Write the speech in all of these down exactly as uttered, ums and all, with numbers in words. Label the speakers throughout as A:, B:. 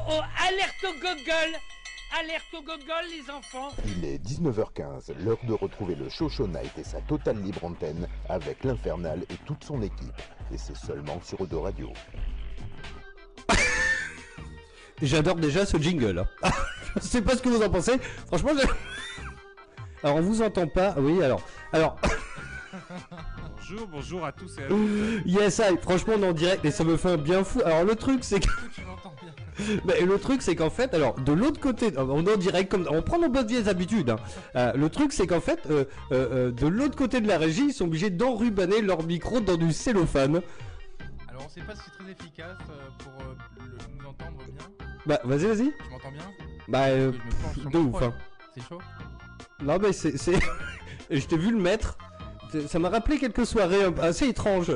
A: oh, alerte au gogol! Alerte au gogol, les enfants!
B: Il est dix-neuf heures quinze, l'heure de retrouver le Shosho Night et sa totale libre antenne avec l'Infernal et toute son équipe. Et c'est seulement sur Odo Radio.
C: J'adore déjà ce jingle. Je sais pas ce que vous en pensez. Franchement, je... alors on vous entend pas. Oui, alors, alors.
D: Bonjour, bonjour à tous et à toutes.
C: Yes, I, franchement, on est en direct et ça me fait un bien fou. Alors le truc, c'est que.
E: Tu m'entends bien.
C: Mais le truc, c'est qu'en fait, alors de l'autre côté, on est en direct comme on prend nos bonnes vieilles habitudes. Hein. Euh, le truc, c'est qu'en fait, euh, euh, de l'autre côté de la régie, ils sont obligés d'enrubaner leur micro dans du cellophane.
E: Alors on sait pas si c'est très efficace euh, pour euh, le, nous entendre bien.
C: Bah, vas-y, vas-y.
E: Tu m'entends bien?
C: Bah, euh,
E: Je me penche sur
C: de
E: mon
C: ouf.
E: micro,
C: Hein.
E: C'est chaud?
C: Non, mais c'est, c'est... je t'ai vu le mettre. Ça m'a rappelé quelques soirées assez étranges.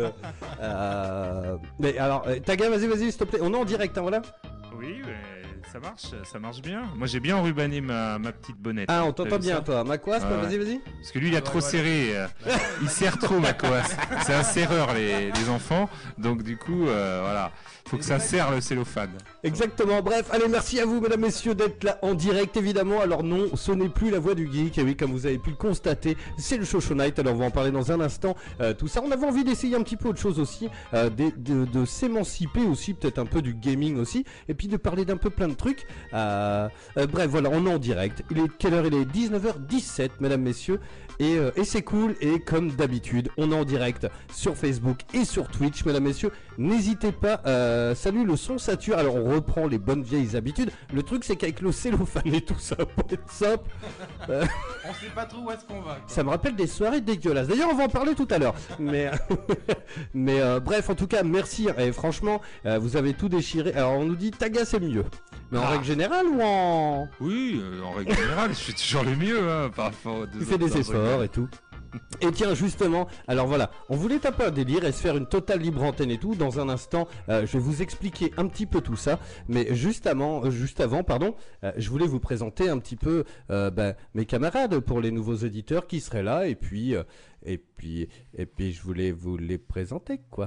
C: Euh... Mais alors, Taga, vas-y, vas-y, s'il te plaît. On est en direct, hein, voilà.
D: Oui, mais ça marche, ça marche bien. Moi j'ai bien enrubané ma, ma petite bonnette.
C: Ah, on t'entend bien, toi. Macoas,
D: ah,
C: vas-y, vas-y.
D: Parce que lui il a
E: ouais,
D: trop
E: ouais,
D: serré. Euh, il serre trop, Macoas. C'est un serreur, les, les enfants. Donc du coup, euh, voilà. Faut que ça serre le cellophane.
C: Exactement. Bref, allez, merci à vous, mesdames, messieurs, d'être là en direct, évidemment. Alors non, ce n'est plus la voix du geek. Et oui, comme vous avez pu le constater, c'est le Shosho Night. Alors on va en parler dans un instant. Euh, tout ça, on avait envie d'essayer un petit peu autre chose aussi, euh, de, de, de s'émanciper aussi, peut-être un peu du gaming aussi, et puis de parler d'un peu plein de trucs. Euh, euh, bref, voilà, on est en direct. Il est quelle heure? Il est dix-neuf heures dix-sept, mesdames, messieurs. Et, euh, et c'est cool. Et comme d'habitude, on est en direct sur Facebook et sur Twitch, mesdames, messieurs. N'hésitez pas. Euh, salut, le son sature. Alors on reprend les bonnes vieilles habitudes. Le truc, c'est qu'avec le cellophane et tout ça, pour être simple. Euh,
E: On sait pas trop où est-ce qu'on va. Quoi.
C: Ça me rappelle des soirées dégueulasses. D'ailleurs, on va en parler tout à l'heure. Mais, mais euh, bref, en tout cas, merci. Et franchement, euh, vous avez tout déchiré. Alors, on nous dit Taga, c'est mieux. Mais en
D: Ah.
C: règle générale ou en.
D: Oui, euh, en règle générale, je fais toujours le mieux hein, par rapport aux deux
C: Tu fais
D: autres
C: des efforts et tout. Et tiens, justement, alors voilà, on voulait taper un délire et se faire une totale libre antenne et tout. Dans un instant, euh, je vais vous expliquer un petit peu tout ça. Mais juste avant, euh, juste avant pardon, euh, je voulais vous présenter un petit peu euh, ben, mes camarades pour les nouveaux éditeurs qui seraient là. Et puis, euh, et puis, et puis, je voulais vous les présenter, quoi.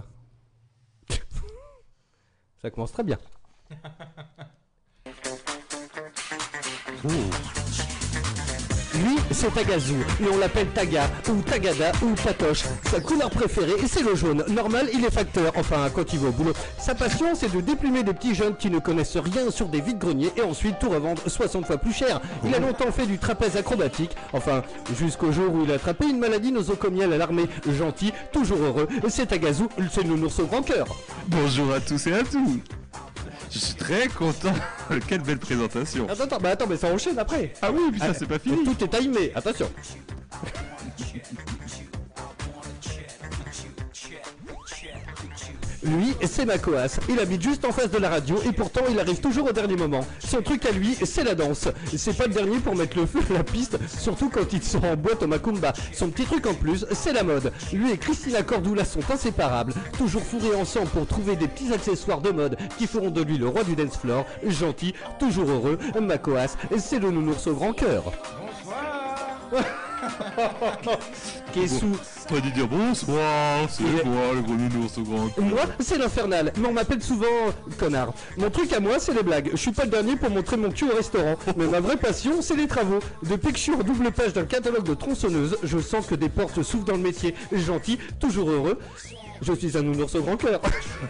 C: Ça commence très bien. Ouh. Lui, c'est Tagazu, et on l'appelle Taga, ou Tagada, ou Patoche. Sa couleur préférée, c'est le jaune. Normal, il est facteur, enfin, quand il va au boulot. Sa passion, c'est de déplumer des petits jeunes qui ne connaissent rien sur des vides-greniers et ensuite tout revendre soixante fois plus cher. Il a longtemps fait du trapèze acrobatique, enfin, jusqu'au jour où il a attrapé une maladie nosocomiale à l'armée. Gentil, toujours heureux, c'est Tagazu, c'est le nounours au grand cœur.
F: Bonjour à tous et à tous. Je suis très content. Quelle belle présentation.
C: Attends, attends, bah attends, mais ça enchaîne après.
F: Ah oui, puis ça
C: Ah,
F: c'est pas fini.
C: Tout est timé, attention. Lui, c'est Macoas. Il habite juste en face de la radio et pourtant il arrive toujours au dernier moment. Son truc à lui, c'est la danse. C'est pas le dernier pour mettre le feu à la piste, surtout quand ils sont en boîte au Macumba. Son petit truc en plus, c'est la mode. Lui et Christina Cordula sont inséparables, toujours fourrés ensemble pour trouver des petits accessoires de mode qui feront de lui le roi du dance floor. Gentil, toujours heureux, Macoas, c'est le nounours au grand cœur.
E: Bonsoir.
C: Qu'est-ce
F: Bon, pas dû dire bonsoir, c'est
C: Il est-
F: moi le gros nounours au grand cœur.
C: Moi, c'est l'infernal, mais on m'appelle souvent connard. Mon truc à moi, c'est les blagues. Je suis pas le dernier pour montrer mon cul au restaurant. Mais ma vraie passion, c'est les travaux. Depuis que je suis en double page d'un catalogue de tronçonneuses, je sens que des portes s'ouvrent dans le métier. Gentil, toujours heureux. Je suis un nounours au grand cœur.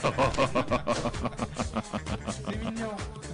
E: C'est mignon.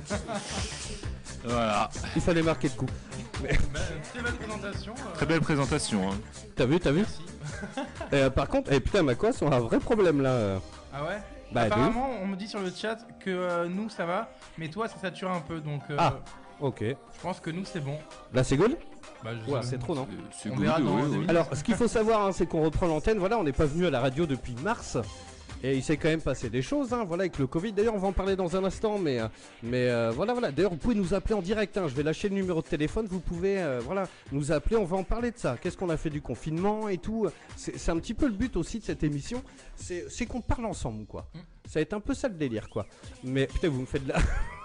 F: Voilà.
C: Il fallait marquer le coup.
E: Bah, très belle présentation. euh,
F: Très belle présentation. Hein.
C: T'as vu, t'as vu
E: Merci.
C: euh, Par contre, eh putain, ma quoi, on a un vrai problème là.
E: Ah ouais.
C: Bah, de
E: Apparemment, on me dit sur le chat que euh, nous ça va, mais toi ça sature un peu, donc euh,
C: Ah. Ok.
E: je pense que nous c'est bon.
C: Là, c'est good.
E: Bah, je-
C: Ouais, c'est trop, non?
F: C'est
E: On
F: good,
E: verra dans
F: oui,
E: deux
F: oui.
E: minutes.
C: Alors, ce qu'il faut savoir, hein, c'est qu'on reprend l'antenne. Voilà, on n'est pas venu à la radio depuis mars. Et il s'est quand même passé des choses, hein, voilà, avec le Covid. D'ailleurs, on va en parler dans un instant, mais, euh, mais euh, voilà, voilà. D'ailleurs, vous pouvez nous appeler en direct, hein. Je vais lâcher le numéro de téléphone. Vous pouvez, euh, voilà, nous appeler. On va en parler de ça. Qu'est-ce qu'on a fait du confinement et tout. C'est c'est un petit peu le but aussi de cette émission. C'est c'est qu'on parle ensemble, quoi.
E: Mm.
C: Ça va être un peu ça le délire, quoi. Mais putain, vous me faites de la.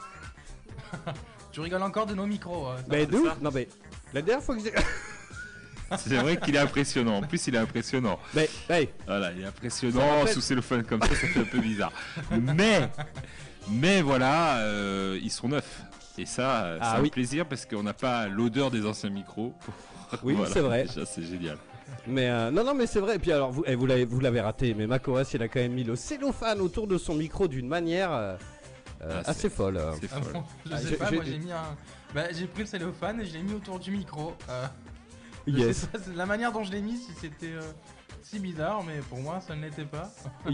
E: Tu rigoles encore de nos micros. euh,
C: Mais de ouf. Non, mais la dernière fois que j'ai.
F: C'est vrai qu'il est impressionnant. En plus, il est impressionnant.
C: Mais, hey,
F: Voilà, il est
C: Ça
F: impressionnant.
C: rappelle-
F: Sous cellophane comme ça, ça fait un peu bizarre. Mais
D: Mais voilà, euh, ils sont neufs. Et ça, euh,
C: Ah
D: c'est
C: oui.
D: un plaisir parce qu'on n'a pas l'odeur des anciens micros.
C: Oui,
D: Voilà,
C: c'est vrai.
D: Déjà, c'est génial.
C: Mais euh, non, non, mais c'est vrai. Et puis alors, vous, eh, vous l'avez, vous l'avez raté. Mais macOS, il a quand même mis le cellophane autour de son micro d'une manière euh, euh,
D: Ah,
C: assez
D: c'est-
C: folle. euh.
D: C'est
E: Ah
D: folle.
E: bon, je
C: Ah,
E: sais
C: j'ai-
E: pas,
C: j'ai-
E: moi j'ai mis un. Bah, j'ai pris le cellophane et je l'ai mis autour du micro. Euh, je
C: Yes.
E: sais pas, c'est la manière dont je l'ai mis, si c'était euh, si bizarre, mais pour moi ça ne l'était pas.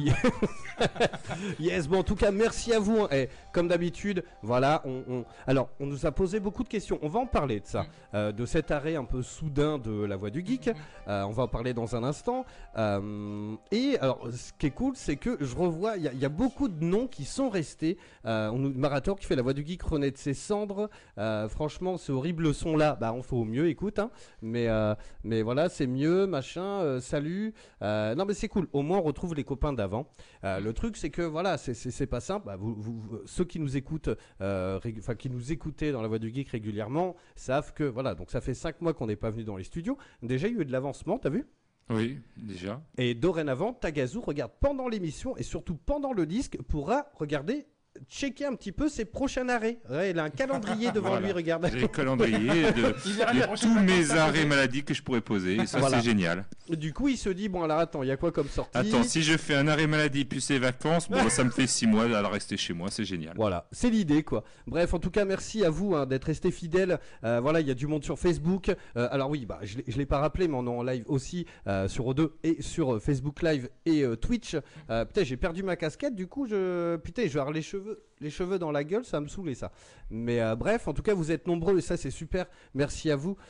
C: Yes, bon en tout cas merci à vous hein. Et comme d'habitude voilà on, on- alors on nous a posé beaucoup de questions, on va en parler de ça,
E: Mm.
C: euh, de cet arrêt un peu soudain de la voix du geek.
E: Mm.
C: Euh, on va en parler dans un instant. Euh, et alors ce qui est cool c'est que je revois il y, a- il y a beaucoup de noms qui sont restés. Euh, on nous Marator qui fait la voix du geek renaît de ses cendres. Euh, franchement ce horrible son là bah on fait au mieux écoute hein. mais euh, mais voilà c'est mieux machin euh, salut. Euh, non mais c'est cool, au moins on retrouve les copains d'avant. Euh, le truc c'est que voilà c'est, c'est, c'est pas simple. Bah, vous, vous- vous- ceux qui nous écoutent euh, rég- enfin qui nous écoutaient dans la voix du geek régulièrement savent que voilà donc ça fait cinq mois qu'on n'est pas venu dans les studios. Déjà il y a eu de l'avancement t'as vu.
D: Oui, déjà.
C: Et dorénavant Tagazu regarde pendant l'émission et surtout pendant le disque pourra regarder checker un petit peu ses prochains arrêts. Ouais, il a un calendrier devant
D: Voilà.
C: lui regarde.
D: J'ai le calendrier de,
E: Il verra les
D: de
E: prochaines
D: tous
E: vacances,
D: mes
E: ça,
D: arrêts
E: peut-être.
D: maladie que je pourrais poser. Et ça,
C: Voilà.
D: c'est génial.
C: Du coup il se dit bon alors attends il y a quoi comme sortie.
D: Attends, si je fais un arrêt maladie plus les vacances, bon, ça me fait six mois à rester chez moi, c'est génial.
C: Voilà, c'est l'idée quoi. Bref, en tout cas, merci à vous hein, d'être restés fidèles. Euh, voilà, il y a du monde sur Facebook. Euh, alors oui, bah, je ne l'ai pas rappelé, mais on est en live aussi euh, sur O deux et sur euh, Facebook Live et euh, Twitch. Euh, putain, j'ai perdu ma casquette, du coup, je putain, je vais avoir les cheveux, les cheveux dans la gueule, ça va me saouler ça. Mais euh, bref, en tout cas, vous êtes nombreux et ça, c'est super. Merci à vous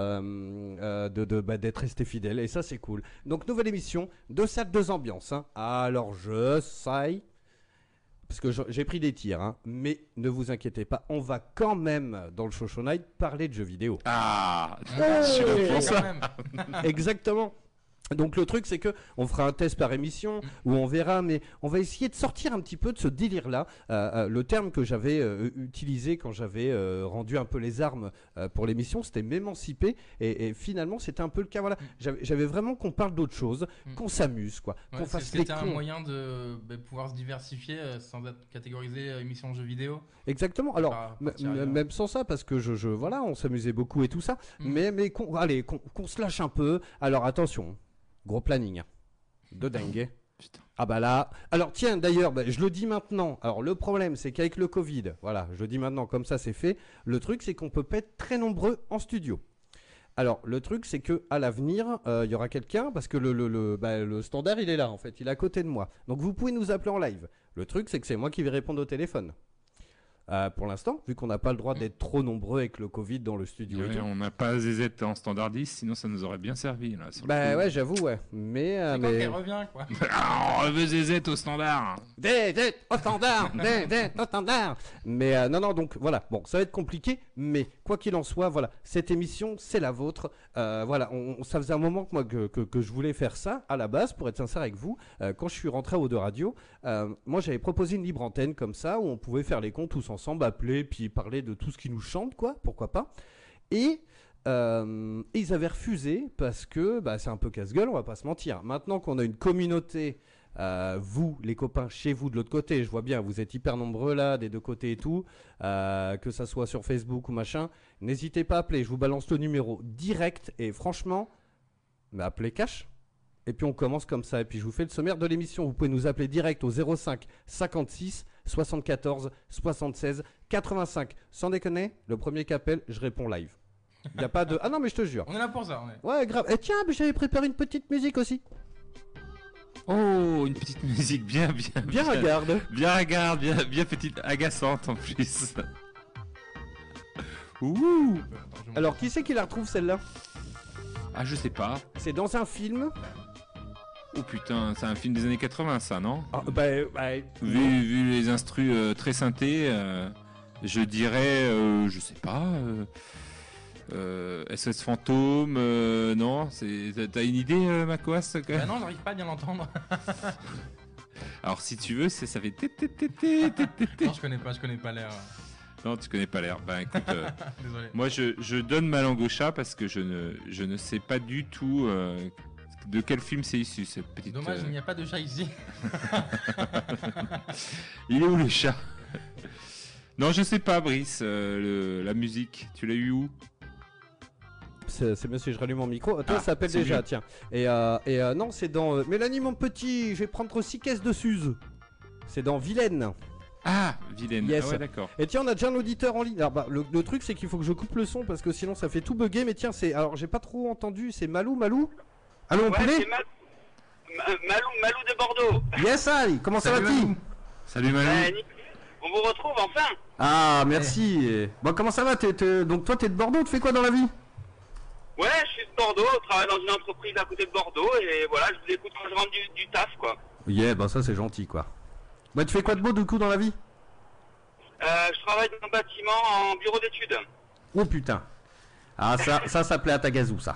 C: euh, euh, de, de, bah, d'être restés fidèles et ça, c'est cool. Donc, nouvelle émission, deux salles, deux ambiances. Hein. Alors, je sais. Parce que je- j'ai pris des tirs, hein, mais ne vous inquiétez pas, on va quand même, dans le Shosho Night, parler de jeux vidéo.
D: Ah,
E: Ah,
D: je suis là
E: oui,
D: pour
E: quand
D: ça.
E: même.
C: Exactement. Donc le truc c'est que on fera un test par émission où on verra, mais on va essayer de sortir un petit peu de ce délire-là. Euh, euh, le terme que j'avais euh, utilisé quand j'avais euh, rendu un peu les armes euh, pour l'émission, c'était m'émanciper, et, et finalement c'était un peu le cas. Voilà, j'avais, j'avais vraiment qu'on parle d'autre chose,
E: Mm.
C: qu'on s'amuse, quoi,
E: Ouais,
C: qu'on
E: c'est-
C: fasse les
E: C'était un
C: cons.
E: moyen de bah, pouvoir se diversifier euh, sans être catégorisé euh, émission de jeux vidéo.
C: Exactement. Alors
E: Pas
C: m-
E: partir ailleurs.
C: m- même sans ça, parce que je, je voilà, on s'amusait beaucoup et tout ça,
E: Mm.
C: mais mais qu'on, allez, qu'on, qu'on se lâche un peu. Alors attention, gros planning, hein. De dingue.
D: Putain.
C: Ah bah là. Alors tiens, d'ailleurs, bah, je le dis maintenant. Alors le problème, c'est qu'avec le Covid, voilà, je le dis maintenant, comme ça c'est fait. Le truc, c'est qu'on peut pas être très nombreux en studio. Alors le truc, c'est que à l'avenir, euh, il y aura quelqu'un, parce que le le, le, bah, le standard, il est là en fait, il est à côté de moi. Donc vous pouvez nous appeler en live. Le truc, c'est que c'est moi qui vais répondre au téléphone. Euh, pour l'instant, vu qu'on n'a pas le droit d'être trop nombreux avec le Covid dans le studio. et
D: Ouais,
C: tout.
D: on n'a pas Z Z en standard dix, sinon ça nous aurait bien servi. Là, sur le
C: Bah
D: coup.
C: ouais, j'avoue, ouais. Mais, euh,
E: C'est quand
C: mais...
E: qu'elle revient, quoi.
D: Ah, on veut Z Z au standard.
C: Des, des, au standard, des, des, au standard. Mais euh, non, non, donc voilà. Bon, ça va être compliqué, mais quoi qu'il en soit, voilà, cette émission, c'est la vôtre. Euh, voilà, on, on- ça faisait un moment que moi que, que, que je voulais faire ça à la base, pour être sincère avec vous. Euh, quand je suis rentré à O deux Radio, euh, moi j'avais proposé une libre antenne comme ça où on pouvait faire les cons tous ensemble, appeler, puis parler de tout ce qui nous chante, quoi. Pourquoi pas. Et euh, et ils avaient refusé parce que bah, c'est un peu casse-gueule, on va pas se mentir. Maintenant qu'on a une communauté, euh, vous, les copains, chez vous de l'autre côté, je vois bien, vous êtes hyper nombreux là, des deux côtés et tout, euh, que ça soit sur Facebook ou machin, n'hésitez pas à appeler, je vous balance le numéro direct et franchement, mais appelez cash. Et puis on commence comme ça, et puis je vous fais le sommaire de l'émission. Vous pouvez nous appeler direct au zéro cinq cinquante-six soixante-quatorze soixante-seize quatre-vingt-cinq. Sans déconner, le premier qui appelle, je réponds live. Il n'y a pas de... Ah non mais je te jure.
E: On est là pour ça, on est.
C: Ouais, grave. Et tiens, mais j'avais préparé une petite musique aussi.
D: Oh, une petite musique bien, bien,
C: Bien regarde.
D: bien regarde, bien, bien petite, agaçante en plus. Ouh.
E: Attends, je vais
C: Alors, qui c'est qui la retrouve celle-là?
D: Ah, je sais pas.
C: C'est dans un film.
D: Oh putain, c'est un film des années quatre-vingts, ça, non?
C: Ah, bah, bah,
D: Vu, vu les instrus euh, très synthés, euh, je dirais, euh, je sais pas, euh, euh, S O S Fantôme, euh, non? C'est, t'as- t'as une idée, euh, Macoas? quand
E: Bah
D: même
E: non, j'arrive pas à bien l'entendre.
D: Alors si tu veux, c'est, ça fait té té té té té té té.
E: Non, je connais pas, je connais pas l'air.
D: Non, tu connais pas l'air. Ben écoute, euh,
E: Désolé.
D: moi je, je donne ma langue au chat parce que je ne, je ne sais pas du tout euh, de quel film c'est issu cette petite.
E: Dommage,
D: euh,
E: il n'y a pas de chat ici.
D: Il est où le chat? Non, je sais pas, Brice. euh, le- la musique, tu l'as eu où?
C: C'est c'est bien si je rallume mon micro. Toi,
D: Ah,
C: ça s'appelle
D: c'est
C: déjà,
D: mieux.
C: tiens. Et, euh, et euh, non, c'est dans euh, Mélanie, mon petit, je vais prendre six caisses de Suze. C'est dans Vilaine.
D: Ah, Vilaine.
C: Yes.
D: Ah ouais, d'accord.
C: Et tiens, on a déjà un auditeur en ligne. Alors, bah, le, le truc, c'est qu'il faut que je coupe le son parce que sinon ça fait tout bugger. Mais tiens, c'est. Alors, j'ai pas trop entendu. C'est Malou, Malou. Allô, mon
G: Ouais,
C: poulet.
G: c'est Mal- Ma- Malou, Malou de Bordeaux.
C: Yes, I. Comment ça
E: Salut,
C: va-t-il?
E: Malou.
D: Salut Malou.
G: Eh, Nick, on vous retrouve enfin.
C: Ah, merci. Et- Bon, comment ça va? T'es- t'es- Donc, toi, t'es de Bordeaux. Tu fais quoi dans la vie?
G: Ouais, je suis de Bordeaux, je travaille dans une entreprise à côté de Bordeaux et voilà, je vous écoute quand je rentre du, du taf quoi.
C: Yeah, bah ça c'est gentil quoi. Bah tu fais quoi de beau du coup dans la vie?
G: Euh, je travaille dans un bâtiment en bureau d'études.
C: Oh putain. Ah ça, ça s'appelait Atagazou ça.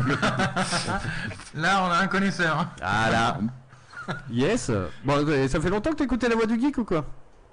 E: Là, on a un connaisseur. hein.
C: Ah là. Yes. Bon, et ça fait longtemps que t'écoutais la voix du geek ou quoi?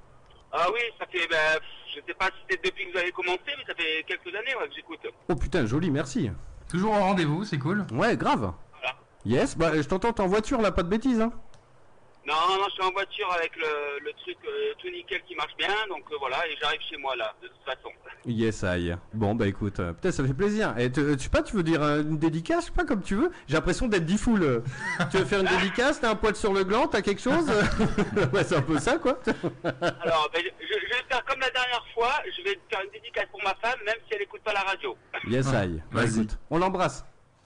G: Ah oui, ça fait, bah, pff, je sais pas si c'est depuis que vous avez commencé, mais ça fait quelques années ouais, que j'écoute.
C: Oh putain, joli, merci.
E: Toujours au rendez-vous, c'est cool.
C: Ouais, grave.
G: Voilà.
C: Yes, bah je t'entends, t'es en voiture là, pas de bêtises hein.
G: Non, non, je suis en voiture avec le, le truc euh, tout nickel qui marche bien, donc euh, voilà, et j'arrive chez moi là, de toute façon.
C: Yes, aïe. Bon bah écoute, euh, putain ça fait plaisir. Et te- tu sais pas, tu veux dire euh, une dédicace, je sais pas comme tu veux. J'ai l'impression d'être diffoul. euh. Tu veux faire une dédicace, t'as un poil sur le gland, t'as quelque chose? Ouais, c'est un peu ça quoi.
G: Alors, ben, je, je vais faire comme la dernière fois, je vais faire une dédicace pour ma femme, même si elle écoute pas la radio.
C: Yes, aïe. Bah
D: Vas-y.
C: écoute, on l'embrasse.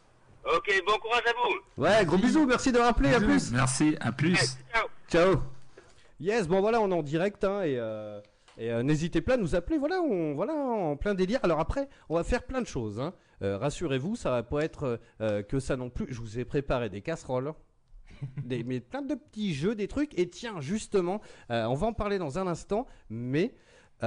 G: Ok, bon courage à vous.
C: Ouais, gros bisous, merci de rappeler, à plus.
D: Merci, à
G: Ouais,
D: plus.
G: ciao.
C: Ciao. Yes, bon voilà, on est en direct hein, et, euh, et euh, n'hésitez pas à nous appeler. Voilà, on voilà en plein délire. Alors après, on va faire plein de choses. Hein. Euh, rassurez-vous, ça va pas être euh, que ça non plus. Je vous ai préparé des casseroles, des, mais plein de petits jeux, des trucs. Et tiens, justement, euh, on va en parler dans un instant, mais.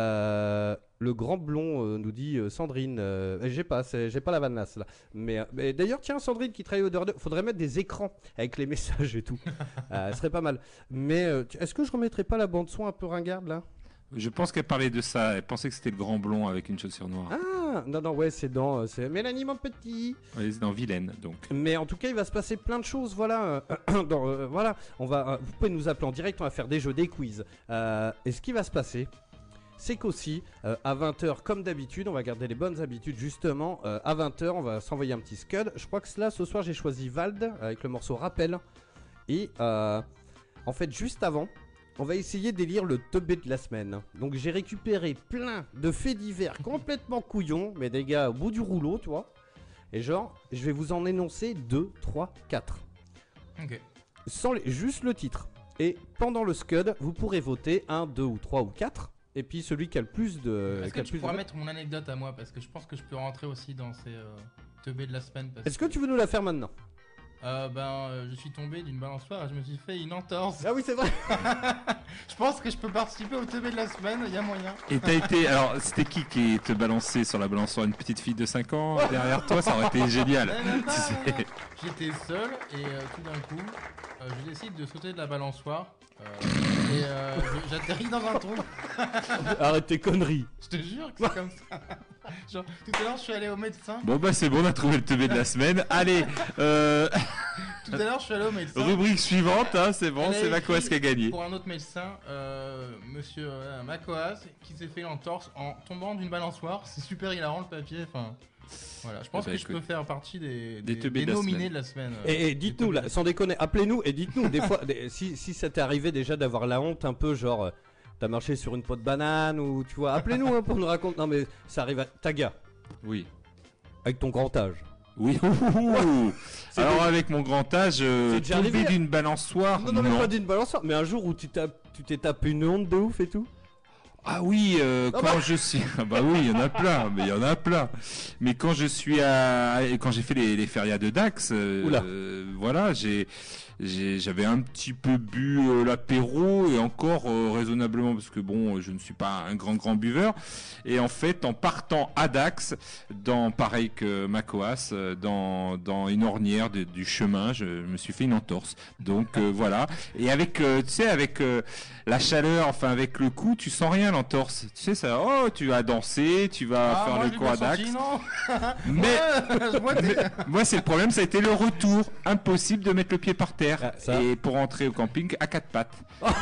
C: Euh, le grand blond euh, nous dit euh, Sandrine, euh, j'ai pas, c'est- j'ai pas la vannasse là. Mais, euh, mais d'ailleurs, tiens, Sandrine qui travaille au deux, faudrait mettre des écrans avec les messages et tout. Euh, ce serait pas mal. Mais euh, tu- est-ce que je remettrais pas la bande son un peu ringarde là?
D: Je pense qu'elle parlait de ça. Elle pensait que c'était le grand blond avec une chaussure noire.
C: Ah, non, non, ouais, c'est dans, euh, c'est Mélanie mon petit.
D: Ouais, c'est dans Vilaine, donc.
C: Mais en tout cas, il va se passer plein de choses. Voilà, euh, dans, euh, voilà. On va, euh, vous pouvez nous appeler en direct. On va faire des jeux, des quiz. Euh, et ce qui va se passer, c'est qu'aussi, euh, à vingt heures, comme d'habitude, on va garder les bonnes habitudes. Justement, euh, à vingt heures, on va s'envoyer un petit scud. Je crois que là, ce soir, j'ai choisi Vald avec le morceau Rappel. Et euh, en fait, juste avant, on va essayer d'élire le teubé de la semaine. Donc, j'ai récupéré plein de faits divers complètement couillons, mais des gars au bout du rouleau, tu vois. Et genre, je vais vous en énoncer deux, trois, quatre.
E: Ok.
C: Sans les- juste le titre. Et pendant le scud, vous pourrez voter un, deux ou trois ou quatre. Et puis celui qui a le plus de.
E: Est-ce
C: qui
E: que
C: a le
E: tu
C: plus de
E: pourras
C: votes.
E: mettre mon anecdote à moi? Parce que je pense que je peux rentrer aussi dans ces euh, teubés de la semaine. parce
C: Est-ce que tu veux nous la faire maintenant?
E: Euh, ben, euh, je suis tombé d'une balançoire et je me suis fait une entorse.
C: Ah oui, c'est vrai.
E: Je pense que je peux participer au teubé de la semaine, il y a moyen.
D: Et t'as été. Alors, c'était qui qui te balançait sur la balançoire? Une petite fille de cinq ans derrière toi? Ça aurait été génial.
E: Non, non, non,
D: Tu sais.
E: non, non. J'étais seul et euh, tout d'un coup, euh, je décide de sauter de la balançoire. euh, et euh, je- j'atterris dans un trou.
C: Arrête tes conneries.
E: Je te jure que c'est comme ça. Genre, tout à l'heure, je suis allé au médecin.
D: Bon, bah, c'est bon, on a trouvé le teubé de la semaine. Allez, euh,
E: Tout à l'heure, je suis allé au médecin.
D: rubrique suivante, hein, c'est bon,
E: Elle a
D: c'est Macoas
E: écrit
D: qui a gagné.
E: Pour un autre médecin, euh, monsieur euh, Macoas, qui s'est fait l'entorse en tombant d'une balançoire. C'est super hilarant le papier. Enfin, voilà. Je pense
D: Eh ben,
E: que je
D: écoute,
E: peux faire partie des,
D: des
E: des,
D: teubés
E: des
D: de la
E: nominés
D: semaine.
E: de la semaine. euh,
C: Et, et
E: des
C: dites-nous,
E: teubés
C: là,
E: de la
C: sans déconner, appelez-nous et dites-nous, des fois, des- si, si ça t'est arrivé déjà d'avoir la honte un peu, genre, euh, t'as marché sur une peau de banane ou tu vois, appelez-nous hein, pour nous raconter. Non, mais ça arrive à Taga,
D: Oui.
C: avec ton grand âge.
D: Oui. Ouh.
C: C'est
D: Alors,
C: des-
D: avec mon grand âge, euh,
C: C'est déjà
D: tomber
C: arrivé.
D: d'une balançoire.
C: Non, non, mais pas d'une balançoire, mais un jour où tu t'as- tu t'es tapé une honte de ouf et tout.
D: Ah oui, euh,
C: Ah
D: quand
C: bah.
D: je suis, ah bah oui, il y en a plein, mais il y en a plein. Mais quand je suis à, quand j'ai fait les, les férias de Dax, euh,
C: Oula.
D: euh, voilà, j'ai, j'ai, j'avais un petit peu bu euh, l'apéro et encore euh, raisonnablement parce que bon, je ne suis pas un grand grand buveur. Et en fait, en partant à Dax, dans pareil que Macoas, euh, dans dans une ornière de- du chemin, je me suis fait une entorse. Donc euh, voilà. Et avec, euh, tu sais, avec euh, la chaleur, enfin avec le coup, tu sens rien l'entorse. Tu sais ça, oh, tu vas danser, tu vas
E: Ah,
D: faire
E: moi,
D: le
E: j'ai
D: cours à
E: bien
D: Dax.
E: senti, non.
D: Mais
E: Ouais, je vois tes-
D: moi, c'est le problème, ça a été le retour. Impossible de mettre le pied par terre.
C: Ah, ça.
D: Et pour entrer au camping à quatre pattes.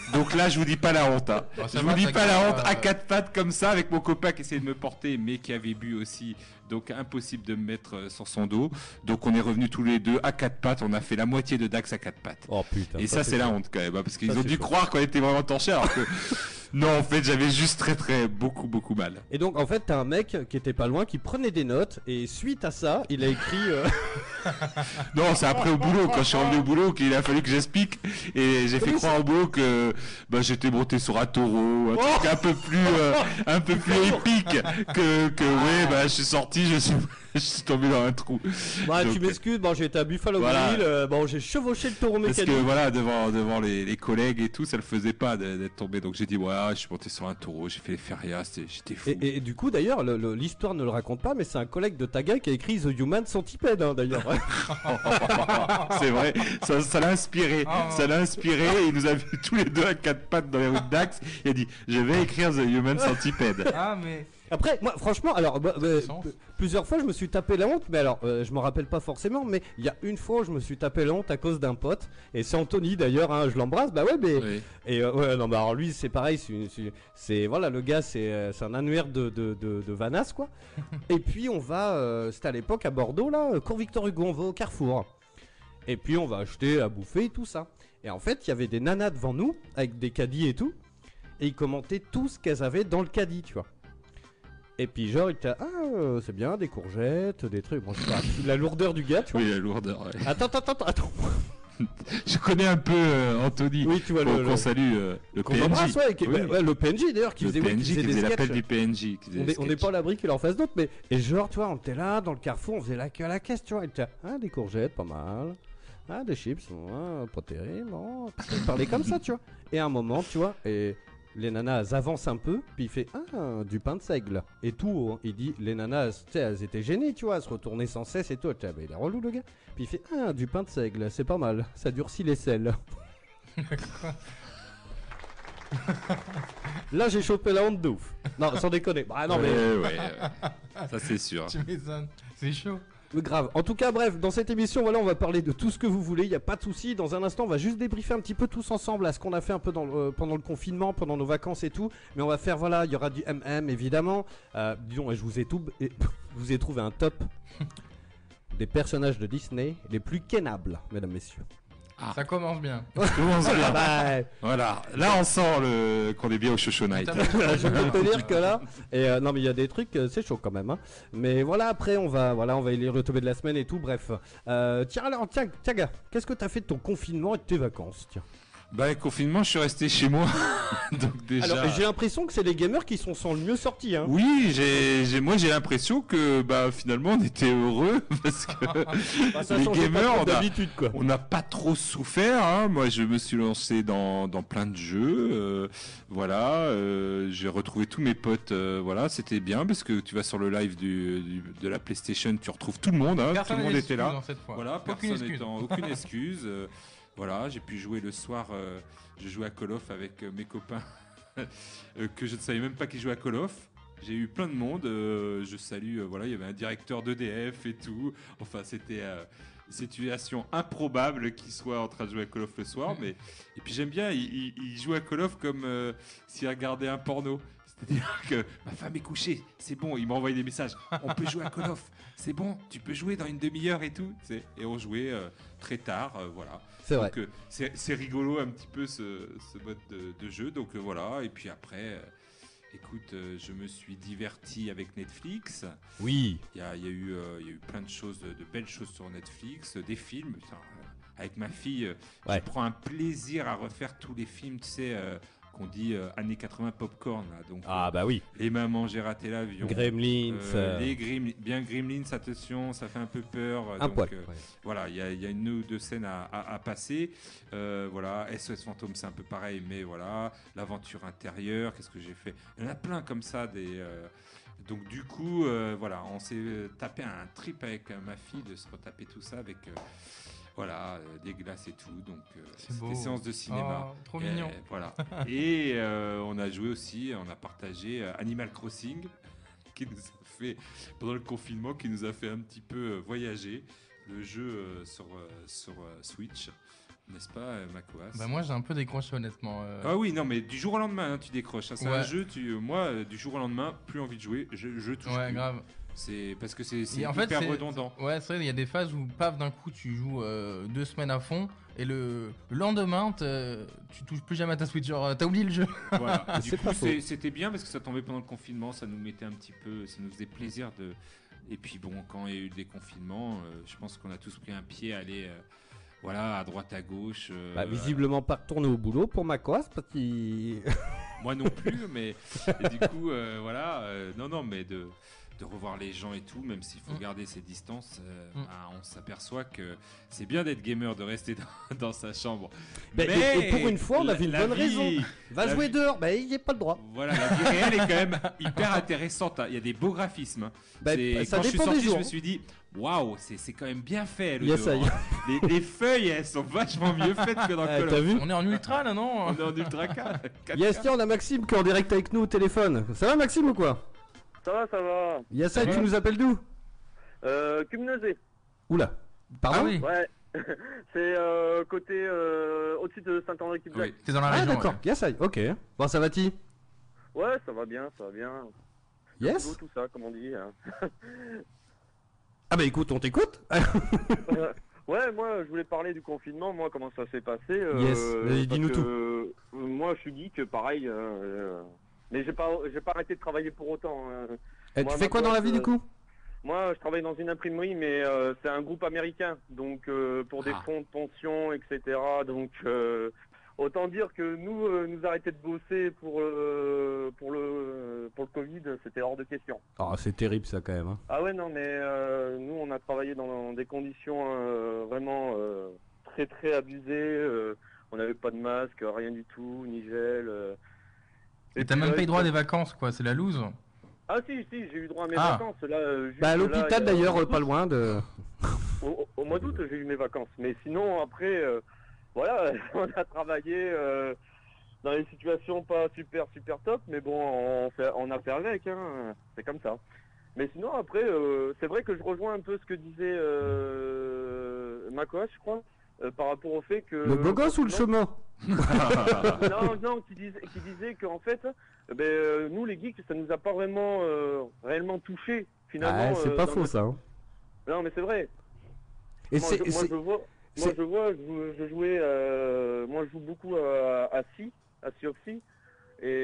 D: Donc là, je vous dis pas la honte. Hein.
E: Bon, ça
D: je
E: va,
D: vous dis
E: ça
D: pas
E: calme,
D: la honte
E: euh,
D: à quatre pattes comme ça avec mon copain qui essayait de me porter, mais qui avait bu aussi. Donc impossible de me mettre euh, sur son dos. Donc on est revenus tous les deux à quatre pattes. On a fait la moitié de Dax à quatre pattes.
C: Oh putain.
D: Et ça, c'est la honte quand même, hein, parce qu'ils
C: Ça,
D: ont
C: c'est
D: dû
C: chaud.
D: croire qu'on était vraiment torchés, alors que non, en fait, j'avais juste très très beaucoup beaucoup mal.
C: Et donc en fait t'as un mec qui était pas loin qui prenait des notes et suite à ça il a écrit euh,
D: Non, c'est après au boulot, quand je suis revenu au boulot, qu'il a fallu que j'explique. Et j'ai fait
C: Oui,
D: croire au boulot que bah, j'étais monté sur un taureau, un truc un peu plus, euh, un peu plus épique. Que, que ouais, bah, je suis sorti, je suis, je suis tombé dans un trou.
C: bah
D: Donc,
C: tu m'excuses, bon j'étais à Buffalo
D: Voilà.
C: Grill, euh, bon j'ai chevauché le taureau
D: Parce
C: mécanique.
D: que voilà, devant, devant les, les collègues et tout, ça le faisait pas de- d'être tombé. Donc j'ai dit, ouais, je suis monté sur un taureau, j'ai fait les férias, c'était- j'étais fou.
C: Et, et- et du coup d'ailleurs le- le- l'histoire ne le raconte pas mais c'est un collègue de ta gueule qui a écrit The Human Centipede hein, d'ailleurs.
D: C'est vrai, ça ça l'a inspiré,
E: Ah.
D: ça l'a inspiré, et il nous a vu tous les deux à quatre pattes dans les routes d'Axe, il a dit, je vais écrire The Human Centipede.
E: Ah, mais.
C: Après, moi, franchement, alors, bah, bah,
E: sens.
C: p- plusieurs fois, je me suis tapé la honte, mais alors, euh, je m'en rappelle pas forcément, mais il y a une fois où je me suis tapé la honte à cause d'un pote, et c'est Anthony d'ailleurs, hein, je l'embrasse, bah ouais, mais.
D: Oui.
C: Et euh, ouais, non, bah alors lui, c'est pareil, c'est, c'est- c'est- voilà, le gars, c'est, euh, c'est un annuaire de, de, de, de Vanas, quoi. Et puis, on va, euh, c'était à l'époque à Bordeaux, là, euh, cours Victor Hugo, on va au Carrefour. Et puis, on va acheter à bouffer et tout ça. Et en fait, il y avait des nanas devant nous, avec des caddies et tout, et ils commentaient tout ce qu'elles avaient dans le caddie, tu vois. Et puis genre il était ah euh, c'est bien des courgettes, des trucs. Bon je sais pas la lourdeur du gars tu vois.
D: Oui, la lourdeur, ouais.
C: Attends attends attends attends.
D: Je connais un peu euh, Anthony,
C: Oui tu vois
D: qu'on
C: le,
D: qu'on
C: le
D: salue, euh, le
C: qu'on
D: P N J.
C: embrasse, ouais, qui-
D: Oui.
C: bah, ouais, le P N J d'ailleurs qui
D: Le
C: faisait, oui,
D: P N
C: qui
D: J
C: faisait
D: qui
C: des
D: faisait l'appel
C: sketchs.
D: du P N J. qui faisait
C: On
D: des
C: est, on est
D: sketchs.
C: pas à l'abri qu'il en fasse d'autres mais et genre tu vois on était là dans le Carrefour on faisait la queue à la caisse tu vois il était ah des courgettes pas mal. Ah des chips ah, pas terrible non. Il parlait comme ça tu vois. Et à un moment tu vois et les nanas elles avancent un peu, puis il fait ah du pain de seigle et tout. Hein. Il dit les nanas, tu sais, elles étaient gênées, tu vois, elles se retournaient sans cesse et tout. Tu sais, bah, il est relou le gars. Puis il fait ah du pain de seigle, c'est pas mal, ça durcit les selles. Là j'ai chopé la honte de ouf. Non sans déconner. Bah non mais
D: Ouais, ouais, ouais. Ça c'est sûr.
E: Tu m'étonnes. C'est chaud.
C: grave. En tout cas, bref, dans cette émission, voilà, on va parler de tout ce que vous voulez. Il n'y a pas de souci. Dans un instant, on va juste débriefer un petit peu tous ensemble à ce qu'on a fait un peu dans le- euh, pendant le confinement, pendant nos vacances et tout. Mais on va faire, voilà, il y aura du M M évidemment. Euh, disons, et je vous ai tout, et, je vous ai trouvé un top des personnages de Disney les plus kennables, mesdames, messieurs.
D: Ah.
E: Ça commence bien.
D: Commence bien.
C: Bah,
D: Voilà, là on sent le... qu'on est bien au Show Night.
C: je peux te dire que là, et euh, non mais il y a des trucs, euh, c'est chaud quand même. Hein. Mais voilà, après on va, voilà, on va élire le tombé de la semaine et tout. Bref, euh, tiens alors, tiens, tiens gars, qu'est-ce que t'as fait de ton confinement et de tes vacances, tiens.
D: Bah, confinement, je suis resté chez moi. Donc déjà.
C: Alors j'ai l'impression que c'est les gamers qui sont, sont le mieux sortis. Hein.
D: Oui, j'ai, j'ai, moi j'ai l'impression que bah finalement on était heureux parce que
C: Bah, ça
D: les
C: changeait pas
D: gamers,
C: trop
D: on a-
C: d'habitude quoi.
D: on n'a pas trop souffert. Hein. Moi, je me suis lancé dans, dans plein de jeux. euh, voilà, euh, j'ai retrouvé tous mes potes. euh, voilà, c'était bien parce que tu vas sur le live du, du- de la PlayStation, tu retrouves tout le monde. Hein, tout
E: Personne
D: le monde
E: n'est
D: était
E: exclu
D: là.
E: dans cette fois.
D: Voilà,
E: Aucune
D: personne
E: excuse.
D: étant- aucune excuse. euh, voilà, j'ai pu jouer le soir. euh, je jouais à Call of avec euh, mes copains euh, que je ne savais même pas qu'ils jouaient à Call of. J'ai eu plein de monde. euh, je salue. euh, voilà, il y avait un directeur d'E D F et tout. Enfin, c'était euh, une situation improbable qu'il soit en train de jouer à Call of le soir. Mais et puis j'aime bien. Il, il- il joue à Call of comme euh, s'il regardait un porno. C'est-à-dire que ma femme est couchée, c'est bon, il m'a envoyé des messages. On peut jouer à Call of, c'est bon, tu peux jouer dans une demi-heure et tout. tu sais. Et on jouait euh, très tard, euh, voilà.
C: C'est vrai.
D: Donc euh, c'est c'est rigolo un petit peu ce, ce mode de, de jeu. Donc euh, voilà, et puis après, euh, écoute, euh, je me suis diverti avec Netflix.
C: Oui.
D: Il y a, il y a eu, euh, il y a eu plein de choses, de, de belles choses sur Netflix, euh, des films. Putain, euh, avec ma fille, euh,
C: Ouais.
D: je prends un plaisir à refaire tous les films, tu sais, euh, qu'on dit euh, années quatre-vingts popcorn. Là. Donc,
C: Ah bah oui.
D: les mamans, j'ai raté l'avion.
C: Gremlins.
D: Euh,
C: euh,
D: les Gremlins, bien Gremlins, attention, ça fait un peu peur.
C: Un
D: donc,
C: poil.
D: euh,
C: ouais.
D: voilà, il y, a- il y a une ou deux scènes à, à- à passer. Euh, voilà, S O S Fantôme, c'est un peu pareil, mais voilà, l'aventure intérieure, qu'est-ce que j'ai fait? Il y en a plein comme ça. Des, euh, donc du coup, euh, voilà, on s'est tapé un trip avec euh, ma fille de se retaper tout ça avec, euh, voilà, euh, des glaces et tout. Donc euh,
E: C'est
D: c'était
E: beau.
D: séance de cinéma.
E: Oh, trop
D: Et,
E: mignon.
D: voilà. Et euh, on a joué aussi, on a partagé euh, Animal Crossing, qui nous a fait, pendant le confinement, qui nous a fait un petit peu euh, voyager. Le jeu euh, sur, euh, sur euh, Switch. N'est-ce pas, euh, Makoas?
E: Bah moi j'ai un peu décroché honnêtement. euh.
D: Ah oui, non, mais du jour au lendemain, hein, tu décroches. hein. C'est
E: Ouais.
D: un jeu, tu, moi, euh, du jour au lendemain, plus envie de jouer, je, je touche
E: Ouais,
D: plus.
E: grave.
D: C'est parce que c'est c'est
E: Et en fait,
D: hyper
E: c'est-
D: redondant.
E: Ouais, c'est vrai, il y a des phases où, paf, d'un coup, tu joues euh, deux semaines à fond, et le, le lendemain, te- tu touches plus jamais à ta Switch. Genre, euh, t'as oublié le jeu.
D: Voilà. Et du
C: C'est
D: coup,
C: pas faux.
D: c'est- c'était bien parce que ça tombait pendant le confinement, ça nous mettait un petit peu, ça nous faisait plaisir de. Et puis bon, quand il y a eu des confinements, euh, je pense qu'on a tous pris un pied à aller, euh, voilà, à droite, à gauche. euh,
C: Bah, visiblement pas retourné au boulot pour Macoas parce qu'il.
D: Moi non plus, mais et du coup, euh, voilà, euh, non, non, mais de, de revoir les gens et tout, même s'il faut
E: Mm.
D: garder ses distances, euh,
E: Mm.
D: bah, on s'aperçoit que c'est bien d'être gamer, de rester dans, dans sa chambre.
C: Bah, et- et pour une fois, on
D: la-
C: avait une
D: la
C: bonne
D: vie-
C: raison. Va
D: la
C: jouer
D: vie-
C: dehors, bah il n'y a pas le droit.
D: Voilà, la vie réelle est quand même hyper intéressante. hein. Il y a des beaux graphismes. hein.
C: Bah,
D: C'est-
C: ça
D: quand je suis
C: dépend des
D: sorti, je
C: jours.
D: me suis dit, waouh, c'est c'est quand même bien fait. Le
C: Yes,
D: dehors,
C: I.
D: hein. les, les feuilles, elles sont vachement mieux faites que dans
C: Ah,
D: Call
C: t'as
D: of.
C: vu?
E: On est en ultra là, non?
D: On est en ultra quatre.
C: Yes, tiens, on a Maxime qui est en direct avec nous au téléphone. Ça va Maxime ou quoi?
H: Ça va, ça va.
C: Yes,
H: Ça
C: I,
H: va
C: tu nous appelles d'où?
H: Euh, Cumnosé.
C: Oula. Pardon?
E: Ah oui,
H: Ouais. C'est euh, côté euh, au-dessus de Saint-André-Quiblac.
D: Oui.
E: t'es dans la
C: Ah
E: région.
C: d'accord,
E: ouais.
C: yes, I, ok. Bon, ça va-t-il?
H: Ouais, ça va bien, ça va bien.
C: Yes?
H: Boulot, tout ça, comme on dit. hein.
C: Ah bah écoute, on t'écoute.
H: Euh, ouais, moi, je voulais parler du confinement. Moi, comment ça s'est passé euh,
C: Yes, vas-y,
H: parce
C: dis-nous
H: que,
C: tout.
H: euh, moi, je suis geek, pareil. euh, euh, mais j'ai pas, j'ai pas arrêté de travailler pour autant. hein.
C: Eh,
H: Moi,
C: tu fais quoi
H: ma
C: dans la
H: boîte,
C: vie du
H: euh,
C: coup?
H: Moi, je travaille dans une imprimerie, mais euh, c'est un groupe américain, donc euh, pour des
D: Ah.
H: fonds de pension, et cetera. Donc, euh, autant dire que nous, euh, nous arrêter de bosser pour euh, pour le pour le Covid, c'était hors de question.
C: Ah, c'est terrible ça quand même. hein.
H: Ah ouais, non, mais euh, nous, on a travaillé dans des conditions euh, vraiment euh, très très abusées. euh, on n'avait pas de masque, rien du tout, ni gel. euh.
E: Et t'as
H: puis,
E: même
H: là,
E: pas eu droit à
H: ça-
E: des vacances, quoi, c'est la loose.
H: Ah si, si, j'ai eu droit à mes
E: Ah.
H: vacances. Là, euh, juste
C: Bah à
H: là,
C: l'hôpital
H: il y a-
C: d'ailleurs, euh, pas loin de...
H: Au, au mois d'août, j'ai eu mes vacances. Mais sinon, après, euh, voilà, on a travaillé euh, dans des situations pas super, super top. Mais bon, on, fait, on a fait avec, hein, c'est comme ça. Mais sinon, après, euh, c'est vrai que je rejoins un peu ce que disait euh, Makoas, je crois, euh, par rapport au fait que...
C: Le beau gosse ou le
H: non,
C: chemin?
H: non, non, qui disait, qui disait qu'en fait, euh, ben, euh, nous les geeks, ça nous a pas vraiment euh, réellement touché finalement.
C: Ah, c'est
H: euh,
C: pas
H: dans
C: faux
H: notre-
C: ça. hein.
H: Non, mais c'est vrai.
C: Et
H: moi,
C: c'est...
H: je, moi,
C: c'est-
H: je vois, moi
C: c'est-
H: je vois, je, je jouais, euh, moi je joue beaucoup à, à Sea, à Sea of Sea, et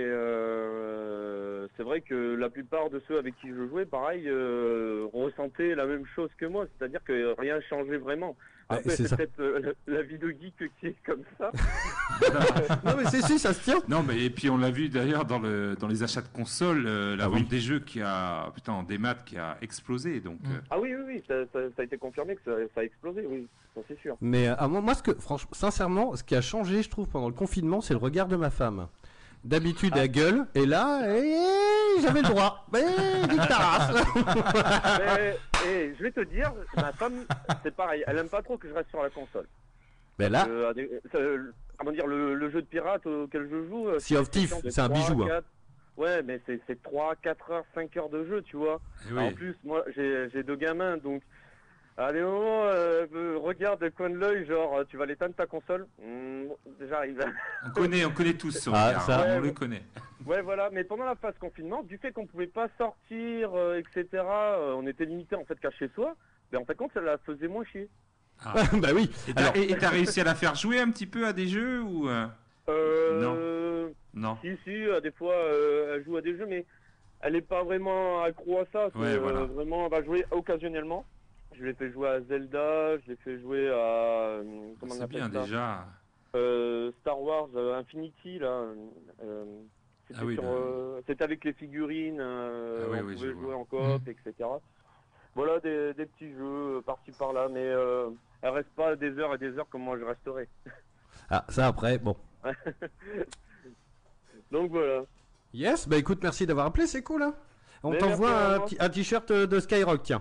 H: euh, c'est vrai que la plupart de ceux avec qui je jouais, pareil, euh, ressentaient la même chose que moi, c'est-à-dire que rien changeait vraiment.
C: Ouais,
H: Après,
C: c'est
H: c'est
C: ça.
H: peut-être euh, la, la vie de geek qui est comme ça.
C: Non mais c'est si, ça se tient.
D: Non, mais et puis on l'a vu d'ailleurs dans, le, dans les achats de consoles, euh, la
C: Ah
D: vente
C: oui.
D: des jeux qui a, putain, en démat qui a explosé. Donc,
E: Mm.
D: euh,
H: Ah oui, oui, oui, ça, ça- ça a été confirmé que ça, ça a explosé, oui, ça c'est sûr.
C: Mais euh, à moi, moi, ce que, franchement, sincèrement, ce qui a changé, je trouve, pendant le confinement, c'est le regard de ma femme. D'habitude, elle gueule, et là, eh, j'avais le droit. Eh, dis que ta race.
H: Mais, et je vais te dire, ma femme, c'est pareil, elle aime pas trop que je reste sur la console.
C: Ben là,
H: Euh, à des- ça, euh, comment dire, le, le jeu de pirate auquel je joue, euh,
C: Sea of
H: une
C: Thief,
H: question de
C: c'est un
H: trois,
C: bijou, hein.
H: quatre Ouais, mais c'est c'est trois, quatre heures, cinq heures de jeu, tu vois.
D: eh oui.
H: En plus, moi, j'ai j'ai deux gamins, donc à des moments, euh, euh, regarde le coin de l'œil, genre, tu vas l'éteindre ta console. Hmm, J'arrive.
D: On connaît, on connaît tous ce
C: Ah,
D: regard,
C: ça-
D: hein, on
H: Ouais,
D: le
H: ouais.
D: connaît.
H: Ouais, voilà, mais pendant la phase confinement, du fait qu'on pouvait pas sortir, euh, et cetera, euh, on était limité en fait qu'à chez soi, mais en fait, compte, ça la faisait moins chier.
D: Ah.
C: bah oui.
D: Et t'as
C: Alors-
D: et- et t'as réussi à la faire jouer un petit peu à des jeux ou euh,
H: Euh,
D: non?
H: Si, si, euh, des fois, euh, elle joue à des jeux, mais elle n'est pas vraiment accro à ça. C'est,
D: Ouais,
H: euh,
D: voilà.
H: vraiment, elle va jouer occasionnellement. Je l'ai fait jouer à Zelda, je l'ai fait jouer à... euh, comment on
D: C'est
H: appelle
D: bien
H: ça
D: déjà.
H: Euh, Star Wars euh, Infinity, là. euh, c'était,
D: Ah oui,
H: sur,
D: le-
H: euh, c'était avec les figurines, euh,
D: Ah oui,
H: on
D: oui,
H: pouvait
D: je
H: jouer
D: vois.
H: en coop,
E: Mhm.
H: et cetera. Voilà, des, des petits jeux euh, par-ci par-là, mais euh, elle reste pas des heures et des heures comme moi je resterai.
C: Ah, ça après, bon.
H: Donc voilà.
C: Yes, bah écoute, merci d'avoir appelé, c'est cool, hein. On
H: Mais
C: t'envoie
H: merci à
C: un,
H: moi.
C: petit- un t-shirt euh, de Skyrock, tiens.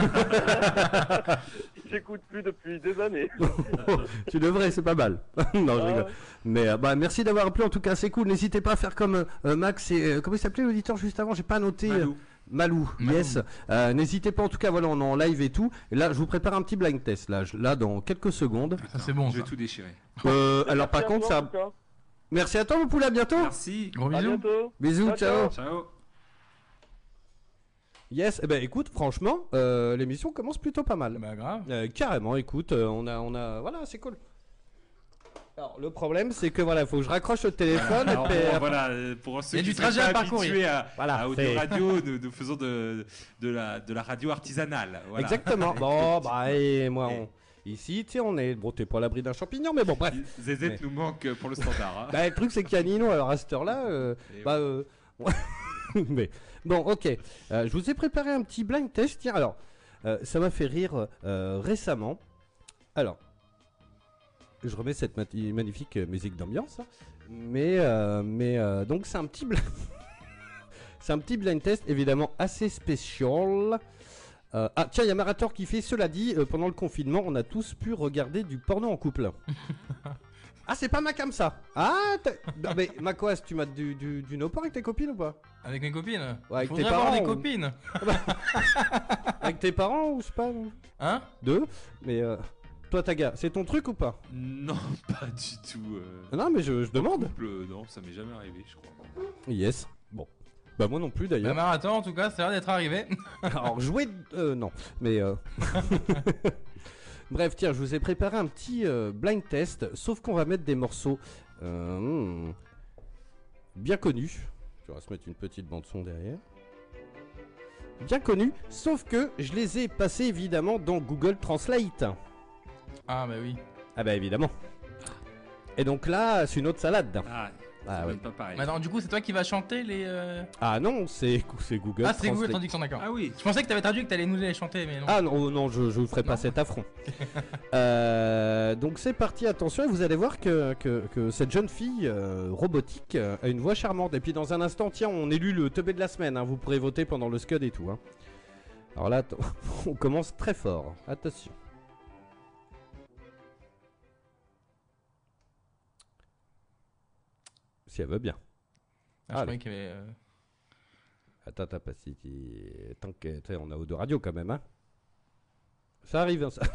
H: J'écoute plus depuis des années.
C: Tu devrais, c'est pas mal. non, je
H: Ah,
C: rigole. Mais euh, bah merci d'avoir appelé, en tout cas, c'est cool. N'hésitez pas à faire comme euh, Max et... euh, comment il s'appelait l'auditeur juste avant? J'ai pas noté. euh,
D: Malou.
C: Malou,
E: Malou.
C: yes. Euh, N'hésitez pas, en tout cas, voilà, on est en live et tout. Et là, je vous prépare un petit blind test, là, je- là dans quelques secondes.
E: Ça c'est bon.
D: Je vais
E: Ça.
D: tout déchirer.
C: Euh, alors,
H: Merci
C: par
H: à
C: contre,
H: toi, en
C: ça.
H: tout cas.
C: Merci à toi, mon poulet, à bientôt.
D: Merci.
E: Gros
H: À
E: bisous.
H: bientôt.
C: Bisous,
H: Ciao,
C: ciao.
H: ciao.
D: Ciao.
C: Yes, eh ben écoute, franchement, euh, l'émission commence plutôt pas mal.
E: Bah grave.
C: Euh, carrément, écoute, euh, on a, on a, voilà, c'est cool. Alors, le problème, c'est que voilà, faut que je raccroche le téléphone.
D: Alors,
C: et puis,
D: bon,
C: euh,
D: voilà, euh, pour ceux
E: Il y a
D: qui
E: du
D: sont
E: trajet
D: pas
E: à parcourir.
D: habitués à,
C: Voilà,
D: à
C: c'est-
D: Audio Radio, nous, nous faisons de, de, la, de la radio artisanale. Voilà.
C: Exactement. Bon, bah, et moi,
D: Et-
C: on... ici, tu sais, on est, bon, t'es pas à l'abri d'un champignon, mais bon, bref.
D: Zezet
C: Mais-
D: nous manque pour le standard. Hein.
C: Bah, le truc, c'est qu'il y a Nino, alors à cette heure-là, euh,
D: Et
C: bah, euh, mais bon, ok. Euh, je vous ai préparé un petit blind test. Tiens, alors, euh, ça m'a fait rire euh, récemment. Alors, je remets cette mat- magnifique euh, musique d'ambiance, hein. mais, euh, mais euh, donc c'est un petit blind, c'est un petit blind test évidemment assez spécial. Euh, ah tiens, il y a Marator qui fait, cela dit, euh, pendant le confinement, on a tous pu regarder du porno en couple. Ah, c'est pas ma cam ça. Ah, t'as- non, mais Macoas, tu m'as du, du, du no porn avec tes copines ou pas?
E: Avec mes copines.
C: Ouais, avec
E: Il
C: tes
E: faudrait avoir
C: parents,
E: des
C: ou-
E: copines.
C: Avec tes parents ou je sais pas,
E: Hein?
C: deux. Mais euh, toi, Taga, c'est ton truc ou pas?
D: Non, pas du tout. euh,
C: Non, mais je, je demande.
D: couple, euh, non, ça m'est jamais arrivé, je crois.
C: Yes. Bon. Bah moi non plus
E: Bah
C: d'ailleurs.
E: marathon en tout cas, ça a l'air d'être arrivé.
C: Alors jouer, euh, non. Mais euh... bref, tiens, je vous ai préparé un petit euh, blind test, sauf qu'on va mettre des morceaux euh, hmm, bien connus. On va se mettre une petite bande son derrière. Bien connus, sauf que je les ai passés évidemment dans Google Translate.
E: Ah bah oui.
C: Ah bah évidemment. Et donc là, c'est une autre salade.
D: Ah,
C: Ah,
D: ça
C: ouais.
D: donne pas pareil.
E: Maintenant du coup c'est toi qui vas chanter les... euh,
C: Ah non, c'est c'est Google
E: Ah c'est Google
C: Translate.
E: Traduction, d'accord.
D: Ah oui.
E: Je pensais que t'avais traduit que t'allais nous les chanter mais non.
C: Ah non, non, je, je vous ferai pas
E: Non.
C: cet affront. Euh, donc c'est parti, attention, et vous allez voir que, que, que cette jeune fille euh, robotique euh, a une voix charmante. Et puis dans un instant, tiens, on élit le teubé de la semaine, hein, vous pourrez voter pendant le scud et tout. Hein. Alors là, att- on commence très fort, attention. Si elle veut bien.
E: Ah, je
C: Allez.
E: croyais qu'il y avait... euh,
C: Attends, attends, pas si... Tant que, tu sais, on a Audio Radio quand même, hein. Ça arrive, hein, ça.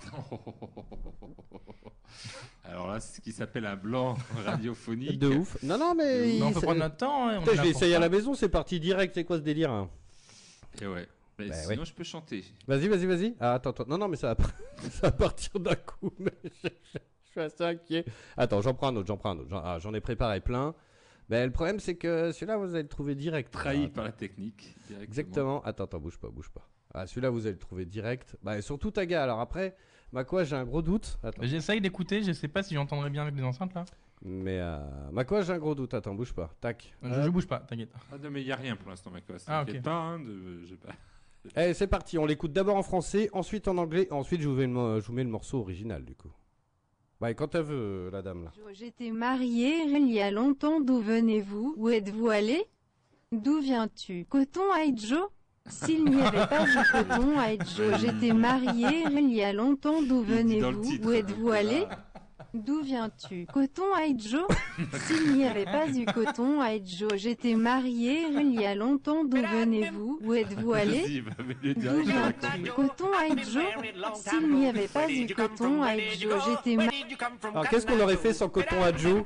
D: Alors là, c'est ce qui s'appelle un blanc radiophonique.
C: De ouf. Non, non, mais...
E: Mais on
C: il-
E: peut
C: c'est-
E: prendre notre temps. hein, on
C: Putain,
E: est
C: je
E: là
C: l'ai
E: pour
C: essayé à
E: ça.
C: la maison, c'est parti direct, c'est quoi ce délire hein?
D: Et ouais. Mais
C: Bah
D: sinon,
C: ouais.
D: je peux chanter.
C: Vas-y, vas-y, vas-y. Ah, attends, attends. Non, non, mais ça va, ça va partir d'un coup. Mais je, je- je suis assez inquiet. Attends, j'en prends un autre, j'en prends un autre. J'en, ah, j'en ai préparé plein. Mais le problème, c'est que celui-là, vous allez le trouver direct.
D: Trahi
C: Ah,
D: par la technique. Directement.
C: exactement. Attends, attends, bouge pas, bouge pas. Ah, celui-là, vous allez le trouver direct. Bah, et surtout Taga. Alors après, bah quoi, j'ai un gros doute. Attends.
E: Mais J'essaye d'écouter, je sais pas si j'entendrai bien avec les enceintes là.
C: Mais, euh, bah quoi, j'ai un gros doute. Attends, bouge pas. Tac.
E: Je, je bouge pas, t'inquiète.
D: Ah non, mais il n'y a rien pour l'instant, Macos.
E: Ah,
D: T'inquiète
E: ok.
D: pas, hein, de... j'ai pas...
C: Allez, c'est parti. On l'écoute d'abord en français, ensuite en anglais. Ensuite, je vous, mets le mo- je vous mets le morceau original, du coup. Bah, et quand elle veut, la dame, là.
I: J'étais mariée il y a longtemps, d'où venez-vous? Où êtes-vous allé? D'où viens-tu? Coton Aidjo? S'il n'y avait pas eu Coton Aidjo, j'étais mariée il y a longtemps, d'où
D: Il dit dans le
I: venez-vous?
D: titre,
I: Où êtes-vous
D: donc,
I: allé?
D: là.
I: D'où viens-tu? Coton Aidjo? S'il n'y avait pas eu Coton Aidjo, j'étais mariée il y a longtemps, d'où venez-vous? Où êtes-vous allé?
D: Vas-y, bah, mets-le
I: D'où
D: direct dans la
I: viens-tu? Coton Aidjo? S'il n'y avait pas eu Coton Aidjo, j'étais mariée.
C: Alors, qu'est-ce qu'on aurait fait sans Coton Adjo?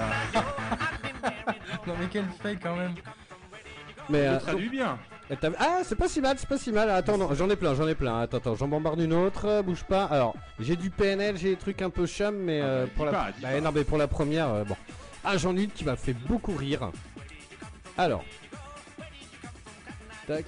E: Non mais quel fake quand même.
C: Mais,
D: Je
C: euh,
D: traduis bien.
C: Et t'as- Ah, c'est pas si mal, c'est pas si mal. Attends, non, j'en ai plein, j'en ai plein. Attends, attends, j'en bombarde une autre. euh, Bouge pas. Alors, j'ai du P N L, j'ai des trucs un peu chum, mais
D: Ah,
C: euh,
D: bah,
C: pour
D: dis
C: la,
D: pas, dis
C: bah,
D: pas.
C: non, mais pour la première, euh, bon. Ah, j'en ai une qui m'a fait beaucoup rire. Alors. Tac.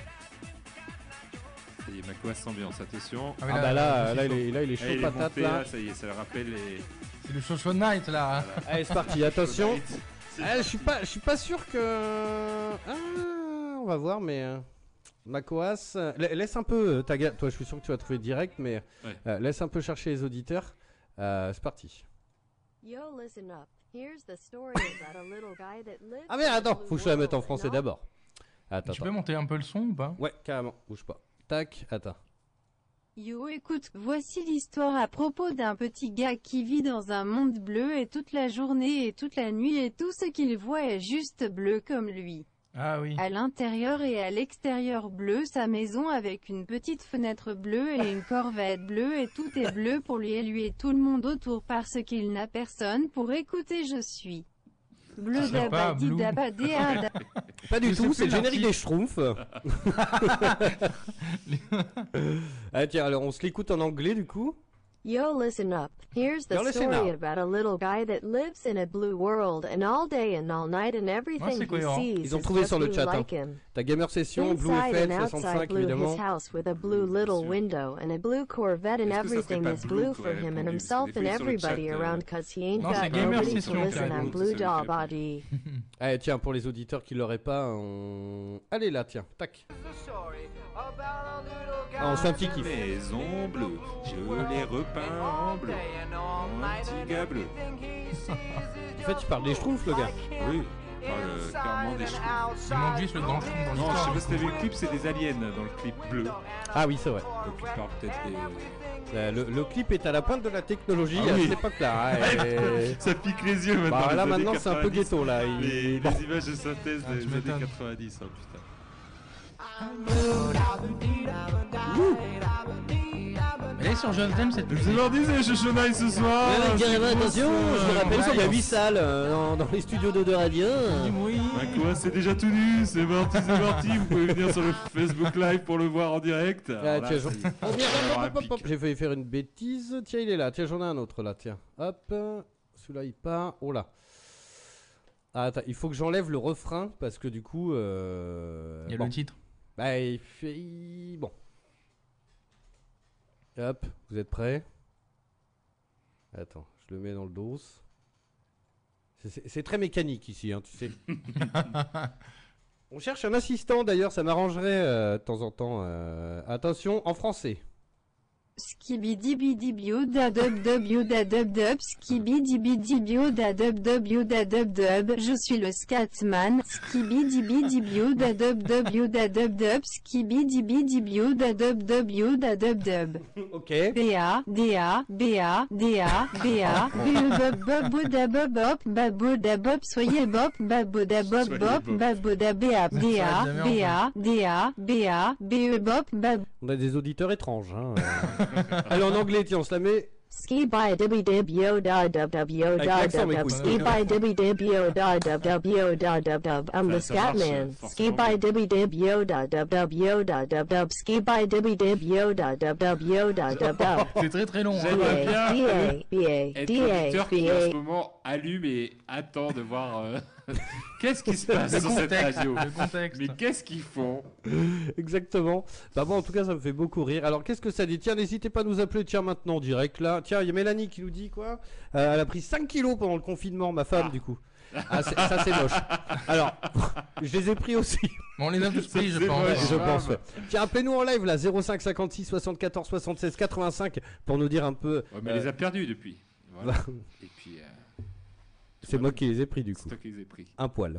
D: Ça y est, Macos ambiance, attention.
E: oui,
C: Ah bah là,
E: c'est
C: là, il
E: chaud.
C: est, là, il est
D: Ah,
C: chaud
D: il est
C: patate
D: monté,
C: là.
D: là, ça y est, ça le rappelle les...
E: C'est le show show night là.
C: Allez, c'est parti. Attention.
D: C'est-
C: Ah, je suis pas, je suis pas sûr que. Ah, on va voir, mais. euh, Macoas, euh, la- laisse un peu, euh, Taga, toi je suis sûr que tu vas trouver direct, mais
D: Ouais.
C: euh, laisse un peu chercher les auditeurs. Euh, c'est parti.
J: Yo, listen up. Here's the story about a little guy that lived
C: Ah mais
J: in a
C: attends,
J: blue
C: faut que je la mette en
J: world
C: français
J: and all-
C: d'abord. Attends,
E: Tu
C: attends.
E: peux monter un peu le son ou pas?
C: Ouais, carrément, bouge pas. Tac, attends.
I: Yo, écoute, voici l'histoire à propos d'un petit gars qui vit dans un monde bleu et toute la journée et toute la nuit et tout ce qu'il voit est juste bleu comme lui.
E: Ah oui.
I: À l'intérieur et à l'extérieur bleu, sa maison avec une petite fenêtre bleue et une corvette bleue et tout est bleu pour lui et lui et tout le monde autour parce qu'il n'a personne pour écouter je suis. Bleu
E: Je sais pas,
I: dabadi
E: Blue.
I: dabadéa da-
C: Pas du
E: Je sais
C: tout,
E: plus
C: c'est le générique
E: l'article.
C: des Schtroumpfs. Ah tiens, alors on se l'écoute en anglais du coup.
J: Yo, listen up. Here's the
C: Yo, listen
J: story
C: up.
J: about a little guy that lives in a blue world, and all day and all night, and everything
E: c'est
J: he
E: cohérent.
J: sees
C: Ils ont
J: is
C: trouvé
J: just
C: sur le
J: blue
C: chat, hein.
J: like him.
C: Ta Gamer Session, Blue
J: Inside
C: F L
J: and outside
C: soixante-cinq
J: blue
C: évidemment.
J: his house with a blue little
D: sûr.
J: window and a blue Corvette and
D: Est-ce que ça serait
J: everything
D: pas
J: is
D: Blue
J: blue
D: qui
J: for
D: aurait
J: him and
D: répondu?
J: himself
D: Parce que
J: and
D: des fois, sur le
J: everybody
D: chat,
J: around
D: euh,
J: cause he ain't
E: Non,
J: got
E: c'est Gamer
J: nobody to
E: Session qui a
J: listen
E: répondu,
J: on
D: c'est
J: blue
D: celui qui a
J: dog body.
C: Allez tiens, pour les auditeurs qui l'auraient pas, on... Allez là, tiens, tac. Ah, on se fait un petit kiff.
D: Maison bleue, je l'ai repeint en bleu. Un petit gars bleu.
C: En fait, il parle des Schtroumpfs le gars.
D: Oui, il parle euh, clairement des cheveux.
E: Il manque juste le grand chou dans
D: Non, je sais
E: l'histoire.
D: pas si t'as vu le clip, c'est des aliens dans le clip bleu.
C: Ah oui, c'est vrai.
D: Donc il parle peut-être des...
C: Euh, Le, le clip est à la pointe de la technologie
D: Ah
C: à
D: oui.
C: cette époque-là. hein, et-
D: Ça pique les yeux maintenant.
C: Bah
D: les
C: là
D: années
C: maintenant c'est un peu
D: quatre-vingt-dix.
C: ghetto là. Il-
D: Les,
C: Bon.
D: les images de synthèse
E: Ah,
D: des
E: tu
D: années
E: m'étonnes.
D: quatre-vingt-dix, hein, putain.
E: Elle est sur Just Dance cette
D: Je
E: musique.
D: leur disais, je chenaille ce soir.
C: Ouais, ouais,
D: c'est
C: carrément,
D: grosse,
C: attention,
D: euh,
C: je vous rappelle
E: ouais,
C: qu'il y a
E: non.
C: huit salles euh, dans, dans les studios de De Radio.
E: Oui.
D: Bah quoi, c'est déjà tout nu, c'est parti, c'est parti. Vous pouvez venir sur le Facebook Live pour le voir en direct. Alors
C: Ah,
D: là,
C: tiens,
D: ça
C: j'en-
D: y est.
C: Oh, merde,
D: Alors,
C: hop,
D: un
C: hop, hop,
D: pic.
C: hop, j'ai failli faire une bêtise. Tiens, il est là. Tiens, j'en ai un autre là. Tiens, hop. Celui-là, il part. Oh là. Ah, attends, il faut que j'enlève le refrain parce que du coup. Euh...
E: Il y a
C: bon.
E: le titre.
C: Bah, il fait. il- Bon. Hop, vous êtes prêts? Attends, je le mets dans le dos. C'est- C'est c'est très mécanique ici, hein, tu sais. On cherche un assistant d'ailleurs, ça m'arrangerait euh, de temps en temps. euh, Attention, en français.
I: Skibidi-bidi-bio da dub dub yo da dub dub skibidi-bidi-bio da dub dub yo da dub dub je suis le Scatman skibidi-bidi-bio da dub dub yo da dub dub skibidi-bidi-bio da dub dub yo da dub dub
C: Ok.
I: B A D A B A D A B A B E bob bob boda bob bop baboda bob soyez bop baboda bob
D: Soyez
I: bop
D: bop.
I: baboda B A D A B A D A B A B E bop bab
C: On a des auditeurs étranges. Hein. euh. Allez, en anglais, tiens, on se la met.
J: Ski by dibby dib yo da dub dub yo
C: Avec
J: da
C: l'accent,
J: dub
C: mes
J: dub
C: couilles.
J: ski by dibby dib yo da dub dub yo da dub dub I'm the
D: Ça- ça marche,
J: Scatman.
D: forcément
J: Ski by dibby dib yo da dub dub yo da dub dub ski by dibby dib yo da dub dub yo da dub dub
E: C'est très très long. hein.
D: J'aimerais bien
J: B A B A
D: être
J: D A
D: l'auditeur
J: B
D: qui en
J: A
D: ce moment allume et attend de voir euh, qu'est-ce qui se passe
E: Le
D: sur cette
E: contexte.
D: radio.
E: Le contexte.
D: Mais qu'est-ce qu'ils font?
C: Exactement. Bah bon, en tout cas, ça me fait beaucoup rire. Alors, qu'est-ce que ça dit? Tiens, n'hésitez pas à nous appeler. Tiens, maintenant, direct là. Tiens, il y a Mélanie qui nous dit quoi? Euh, Elle a pris cinq kilos pendant le confinement, ma femme,
D: Ah.
C: du coup. Ah, c'est- ça, c'est moche. Alors, je les ai pris aussi.
E: Bon, on les a tous pris, je
D: C'est
E: pense.
D: moche.
C: Je
D: Ah,
C: pense.
D: bah.
C: Ouais. Tiens, appelez-nous en live là, zéro cinq cinquante-six soixante-quatorze soixante-seize quatre-vingt-cinq pour nous dire un peu.
D: Ouais, mais
C: euh,
D: elle les a perdus depuis. Voilà. Et puis, euh,
C: c'est moi qui les ai pris du
D: c'est
C: coup.
D: toi qui les ai pris.
C: Un poil.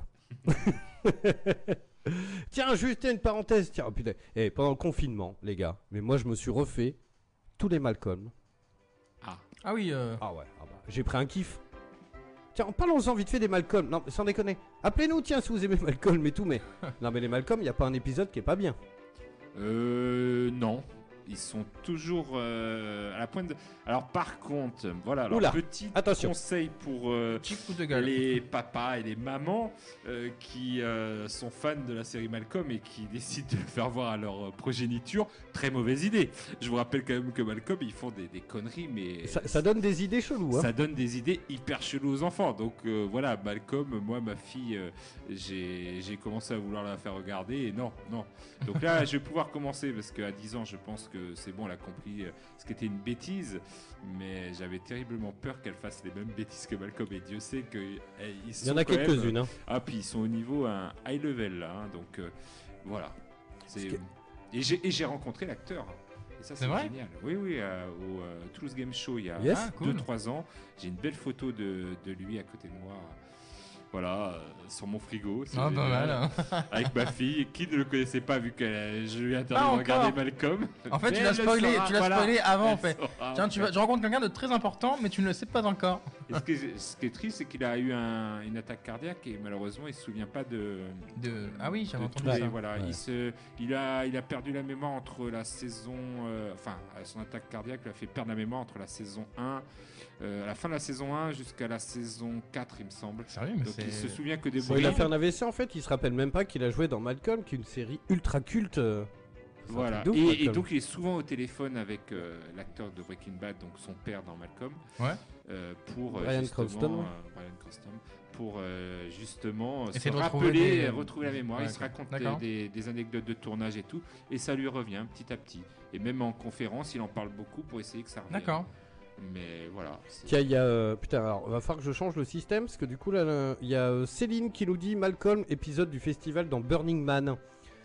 C: Tiens, juste une parenthèse. Tiens, oh, putain. Eh, pendant le confinement, les gars, mais moi je me suis refait tous les Malcolm.
E: Ah oui, euh,
C: Ah ouais, ah bah, j'ai pris un kiff. Tiens, parlons-en vite fait des Malcolm. Non, mais sans déconner. Appelez-nous, tiens, si vous aimez Malcolm et tout, mais. Non, mais les Malcolm, il n'y a pas un épisode qui est pas bien.
D: Euh, non. Ils sont toujours euh, à la pointe de... Alors par contre, voilà, alors
C: Oula,
D: petit
C: attention.
D: conseil pour euh,
E: petit coup de gueule.
D: les papas et les mamans euh, qui euh, sont fans de la série Malcolm et qui décident de le faire voir à leur euh, progéniture, très mauvaise idée. Je vous rappelle quand même que Malcolm, ils font des, des conneries, mais
C: Ça, ça donne des idées cheloues, hein.
D: ça donne des idées hyper cheloues aux enfants. Donc euh, voilà, Malcolm, moi, ma fille, euh, j'ai j'ai commencé à vouloir la faire regarder et non, non. Donc là, je vais pouvoir commencer parce qu'à dix ans, je pense que c'est bon, elle a compris euh, ce qu'était une bêtise. Mais j'avais terriblement peur qu'elle fasse les mêmes bêtises que Malcolm. Et Dieu sait qu'ils
C: Il y en a quelques-unes, hein.
D: Ah, puis ils sont au niveau un high level là. hein, donc euh, voilà. C'est-
C: que-
D: Et j'ai et j'ai rencontré l'acteur. Et ça,
E: C'est
D: c'est
E: vrai
D: génial. Oui, oui, euh, au euh, Toulouse Game Show il y a
C: Yes.
E: Ah, cool.
D: deux trois ans. J'ai une belle photo de, de lui à côté de moi. Voilà, euh, sur mon frigo. c'est
E: Ah, pas
D: génial.
E: mal. hein.
D: Avec ma fille, qui ne le connaissait pas vu que euh, je lui ai interdit
E: Pas
D: de regarder
E: encore.
D: Malcolm.
E: En fait,
D: Mais
E: tu l'as
D: elle le
E: spoilé,
D: saura,
E: tu l'as
D: voilà.
E: spoilé avant en
D: Elle
E: fait.
D: saura,
E: Tiens,
D: en
E: tu,
D: fait.
E: vas, tu rencontres quelqu'un de très important, mais tu ne le sais pas encore.
D: Et ce, qui est, ce qui est triste, c'est qu'il a eu un, une attaque cardiaque et malheureusement, il se souvient pas de.
E: De... Ah oui, j'avais
D: de
E: entendu
D: tous les-
E: ça.
D: Voilà,
C: Ouais.
D: il, se, il, a, il a perdu la mémoire entre la saison. euh, enfin, son attaque cardiaque lui a fait perdre la mémoire entre la saison un, euh, à la fin de la saison un jusqu'à la saison quatre, il me semble.
E: Sérieux, mais
D: Donc
E: c'est.
D: il se souvient que des
C: Bon, il a
D: bruits.
C: fait un A V C en fait, il se rappelle même pas qu'il a joué dans Malcolm, qui est une série ultra culte. euh, c'est un
D: Voilà.
C: truc de ouf,
D: Et, et
C: Malcolm.
D: donc il est souvent au téléphone avec euh, l'acteur de Breaking Bad, donc son père dans Malcolm.
E: Ouais.
D: euh, pour euh,
C: Bryan
D: justement,
C: Cranston, ouais.
D: euh, Bryan Cranston, pour euh, justement euh, se
E: Essayer de retrouver
D: rappeler,
E: des-
D: et retrouver la mémoire.
E: Ouais,
D: il se raconte
E: d'accord.
D: des, des anecdotes de tournage et tout, et ça lui revient petit à petit. Et même en conférence, il en parle beaucoup pour essayer que ça revienne.
E: D'accord.
D: Mais voilà. c'est-
C: Tiens, il y a. euh, putain, alors, va falloir que je change le système, parce que du coup, là, là, il y a euh, Céline qui nous dit Malcolm, épisode du festival dans Burning Man.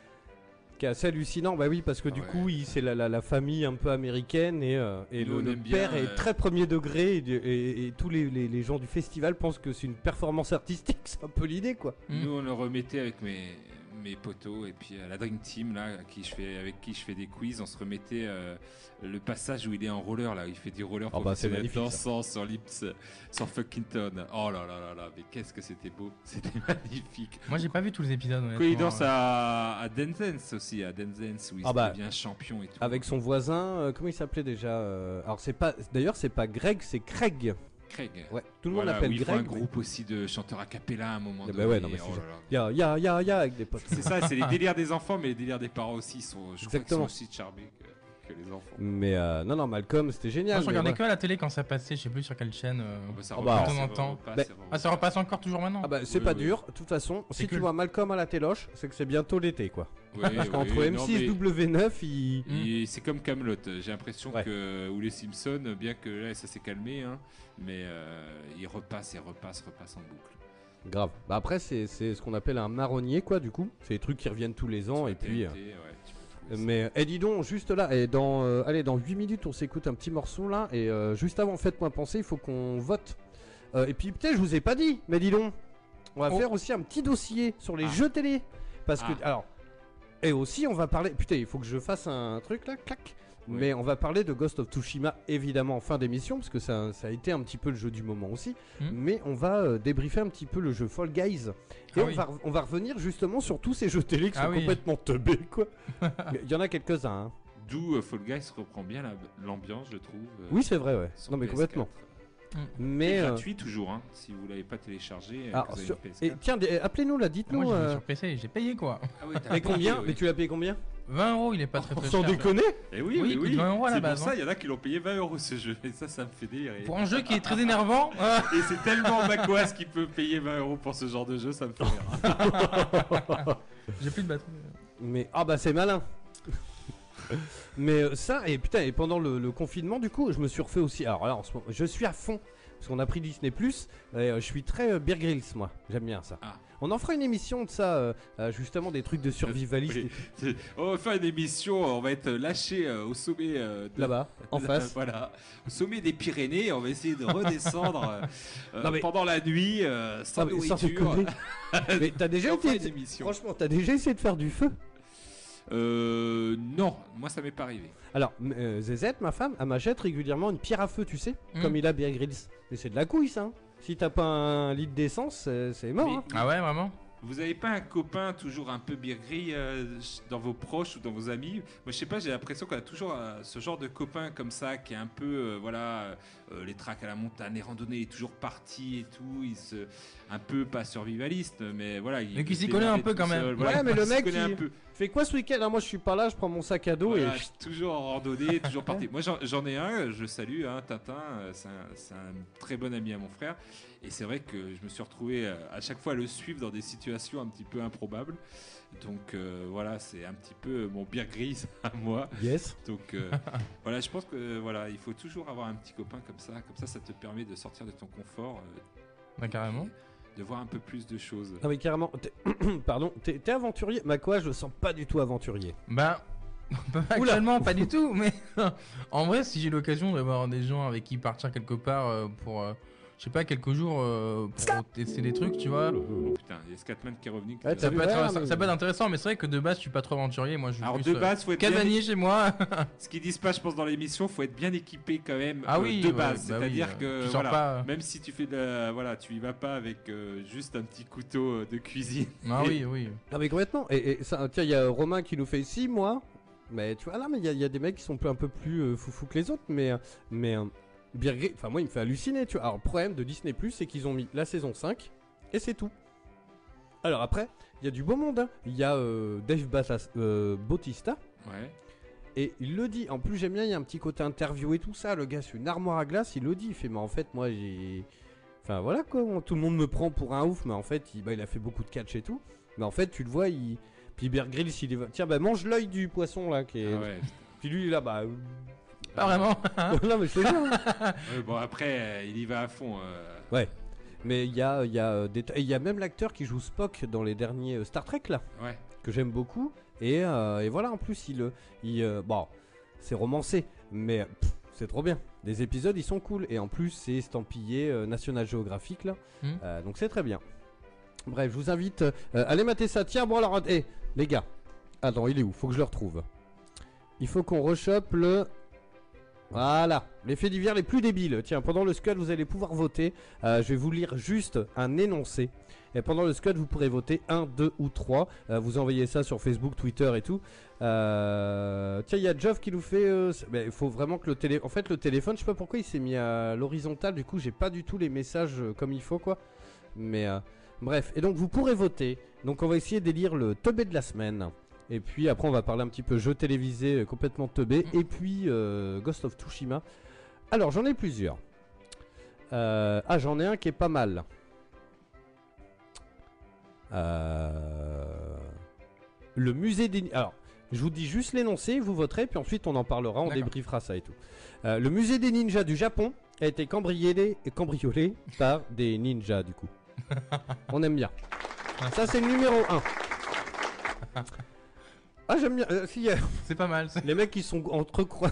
C: Qui est assez hallucinant, bah oui, parce que
D: Ah
C: du
D: ouais.
C: coup, il- c'est la, la, la famille un peu américaine et, euh, et
D: Nous,
C: le,
D: on
C: le
D: aime
C: père
D: bien,
C: est
D: euh,
C: très premier degré et, et- et tous les, les- les gens du festival pensent que c'est une performance artistique, c'est un peu l'idée quoi.
E: Mm.
D: Nous, on le remettait avec mes, mes potos et puis à la Dream Team là, à qui je fais, avec qui je fais des quiz, on se remettait euh, le passage où il est en roller là, où il fait du roller
C: Ah bah, c'est
D: professionnel
C: magnifique,
D: dansant sur Lips, sur Fuckington. Oh là là là là, mais qu'est-ce que c'était beau, c'était magnifique.
E: Moi, j'ai pas vu tous les épisodes.
D: Quand il
E: honnêtement.
D: danse à, à Dance Dance aussi, à Dance Dance où il
C: Ah bah,
D: devient champion et tout.
C: Avec son voisin, euh, comment il s'appelait déjà euh, Alors c'est pas, d'ailleurs c'est pas Greg, c'est Craig.
D: Craig.
C: Ouais, tout le monde
D: Voilà,
C: l'appelle
D: où il faut
C: Greg.
D: un groupe aussi de chanteurs a cappella à un moment
C: Ah
D: donné.
C: bah ouais, non, mais
D: Oh
C: c'est-
D: là là.
C: Ya ya ya ya avec des potes.
D: C'est ça, c'est les délires des enfants, mais les délires des parents aussi ils sont, je crois qu'ils sont
C: Exactement.
D: aussi charmés que, que les enfants.
C: Mais euh, non non Malcolm c'était génial.
E: Moi, je
C: mais
E: regardais
C: ouais.
E: que à la télé quand ça passait, je sais plus sur quelle chaîne. euh,
D: Oh bah, ça
C: Ah bah,
D: repasse,
E: de temps en
D: ça
E: temps.
D: repasse,
C: Bah,
D: ça repasse.
E: Ah, ça repasse encore toujours maintenant.
C: Ah bah c'est
D: Oui,
C: pas
D: oui.
C: dur, de toute façon, si tu
E: cool.
C: vois Malcolm à la téloche, c'est que c'est bientôt l'été quoi.
D: Oui,
C: Parce
D: oui,
C: qu'entre
D: non,
C: M six et
D: mais-
C: W neuf, il...
D: Et c'est comme Camelot. J'ai l'impression
C: Ouais.
D: que ou les Simpsons, bien que là ça s'est calmé, hein, mais euh, ils repassent et repassent, repassent en boucle.
C: Grave. Bah après c'est c'est ce qu'on appelle un marronnier quoi du coup. C'est des trucs qui reviennent tous les ans
D: Sur
C: et
D: la
C: puis...
D: T N
C: euh,
D: T, ouais, tu peux trouver ça.
C: Mais eh, dis donc, juste là, et dans, euh, allez, dans huit minutes, on s'écoute un petit morceau là, et euh, juste avant, faites-moi penser, il faut qu'on vote. Euh, et puis peut-être, je vous ai pas dit, mais dis donc, on va
E: Oh.
C: faire aussi un petit dossier sur les
D: Ah.
C: jeux télé. Parce que,
D: Ah.
C: alors, et aussi, on va parler, putain, il faut que je fasse un truc là, clac.
D: Ouais.
C: Mais on va parler de Ghost of Tsushima évidemment en fin d'émission, parce que ça, ça a été un petit peu le jeu du moment aussi.
E: Hmm.
C: Mais on va euh, débriefer un petit peu le jeu Fall Guys. Et
E: Ah
C: on,
E: oui.
C: va, on va revenir justement sur tous ces jeux télé qui
E: Ah
C: sont
E: oui.
C: complètement teubés quoi. Il y en a quelques-uns. Hein.
D: D'où euh, Fall Guys reprend bien la- l'ambiance, je trouve. euh,
C: Oui, c'est vrai, ouais.
D: sur
C: Non, mais
D: P S
C: complètement.
D: quatre.
C: Mais.
D: C'est
C: euh,
D: gratuit toujours, hein, si vous l'avez pas téléchargé. euh,
C: alors,
D: que vous avez
C: sur-
D: une P S
C: et
D: quatre.
C: tiens, des- appelez-nous là,
E: Moi,
C: dites-nous.
E: j'ai vu
C: euh,
E: sur P C, j'ai payé quoi.
D: Ah oui, t'as
C: Mais
D: payé,
C: combien
D: oui.
C: Mais tu l'as payé combien
E: vingt euros, il est pas très très
C: Sans
E: cher.
C: déconner
D: Eh oui,
E: Oui,
D: oui,
E: il coûte
D: oui.
E: vingt euros à la
D: C'est
E: base,
D: pour ça,
E: hein.
D: il y en a qui l'ont payé vingt euros ce jeu, et ça, ça me fait délirer.
E: Pour un jeu qui est très énervant. euh,
D: Et c'est tellement macOS qui peut payer vingt euros pour ce genre de jeu, ça me fait rire.
E: J'ai plus de batterie.
C: Mais. Ah, bah, c'est malin Mais euh, ça, et putain, et pendant le, le confinement, du coup, je me suis refait aussi. Alors là, en ce moment, je suis à fond. Parce qu'on a pris Disney Plus, et euh, je suis très euh, Bear Grylls, moi. J'aime bien ça.
D: Ah.
C: On en fera une émission de ça, euh, euh, justement, des trucs de survivaliste
D: Oui. C'est- On va faire une émission, on va être lâché euh, au sommet euh, de-
C: là-bas, en
D: de-
C: face.
D: Voilà, au sommet des Pyrénées, on va essayer de redescendre euh, euh,
C: Non, mais-
D: pendant la nuit euh, sans
C: Ah, mais sans
D: nourriture.
C: déconner. Mais t'as déjà
D: Et on fera
C: été.
D: une émission.
C: Franchement, t'as déjà essayé de faire du feu?
D: Euh, non, moi ça m'est pas arrivé.
C: Alors, m- euh, Zézette, ma femme, elle m'achète régulièrement une pierre à feu, tu sais,
E: Mm.
C: comme il a Bear Grylls. Mais c'est de la couille, ça. Hein. Si t'as pas un litre d'essence, c'est c'est mort.
D: Mais-
C: hein.
E: Ah ouais, vraiment.
D: Vous avez pas un copain toujours un peu birgris euh, dans vos proches ou dans vos amis? Moi je sais pas, j'ai l'impression qu'on a toujours euh, ce genre de copain comme ça qui est un peu euh, voilà euh, les tracks à la montagne, les randonnées, il est toujours parti et tout, il se un peu pas survivaliste mais voilà, il
E: Mais qui
D: il
E: s'y
D: se
E: connaît un
D: démerde
E: peu
D: tout
E: quand même.
D: seul,
C: Ouais,
D: voilà,
C: mais le
D: il se
C: mec,
D: connaît
C: il-
D: un peu.
C: Fais quoi ce week-end? Ah, moi, je suis pas là, je prends mon sac à dos
D: Voilà,
C: et.
D: je suis toujours en randonnée, toujours parti. Moi, j'en j'en ai un, je le salue, hein, Tintin, euh, c'est un, c'est un très bon ami à mon frère. Et c'est vrai que je me suis retrouvé euh, à chaque fois à le suivre dans des situations un petit peu improbables. Donc euh, voilà, c'est un petit peu mon beer gris à moi.
C: Yes.
D: Donc euh, voilà, je pense que voilà, il faut toujours avoir un petit copain comme ça. Comme ça, ça te permet de sortir de ton confort, euh,
E: Bah, carrément.
D: de voir un peu plus de choses.
C: Non, mais carrément. t'es- Pardon, t'es t'es aventurier? Bah, quoi, je le sens pas du tout aventurier.
E: Bah, actuellement, pas du tout. Mais en vrai, si j'ai l'occasion d'avoir des gens avec qui partir quelque part euh, pour, euh, je sais pas, quelques jours euh, pour tester des trucs, tu vois.
D: Oh putain, il y a Scatman qui est revenu.
C: Ouais,
E: Ça
C: vu,
E: peut, être,
C: ouais,
E: ça,
C: mais-
E: ça peut être intéressant, mais c'est vrai que de base, je suis pas trop aventurier. Moi, je suis
D: Alors
E: plus,
D: de base, faut
E: euh,
D: être bien
E: casanier chez moi.
D: Ce qu'ils disent pas, je pense, dans l'émission, faut être bien équipé quand même.
E: Ah
D: euh,
E: oui,
D: de
E: ouais,
D: base.
E: bah
D: C'est-à-dire
E: oui,
D: que
E: euh, tu sors
D: voilà,
E: pas, euh.
D: même si tu fais de la- voilà, tu y vas pas avec euh, juste un petit couteau euh, de cuisine.
E: Ah
D: Et-
E: oui, oui.
C: Ah mais complètement. Et, et ça, tiens, il y a Romain qui nous fait six mois. Mais tu vois là, mais il y, a- il y a des mecs qui sont un peu plus euh, foufou que les autres. Mais, euh, mais euh, Bear Grylls- enfin moi il me fait halluciner. Tu vois. Alors le problème de Disney Plus, c'est qu'ils ont mis la saison cinq et c'est tout. Alors après, il y a du beau monde. hein. Il y a euh, Dave Batas- euh, Bautista.
D: Ouais.
C: Et il le dit. En plus j'aime bien, il y a un petit côté interview et tout ça. Le gars c'est une armoire à glace. Il le dit. Il fait mais en fait moi j'ai. Enfin voilà quoi. Tout le monde me prend pour un ouf, mais en fait il, bah, il a fait beaucoup de catch et tout. Mais en fait tu le vois il. Puis Bear Grylls, il est... Tiens, bah mange l'œil du poisson là. Qui est...
D: Ah ouais.
C: Puis lui, là, bah.
E: Pas vraiment.
C: non, mais je te jure. hein.
D: Ouais, bon après, euh, il y va à fond. euh.
C: Ouais. Mais il y a, il y, a, euh, des... et il y a même l'acteur qui joue Spock dans les derniers euh, Star Trek là.
D: Ouais.
C: Que j'aime beaucoup. Et, euh, et voilà, en plus, il. euh, il euh, bon, c'est romancé. Mais pff, c'est trop bien. Les épisodes, ils sont cool. Et en plus, c'est estampillé euh, National Geographic là.
E: Hmm.
C: Euh, donc c'est très bien. Bref, je vous invite. Euh, allez mater ça. Tiens, bon alors. Hé, les gars. Attends, il est où? Faut que je le retrouve. Il faut qu'on rechoppe le. Voilà, les faits divers les plus débiles. Tiens, pendant le Scud, vous allez pouvoir voter. Euh, je vais vous lire juste un énoncé. Et pendant le Scud, vous pourrez voter un, deux ou trois. Euh, vous envoyez ça sur Facebook, Twitter et tout. Euh... Tiens, il y a Geoff qui nous fait. euh, c'est- mais il faut vraiment que le télé. En fait, le téléphone, je sais pas pourquoi il s'est mis à l'horizontale. Du coup, j'ai pas du tout les messages euh, comme il faut, quoi. Mais euh, bref. Et donc, vous pourrez voter. Donc, on va essayer d'élire le teubé de la semaine. Et puis après on va parler un petit peu jeux télévisés euh, complètement teubés. Et puis euh, Ghost of Tsushima. Alors j'en ai plusieurs. Euh, ah j'en ai un qui est pas mal. Euh, le musée des... Alors je vous dis juste l'énoncé, vous voterez. Puis ensuite on en parlera, on
E: D'accord.
C: débriefera ça et tout. Euh, le musée des ninjas du Japon a été cambriolé, cambriolé par des ninjas du coup. On aime bien. Ça c'est le numéro un. Ah j'aime bien, euh, si, euh,
E: C'est pas mal. c'est-
C: les mecs qui sont entrecroisés.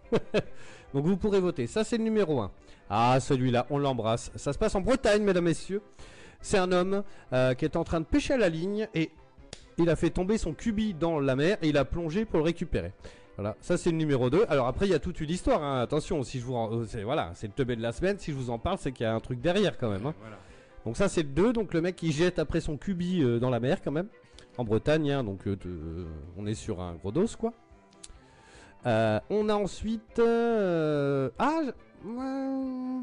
C: Donc vous pourrez voter, ça c'est le numéro un. Ah celui-là, on l'embrasse. Ça se passe en Bretagne mesdames, messieurs. C'est un homme euh, qui est en train de pêcher à la ligne et il a fait tomber son cubi dans la mer et il a plongé pour le récupérer. Voilà, ça c'est le numéro deux. Alors après il y a toute une histoire, hein. Attention, si je vous rends- euh, c'est, voilà, c'est le teubé de la semaine, si je vous en parle c'est qu'il y a un truc derrière quand même. hein.
D: Voilà.
C: Donc ça c'est le deux, donc le mec qui jette après son cubi euh, dans la mer quand même. En Bretagne, hein, donc euh, de- euh, on est sur un gros dos quoi. Euh, on a ensuite... euh, Ah je- ouais.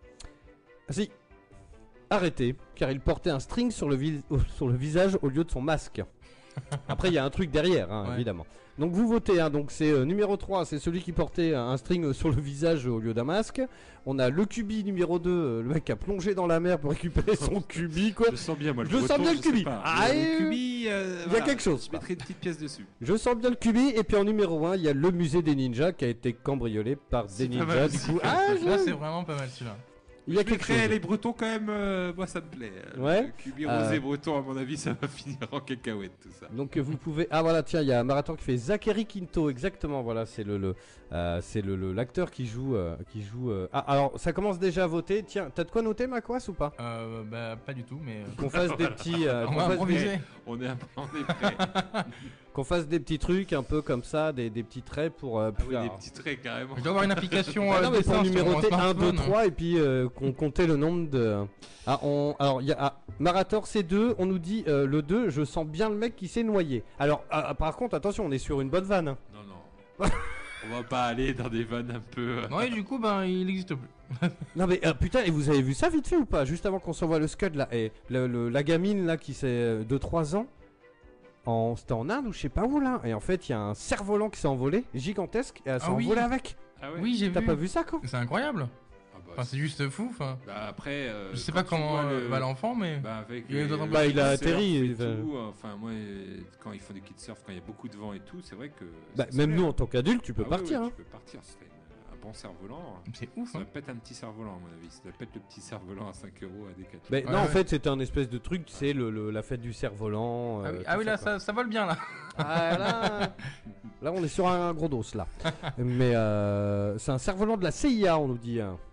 C: Ah, si. Arrêté, car il portait un string sur le, vis- sur le visage au lieu de son masque. Après il y a un truc derrière, hein,
E: Ouais.
C: évidemment. Donc vous votez, hein, donc c'est euh, numéro trois, c'est celui qui portait un string sur le visage au lieu d'un masque. On a le cubi numéro deux, euh, le mec qui a plongé dans la mer pour récupérer son cubi quoi.
D: Je sens bien moi le
C: Je sens
D: breton,
C: bien le
D: je sais
C: cubi.
D: pas.
C: Ah,
D: Le
C: et-
D: cubi, euh,
C: il y a
D: voilà,
C: quelque chose,
D: Je mettrai une petite pièce dessus.
C: Je sens bien le cubi, et puis en numéro un, il y a le musée des ninjas qui a été cambriolé par des
D: C'est pas
C: ninjas.
D: mal
C: Du
D: aussi.
C: coup, ah,
E: Là,
C: je-
E: c'est vraiment pas mal celui-là.
C: il y a
D: Je
C: quelque
D: mettrai
C: chose.
D: les bretons quand même, euh, moi ça me plaît.
C: Ouais.
D: Le cubi
C: Euh.
D: rosé breton, à mon avis, ça va finir en cacahuète tout ça.
C: Donc euh, vous pouvez. Ah voilà, tiens, il y a un marathon qui fait Zachary Quinto, exactement. Voilà, c'est le, le euh, c'est le, le- l'acteur qui joue, euh, qui joue. euh, Ah alors, ça commence déjà à voter. Tiens, t'as de quoi noter, Macquas, ou pas?
E: Euh, bah, pas du tout, mais. euh,
C: Qu'on fasse des petits. euh,
E: On
C: qu'on
E: va
C: fasse des-
E: improviser.
D: On est, on est prêt.
C: qu'on fasse des petits trucs un peu comme ça, des, des petits traits pour. euh,
D: Ah oui,
C: faire-
D: des petits traits carrément.
E: Je dois avoir une application.
C: Ah
E: euh,
C: non mais
E: dessin
C: pour
E: sur mon
C: numéroter un, deux,
E: smartphone.
C: trois et puis euh, qu'on comptait le nombre de... Ah, on... Alors il y a ah, Marator c'est deux, on nous dit euh, le deux, je sens bien le mec qui s'est noyé. Alors ah, ah, par contre attention, on est sur une bonne vanne. hein.
D: Non, non. On va pas aller dans des vannes un peu. euh,
E: Non, et du coup, ben, il n'existe plus.
C: Non mais euh, putain, et vous avez vu ça vite fait ou pas? Juste avant qu'on s'envoie le scud là, et le, le- la gamine là qui c'est de trois ans, en... c'était en Inde ou je sais pas où là, et en fait il y a un cerf-volant qui s'est envolé, gigantesque, et elle s'est
E: Ah oui.
C: envolée avec.
D: Ah ouais.
E: Oui, j'ai vu.
C: T'as pas vu ça quoi?
E: C'est incroyable.
D: Ah bah,
E: Enfin, c'est juste fou. Enfin,
D: bah, après. euh,
E: je sais
D: quand
E: pas
D: tu
E: comment
D: vois
E: euh,
D: le-
E: va l'enfant, mais.
D: Bah, avec
E: Il est
D: les-
E: dans un
D: le
C: Bah, il a
D: kitesurf
C: atterri,
D: et
C: il va-
D: tout, enfin, moi, euh, quand ils font des kitesurf, quand il y a beaucoup de vent et tout, c'est vrai que.
C: Bah,
D: ça
C: même
D: se
C: nous
D: fait,
C: en tant qu'adultes, tu peux
D: Ah oui,
C: partir.
D: oui,
C: hein.
D: Tu peux partir. Si t'as une- un bon cerf-volant.
E: C'est ouf.
D: Ça
E: Hein.
D: doit pas être un petit cerf-volant à mon avis. Ça doit pas être le petit cerf-volant à cinq euros à Decathlon.
C: Mais
E: Ouais,
C: non, en
E: ouais.
C: fait, c'était un espèce de truc, c'est le, le- la fête du cerf-volant.
E: Ah
C: euh,
E: oui,
C: tout
E: ah oui, là,
C: quoi.
E: ça, ça vole bien là.
C: Ah, là, là, on est sur un gros dos là. Mais euh, c'est un cerf-volant de la C I A, on nous dit. hein.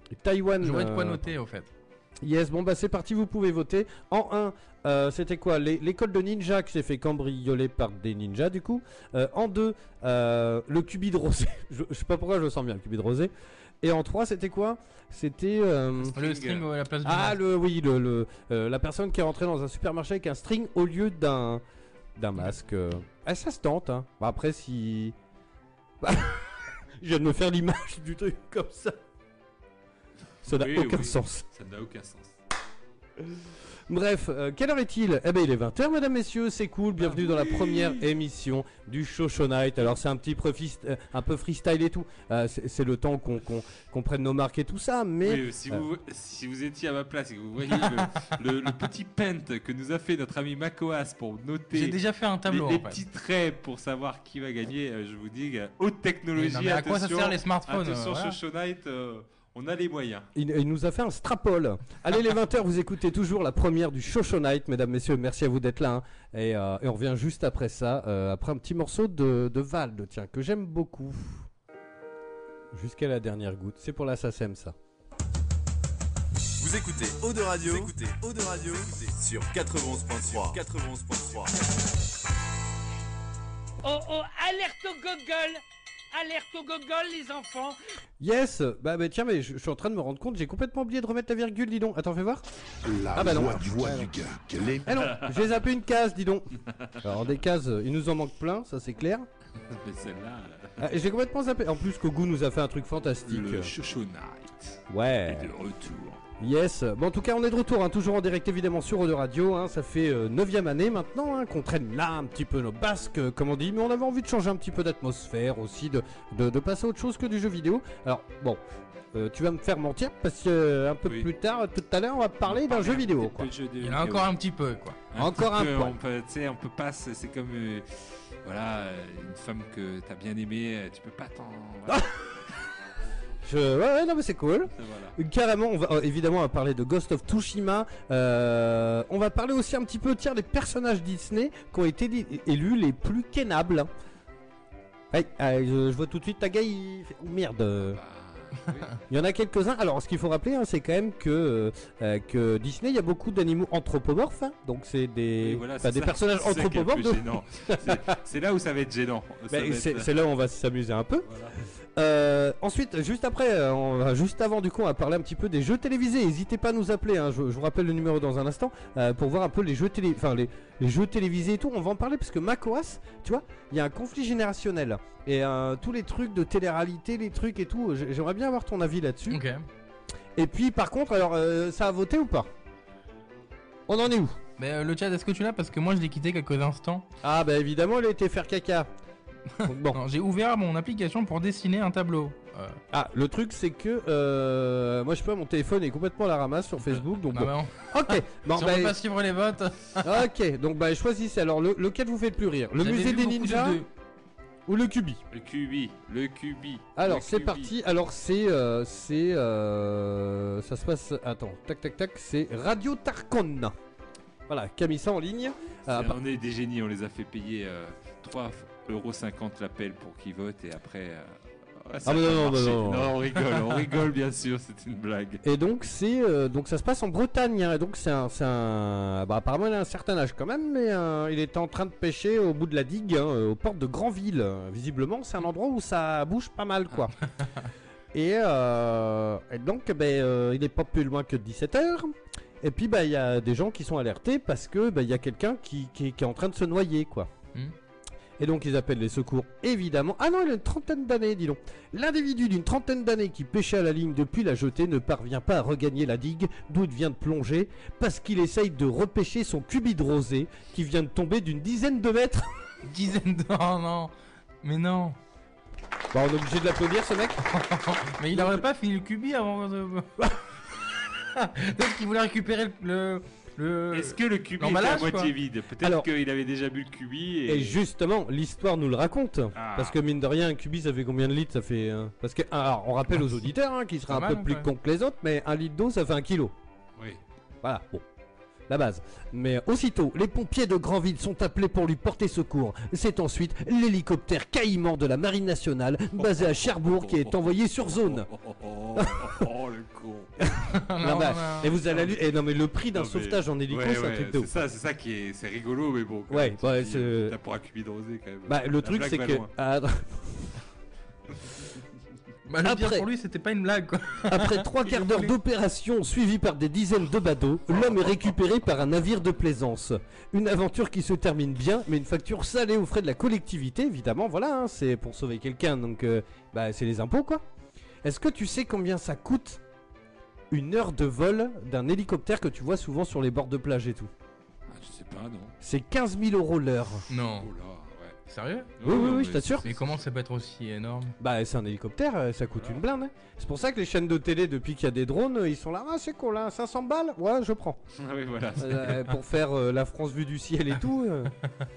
C: Taïwan.
E: J'aurais de quoi
C: euh,
E: noter au fait.
C: Yes, bon bah c'est parti, vous pouvez voter. En un, euh, c'était quoi Les- l'école de ninja qui s'est fait cambrioler par des ninjas du coup. Euh, en deux, euh, le cubi de rosé. je, je sais pas pourquoi je le sens bien, le cubi de rosé. Et en trois, c'était quoi C'était... euh,
E: Le string à la place du
C: Ah,
E: masque.
C: le, oui, le, le, euh, la personne qui est rentrée dans un supermarché avec un string au lieu d'un d'un masque. euh. Ah, ça se tente, hein. Bah, après, si... Bah, je viens de me faire l'image du truc comme ça. Ça n'a
D: Oui,
C: aucun
D: oui,
C: sens.
D: Ça n'a aucun sens.
C: Bref, euh, quelle heure est-il Eh ben il est vingt heures mesdames, messieurs, c'est cool, bienvenue dans la première émission du Shosho Night. Alors c'est un petit peu, free- euh, un peu freestyle et tout, Euh, c'est c'est le temps qu'on qu'on qu'on prenne nos marques et tout ça, mais...
D: Oui, si,
C: euh,
D: vous, si vous étiez à ma place et que vous voyez le, le- le petit paint que nous a fait notre ami Makoas pour noter
E: J'ai déjà fait un tableau,
D: les, les
E: en fait.
D: petits traits pour savoir qui va gagner, euh, je vous dis, euh, haute technologie.
E: Mais non, mais à quoi ça
D: attention,
E: sert les smartphones,
D: Attention,
E: euh, voilà.
D: Shosho Night, euh, on a les moyens.
C: Il, il nous a fait un strapole. Allez, les vingt heures, vous écoutez toujours la première du Shosho Night, mesdames, messieurs. Merci à vous d'être là. hein. Et, euh, et on revient juste après ça, euh, après un petit morceau de, de Vald, tiens, que j'aime beaucoup. Jusqu'à la dernière goutte. C'est pour la S A C E M, ça.
K: Vous écoutez Eau de Radio, vous écoutez Eau de Radio sur quatre-vingt-onze point trois. quatre-vingt-onze point trois.
A: Oh oh, alerte au gogol. Alerte au gogol, les enfants.
C: Yes. Bah, bah tiens, mais je, je suis en train de me rendre compte, j'ai complètement oublié de remettre la virgule, dis donc. Attends, fais voir.
B: La
C: Ah bah non.
B: voix du
C: Ouais,
B: du
C: non.
B: geek. Les-
C: Eh non, j'ai zappé une case, dis donc. Alors des cases, euh, il nous en manque plein, ça c'est clair.
D: Mais celle-là,
C: Ah, j'ai complètement zappé. En plus, Kogu nous a fait un truc fantastique.
D: le Shosho Night
C: Ouais.
D: est de retour.
C: Yes. Bon, en tout cas, on est de retour, hein, toujours en direct évidemment sur Eau de Radio. Hein, ça fait euh, neuvième année maintenant hein, qu'on traîne là un petit peu nos basques, euh, comme on dit. Mais on avait envie de changer un petit peu d'atmosphère aussi, de, de, de passer à autre chose que du jeu vidéo. Alors, bon, euh, tu vas me faire mentir parce que euh, un peu
D: Oui.
C: plus tard, tout à l'heure, on va parler d'un jeu vidéo. Quoi.
E: Il y en a encore un petit peu, quoi.
C: Encore un
D: peu.
C: point.
D: On peut, tu sais, on peut pas. C'est c'est comme, euh, voilà, euh, une femme que t'as bien aimée. euh, Tu peux pas t'en. Voilà.
C: Je... Ouais, ouais, non, mais c'est cool.
D: Voilà.
C: Carrément, on va euh, évidemment on va parler de Ghost of Tsushima. Euh, on va parler aussi un petit peu tiens, des personnages Disney qui ont été li- élus les plus kennables. Ouais, euh, je, je vois tout de suite Taga, il fait... oh, merde.
D: Bah, oui.
C: Il y en a quelques-uns. Alors, ce qu'il faut rappeler, hein, c'est quand même que, euh, que Disney, il y a beaucoup d'animaux anthropomorphes. hein. donc, c'est des,
D: Oui, voilà,
C: enfin,
D: c'est
C: des
D: ça.
C: personnages
D: C'est ça qui est un peu
C: anthropomorphes. donc-
D: gênant. C'est- C'est là où ça va être gênant. Ça
C: Ben,
D: va
C: c'est
D: être-
C: c'est là où on va s'amuser un peu.
D: Voilà.
C: Euh, ensuite, juste après, euh, on va, juste avant, du coup, on va parler un petit peu des jeux télévisés. N'hésitez pas à nous appeler. hein, je, je vous rappelle le numéro dans un instant euh, pour voir un peu les jeux télé, enfin les, les jeux télévisés et tout. On va en parler parce que Macoas, tu vois, il y a un conflit générationnel et euh, tous les trucs de télé-réalité, les trucs et tout. j'ai- J'aimerais bien avoir ton avis là-dessus.
E: Ok.
C: Et puis, par contre, alors, euh, ça a voté ou pas On en est où
E: Mais euh, le chat, est-ce que tu l'as? Parce que moi, je l'ai quitté quelques instants.
C: Ah, bah évidemment, il a été faire caca. Donc, bon.
E: Non, j'ai ouvert mon application pour dessiner un tableau. Euh,
C: Ah, le truc c'est que euh, moi je sais pas, mon téléphone est complètement à la ramasse sur Facebook, donc
E: non,
C: bon.
E: mais on-
C: Ok, bon,
E: si on
C: bah,
E: peut pas suivre les votes.
C: ok, donc bah choisissez. Alors le, lequel vous fait le plus rire, le
E: J'avais
C: musée
E: vu
C: des
E: beaucoup de
C: ninjas
E: deux.
C: ou le Cubi?
D: Le Q B, le Q B.
C: Alors
D: le
C: c'est
D: Q B.
C: parti. Alors c'est euh, c'est euh, ça se passe. Attends, tac tac tac, c'est Radio Tarkon. Voilà, qui a mis ça en ligne.
D: C'est-
C: Euh,
D: on est des génies, on les a fait payer euh, trois euros cinquante l'appel pour qu'ils votent et après. euh, ouais, ça
C: Ah,
D: a
C: mais
D: pas
C: non, non,
D: marché.
C: non, non.
D: on rigole, on rigole bien sûr, c'est une blague.
C: Et donc c'est euh, donc ça se passe en Bretagne. hein, et donc c'est un, c'est un bah apparemment il a un certain âge quand même, mais euh, il était en train de pêcher au bout de la digue, hein, euh, aux portes de Granville. Euh, Visiblement c'est un endroit où ça bouge pas mal quoi. et, euh, et donc ben euh, il est pas plus loin que dix-sept heures. Et puis bah il y a des gens qui sont alertés parce que bah, il y a quelqu'un qui, qui, qui est en train de se noyer quoi.
E: Hmm.
C: Et donc ils appellent les secours, évidemment. Ah non, il a une trentaine d'années, dis donc. L'individu d'une trentaine d'années qui pêchait à la ligne depuis la jetée ne parvient pas à regagner la digue d'où il vient de plonger parce qu'il essaye de repêcher son cubi de rosé qui vient de tomber d'une dizaine de mètres.
E: Dizaine de... Oh non. Mais non.
C: Bah on est obligé de l'applaudir ce mec.
E: Mais il aurait pas fini le cubi avant de... Peut-être qu'il voulait récupérer le... le...
D: Est-ce que le Q B était à
E: l'emballage,
D: moitié
E: quoi.
D: vide? Peut-être
C: Alors-
D: qu'il avait déjà bu le Q B et.
C: Et justement, l'histoire nous le raconte.
D: Ah.
C: Parce que mine de rien, un cubi ça fait combien de litres? Ça fait... euh, Parce que, alors, on rappelle aux auditeurs hein, qui seraient
E: Pas
C: un
E: mal,
C: peu
E: hein,
C: plus
E: quand
C: cons que les autres, mais un litre d'eau ça fait un kilo.
D: Oui.
C: Voilà, bon. La base. Mais aussitôt, les pompiers de Granville sont appelés pour lui porter secours. C'est ensuite l'hélicoptère Caïman de la Marine nationale, basé à Cherbourg, qui est envoyé sur zone.
D: Oh, oh, oh, oh, le con. con.
C: non,
E: Non,
C: bah,
E: non.
C: et vous allez lui- eh, non mais le prix d'un
D: Non, mais-
C: sauvetage en hélico,
D: Ouais,
C: c'est un
D: ouais,
C: truc de
D: c'est
C: ouf.
D: ça, c'est ça qui est, c'est rigolo, mais bon. quand
C: Ouais,
D: même, tu
C: ouais,
D: te dis,
C: c'est-
D: euh, T'as pour un cubi de rosé quand même.
C: Bah le
D: La
C: truc
D: blague
C: c'est
D: va
C: que
D: loin.
C: ah,
E: Bah, le pire
C: Après-
E: pour lui, c'était pas une blague quoi.
C: après trois quarts d'heure d'opération suivie par des dizaines de badauds, l'homme est récupéré par un navire de plaisance. Une aventure qui se termine bien, mais une facture salée aux frais de la collectivité, évidemment. Voilà, hein, c'est pour sauver quelqu'un, donc euh, bah c'est les impôts quoi. Est-ce que tu sais combien ça coûte une heure de vol d'un hélicoptère que tu vois souvent sur les bords de plage et tout?
D: Ah, je sais pas, non.
C: C'est quinze mille euros l'heure.
E: Non.
D: Oh là, ouais.
E: Sérieux?
C: Oui, oui,
D: non,
C: oui, je
D: mais
C: t'assure.
E: Mais comment ça peut être aussi énorme?
C: Bah c'est un hélicoptère, euh, ça coûte une blinde. hein. C'est pour ça que les chaînes de télé, depuis qu'il y a des drones, euh, ils sont là, ah c'est cool, hein, cinq cents balles, ouais je prends.
D: Ah oui, voilà.
C: Euh, pour faire euh, la France vue du ciel et tout. euh.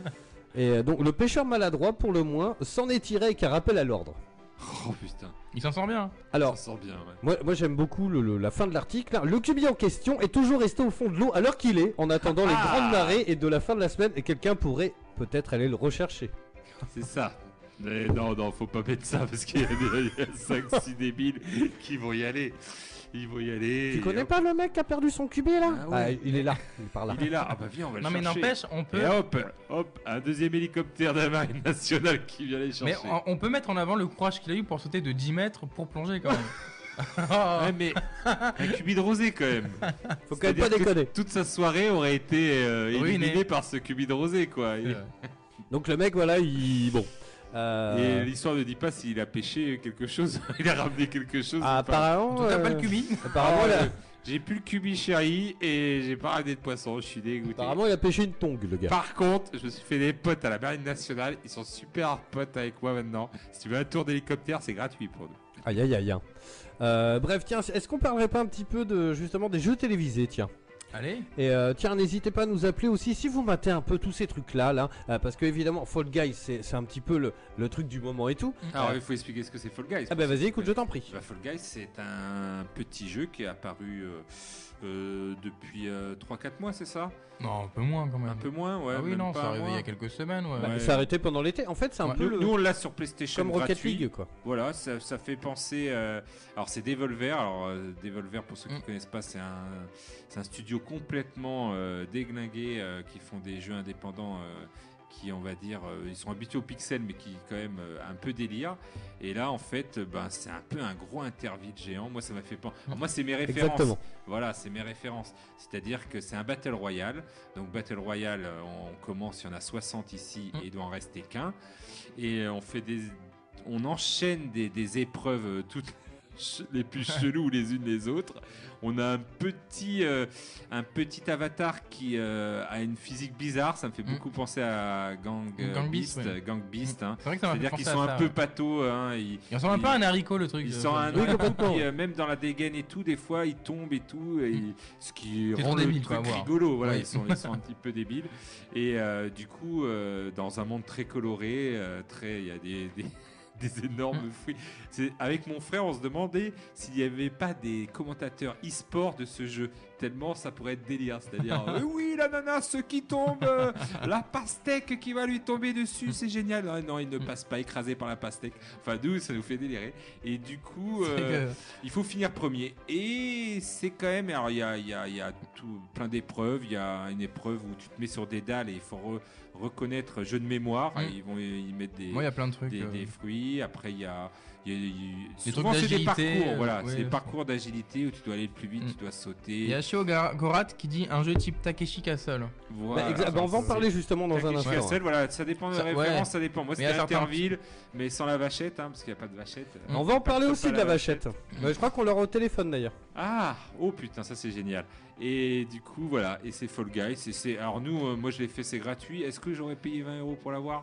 C: Et euh, donc le pêcheur maladroit, pour le moins, s'en est tiré avec un rappel à l'ordre.
D: Oh putain,
E: Il s'en sort bien.
C: Alors,
D: ça sort bien, ouais.
C: moi, moi j'aime beaucoup le- le- la fin de l'article. hein. Le cubi en question est toujours resté au fond de l'eau alors qu'il est, en attendant les
D: Ah.
C: grandes marées et de la fin de la semaine, et quelqu'un pourrait peut-être aller le rechercher.
D: C'est ça. Mais non, non, faut pas mettre ça parce qu'il y a cinq six débiles qui vont y aller. Ils vont y aller.
C: Tu
D: et
C: connais
D: hop.
C: pas le mec qui a perdu son cubi là
D: Ah ouais.
C: Il est là, il est par là.
D: Il est là. Ah bah viens, on va
E: Non
D: le
E: mais
D: chercher.
E: n'empêche, on peut.
D: Et hop, hop, un deuxième hélicoptère de la marine nationale qui vient les
E: Mais
D: chercher.
E: on, on peut mettre en avant le courage qu'il a eu pour sauter de dix mètres pour plonger quand même.
D: Ouais, mais un cubi de rosé quand même.
C: Faut quand même pas
D: C'est-à-dire que
C: déconner.
D: toute sa soirée aurait été euh,
E: Ruinée.
D: éliminée par ce cubi de rosé quoi.
E: C'est
D: Et,
E: vrai.
C: Donc le mec, voilà, il. Bon. Euh,
D: et l'histoire ne dit pas s'il a pêché quelque chose, il a ramené quelque chose.
C: ah,
D: ou pas.
C: apparemment.
E: En tout cas, pas
C: euh,
E: le cubi.
C: Apparemment,
D: Ah,
C: il a-
D: ouais, j'ai plus le cubi chéri et j'ai pas ramené de poisson, je suis dégoûté.
C: apparemment, il a pêché une tongue, le gars.
D: Par contre, je me suis fait des potes à la marine nationale, ils sont super potes avec moi maintenant. Si tu veux un tour d'hélicoptère, c'est gratuit pour nous.
C: Aïe aïe aïe. Euh, bref, tiens, est-ce qu'on parlerait pas un petit peu de justement des jeux télévisés, tiens.
E: Allez.
C: Et euh, tiens, n'hésitez pas à nous appeler aussi si vous matez un peu tous ces trucs-là, là, euh, parce que évidemment, Fall Guys, c'est c'est un petit peu le, le truc du moment et tout.
D: Alors
C: Euh,
D: il faut expliquer ce que c'est Fall Guys.
C: ah bah vas-y, écoute, je t'en prie.
D: Bah, Fall Guys, c'est un petit jeu qui est apparu euh, euh, depuis euh, trois quatre mois, c'est ça?
E: Non, un peu moins quand même.
D: Un peu moins, ouais.
E: Ah oui,
D: même
E: non,
D: pas
E: c'est
D: un
E: arrivé il y
D: mois.
E: a quelques semaines, ouais.
C: Bah,
D: Ouais.
C: c'est arrêté pendant l'été. En fait, c'est un
E: Ouais.
C: peu
D: Nous,
C: le-
D: nous, on l'a sur PlayStation
C: comme Rocket
D: gratuit.
C: League, quoi.
D: Voilà, ça, ça fait penser. euh, alors, c'est Devolver. Alors, euh, Devolver, pour ceux qui ne
E: Mm.
D: connaissent pas, c'est un, c'est un studio complètement euh, déglingué euh, qui font des jeux indépendants. euh, qui, on va dire, euh, ils sont habitués au pixel, mais qui, quand même, euh, un peu délire. Et là, en fait, euh, ben, c'est un peu un gros interville géant. Moi, ça m'a fait penser. Alors, moi, c'est mes références.
C: Exactement.
D: Voilà, c'est mes références. C'est-à-dire que c'est un Battle Royale. Donc, Battle Royale, euh, on commence, il y en a soixante ici
E: Mm.
D: et il doit en rester qu'un. Et euh, on fait des. On enchaîne des, des épreuves euh, toutes les plus cheloues les unes les autres. On a un petit, euh, un petit avatar qui euh, a une physique bizarre. Ça me fait
E: Mm.
D: beaucoup penser à Gang, euh,
E: Gang
D: Beast.
E: Beast, ouais.
D: Gang Beast, hein.
E: C'est vrai que ça m'a fait
D: C'est-à-dire qu'ils
E: penser
D: sont
E: à
D: un
E: ça,
D: peu
E: ouais.
D: patos. Hein, ils,
E: Il ressemble un peu à un haricot le truc.
D: il
E: de-
D: sent un
E: de-
D: autre
C: complètement.
D: qui, euh, même dans la dégaine et tout, des fois il tombe et tout, et il- ce qui
E: C'est
D: rend
E: trop
D: le
E: débile,
D: truc
E: quoi, à voir.
D: rigolo. Voilà,
E: Ouais.
D: ils, sont, ils sont un petit peu débiles. Et euh, du coup, euh, dans un monde très coloré, euh, très, il y a des, des, des énormes fruits. C'est, avec mon frère, on se demandait s'il n'y avait pas des commentateurs e-sport de ce jeu, tellement ça pourrait être délire. C'est-à-dire, euh, oui, l'ananas qui tombe, euh, la pastèque qui va lui tomber dessus, c'est génial. Ah, non, il ne passe pas écrasé par la pastèque. Enfin, nous, ça nous fait délirer. Et du coup, euh,
E: C'est que-
D: il faut finir premier. Et c'est quand même. Alors, il y a, il y a- il y a tout, plein d'épreuves. Il y a une épreuve où tu te mets sur des dalles et il faut re- reconnaître jeu de mémoire.
E: Mm.
D: Ils vont y mettre des,
E: Moi, il y a plein de trucs.
D: des,
E: euh,
D: des fruits. Après, il y a. il y a- il y a-
E: Des
D: souvent,
E: trucs
D: c'est des
E: d'agilité,
D: parcours.
E: euh,
D: Voilà,
E: ouais,
D: c'est des
E: c'est-
D: parcours d'agilité où tu dois aller le plus vite,
E: Mm.
D: tu dois sauter.
E: Il y a Shio Gar- Gorat qui dit un jeu type Takeshi Castle.
D: Voilà.
C: Bah, exa- bah, on va en
D: C'est-
C: parler justement dans un
D: Takeshi
C: instant.
D: Castle, voilà, ça dépend de la
E: Ça-
D: référence,
E: ouais.
D: ça dépend. Moi,
E: Mais il y a
D: c'était
E: certains-
D: Interville, mais sans la vachette, hein, parce qu'il n'y a pas de vachette.
C: On va en
D: Pas-
C: parler
D: pas-
C: aussi
D: pas
C: de la vachette. Ouais, je crois qu'on l'aura au téléphone d'ailleurs.
D: Ah, oh putain, ça c'est génial. Et du coup, voilà, et c'est Fall Guys. Et c'est, alors nous, euh, moi je l'ai fait, c'est gratuit. Est-ce que j'aurais payé vingt euros pour l'avoir?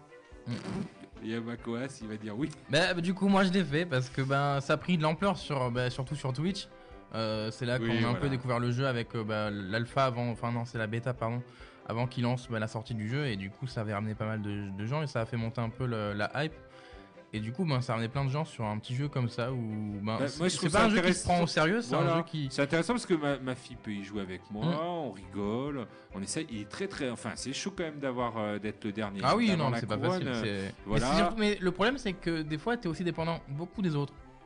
D: Il y a Makoas, il va dire oui.
E: Bah, bah, du coup, moi je l'ai fait parce que ben ça a pris de l'ampleur sur, bah, surtout sur Twitch. Euh, c'est là
D: Oui,
E: qu'on a un
D: voilà.
E: peu découvert le jeu avec euh, bah, l'alpha avant, enfin non, c'est la bêta, pardon, avant qu'il lance bah, la sortie du jeu. Et du coup, ça avait ramené pas mal de, de gens et ça a fait monter un peu le- la hype. Et du coup, ben, ça a ramené plein de gens sur un petit jeu comme ça où ben,
D: Bah,
E: c'est
D: moi, je
E: c'est
D: trouve
E: pas
D: ça
E: un jeu qui se
D: intéressant.
E: prend au sérieux, c'est
D: Voilà.
E: un jeu qui.
D: C'est intéressant parce que ma, ma fille peut y jouer avec moi,
E: Mm.
D: on rigole, on essaye. Il est très très. Enfin, c'est chaud quand même d'avoir euh, d'être le dernier.
E: Ah oui,
D: d'avoir
E: non,
D: la
E: c'est pas
D: couronne,
E: facile.
D: euh,
E: c'est-
D: Voilà.
E: Mais, c'est surtout- mais le problème, c'est que des fois, t'es aussi dépendant beaucoup des autres.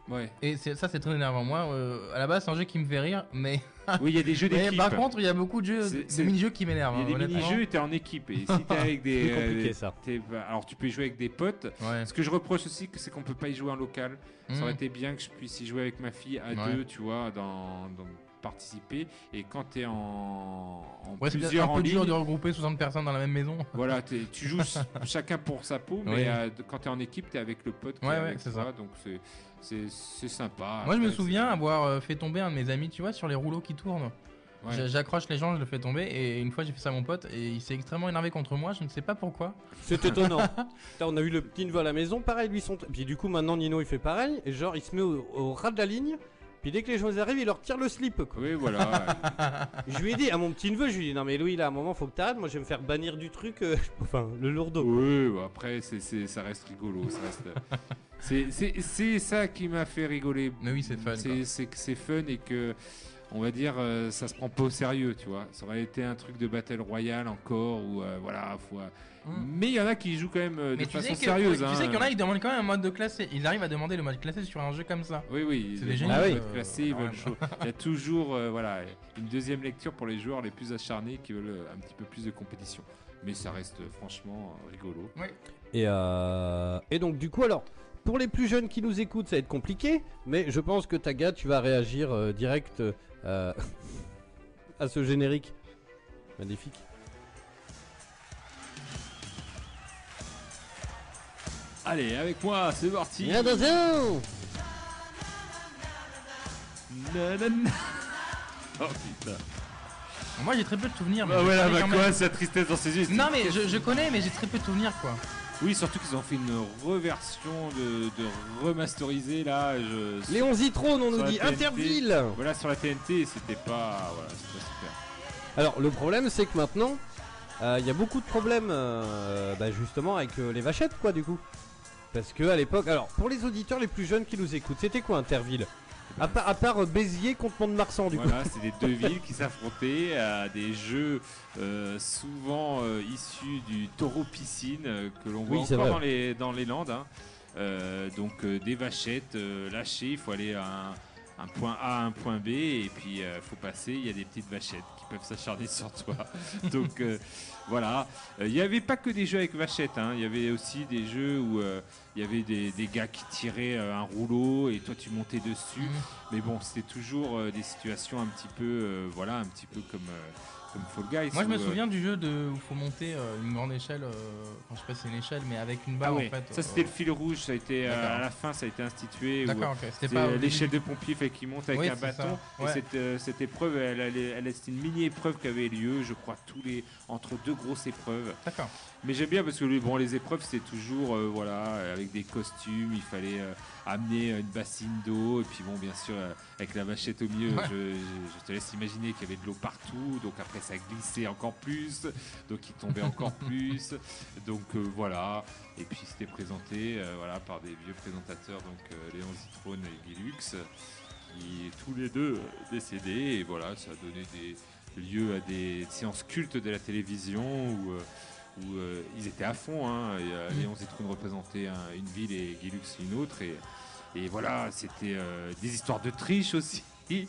D: Ouais.
E: Et c'est, ça, c'est très énervant. Moi, euh, à la base, c'est un jeu qui me fait rire, mais.
D: Oui, il y a des jeux
E: mais
D: d'équipe.
E: par contre, il y a beaucoup de jeux,
D: C'est-
E: de
D: c'est-
E: mini-jeux qui m'énervent.
D: Il y a
E: hein,
D: des
E: honnêtement.
D: mini-jeux et t'es en équipe. Et si t'es avec des.
C: C'est compliqué,
D: euh,
C: ça.
D: t'es- alors tu peux y jouer avec des potes.
E: Ouais.
D: Ce que je reproche aussi, c'est qu'on peut pas y jouer en local. Ça
E: Mhm.
D: aurait été bien que je puisse y jouer avec ma fille à
E: Ouais.
D: deux, tu vois, dans, dans participer. Et quand t'es en, en
E: Ouais, c'est
D: plusieurs
E: un
D: en
E: peu dur
D: ligne,
E: de regrouper soixante personnes dans la même maison.
D: voilà, t'es- tu joues ch- chacun pour sa peau, mais
E: Oui.
D: euh, de- quand t'es en équipe, t'es avec le pote qui
E: Ouais,
D: est
E: ouais,
D: avec
E: c'est
D: toi,
E: ça.
D: donc c'est c'est c'est sympa.
E: Moi, je me
D: Après,
E: souviens avoir euh, fait tomber un de mes amis, tu vois, sur les rouleaux qui tournent.
D: Ouais.
E: J'a- J'accroche les gens, je le fais tomber, et une fois j'ai fait ça à mon pote, et il s'est extrêmement énervé contre moi, je ne sais pas pourquoi.
C: C'est étonnant. Putain, on a eu le petit neveu à la maison, pareil, lui son. Puis du coup, maintenant Nino il fait pareil, et genre il se met au, au ras de la ligne. Puis dès que les gens ils arrivent, il leur tire le slip. Quoi.
D: Oui, voilà.
C: Je lui ai dit à mon petit neveu, je lui ai dit non mais Louis là, à un moment faut que t'arrêtes, moi je vais me faire bannir du truc. euh, enfin, le lourdeau. quoi.
D: Oui, bah après, c'est, c'est, ça reste rigolo. Ça reste, c'est, c'est, c'est ça qui m'a fait rigoler.
E: Mais oui, c'est fun,
D: C'est,
E: quoi.
D: c'est que c'est fun et que, on va dire, euh, ça se prend pas au sérieux, tu vois. Ça aurait été un truc de Battle Royale encore, où euh, voilà, faut. euh,
E: Mm.
D: Mais il y en a qui jouent quand même euh, de
E: Mais tu
D: façon
E: sais, que,
D: sérieuse.
E: tu
D: hein.
E: sais qu'il y en a, ils demandent quand même un mode de classé. Ils arrivent à demander le mode classé sur un jeu comme ça.
D: Oui, oui,
E: C'est
D: ils
E: des
D: veulent
E: génies.
C: Ah oui.
E: euh,
D: classer, ils
E: quand
D: veulent
E: même.
D: chaud. Il y a toujours euh, voilà, une deuxième lecture pour les joueurs les plus acharnés qui veulent euh, un petit peu plus de compétition. Mais ça reste euh, franchement euh, rigolo.
C: Et, euh, et donc du coup alors, pour les plus jeunes qui nous écoutent, ça va être compliqué, mais je pense que Taga, tu vas réagir euh, direct euh, à ce générique. Magnifique.
F: Allez, avec moi, c'est parti.
C: Attention.
F: Nanana. Oh putain.
E: Moi j'ai très peu de souvenirs. Mais
F: Bah
E: je
F: voilà,
E: connais
F: bah
E: quand
F: quoi,
E: même.
F: c'est la tristesse dans ses yeux.
E: Non mais je, je connais, mais j'ai très peu de souvenirs quoi.
D: Oui, surtout qu'ils ont fait une reversion de, de remasterisé là. Je,
C: Léon Zitrone, on
D: sur
C: nous
D: la
C: dit
D: T N T.
C: Interville.
D: Voilà, sur la T N T, c'était pas, voilà, c'était pas super.
C: Alors le problème c'est que maintenant, il y a beaucoup de problèmes euh, bah, justement avec euh, les vachettes quoi du coup. Parce que à l'époque, alors pour les auditeurs les plus jeunes qui nous écoutent, c'était quoi Interville? À part, à part euh, Béziers contre Mont-de-Marsan du
D: Voilà,
C: coup.
D: c'est des deux villes qui s'affrontaient à des jeux euh, souvent euh, issus du taureau piscine euh, que l'on voit
C: Oui, c'est
D: encore
C: vrai.
D: dans les, dans les Landes. hein. Euh, donc euh, des vachettes euh, lâchées, il faut aller à un, un point A, un point B et puis il faut passer, il y a des petites vachettes qui peuvent s'acharner sur toi. Donc euh, voilà, il n'y avait pas que des jeux avec vachettes, hein. Il y avait aussi des jeux où euh, il y avait des, des gars qui tiraient euh, un rouleau et toi tu montais dessus.
E: Mhm.
D: Mais bon, c'était toujours euh, des situations un petit peu, euh, voilà, un petit peu comme, euh, comme Fall Guys.
E: Moi je
D: où,
E: me
D: euh,
E: souviens du jeu de, où il faut monter euh, une grande échelle, euh, enfin, je sais pas si c'est une échelle, mais avec une barre
D: Ah ouais,
E: en fait.
D: ça c'était
E: euh,
D: le fil rouge, ça a été euh,
E: D'accord.
D: à la fin ça a été institué. où,
E: D'accord, ok.
D: euh,
E: C'était
D: c'est,
E: pas au
D: euh,
E: début.
D: l'échelle de pompier fait qu'il monte avec
E: Oui,
D: un
E: c'est
D: bâton.
E: ça,
D: Et
E: ouais.
D: cette, euh, cette épreuve, elle, elle, elle, c'était une mini épreuve qui avait lieu, je crois, tous les entre deux grosses épreuves.
E: D'accord.
D: Mais j'aime bien parce que les, bon, les épreuves c'était toujours euh, voilà avec des costumes, il fallait euh, amener une bassine d'eau et puis bon bien sûr euh, avec la vachette au milieu,
E: Ouais.
D: je, je- je te laisse imaginer qu'il y avait de l'eau partout, donc après ça glissait encore plus, donc il tombait encore plus, donc euh, voilà. Et puis c'était présenté euh, voilà par des vieux présentateurs donc euh, Léon Zitrone et Guy Lux qui tous les deux euh, décédés et voilà ça a donné des lieu à des séances cultes de la télévision où euh, où euh, ils étaient à fond. Hein, et, euh,
E: Mm.
D: Léon Zitrone représentait un- une ville et Guy Lux une autre. Et, et voilà, c'était euh, des histoires de triche aussi.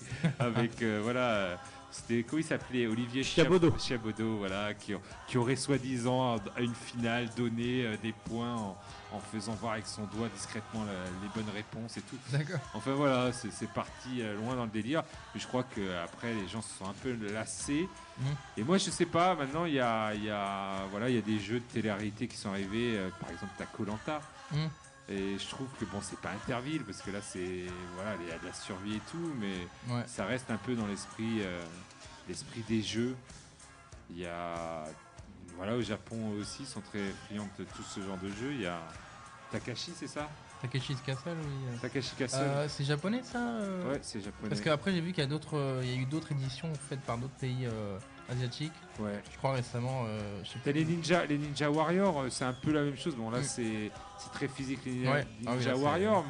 D: avec, euh, voilà, euh, c'était, comment il s'appelait Olivier
C: Chiabodo.
D: Chiab- Chiabodo, voilà, qui, qui aurait soi-disant à une finale donné euh, des points en, en faisant voir avec son doigt discrètement la- les bonnes réponses et tout.
E: D'accord.
D: Enfin voilà, c'est, c'est parti euh, loin dans le délire. Mais je crois qu'après, les gens se sont un peu lassés.
E: Mhm.
D: Et moi, je sais pas, maintenant, il y a, il y, a, voilà, il y a des jeux de télé-réalité qui sont arrivés. euh, par exemple, t'as Koh-Lanta.
E: Mhm.
D: Et je trouve que bon, c'est pas Interville parce que là, c'est voilà, il y a de la survie et tout, mais
E: Ouais.
D: ça reste un peu dans l'esprit, euh, l'esprit des jeux. Il y a, voilà, au Japon aussi, ils sont très friands de tout ce genre de jeux. Il y a Takashi, c'est ça?
E: Takeshi's Castle, oui. euh.
D: Takashi Castle.
E: Euh, c'est japonais ça euh
D: Ouais, c'est japonais.
E: Parce qu'après j'ai vu qu'il y a d'autres, euh, il y a eu d'autres éditions faites par d'autres pays euh, asiatiques.
D: Ouais.
E: Je crois récemment. Euh, je sais
D: T'as
E: plus.
D: les ninja, les ninja warriors, euh, c'est un peu la même chose. Bon là
E: Mm.
D: c'est, c'est très physique les ninja,
E: Ouais. Ah oui,
D: Ninja
E: là, c'est-
D: warriors, mais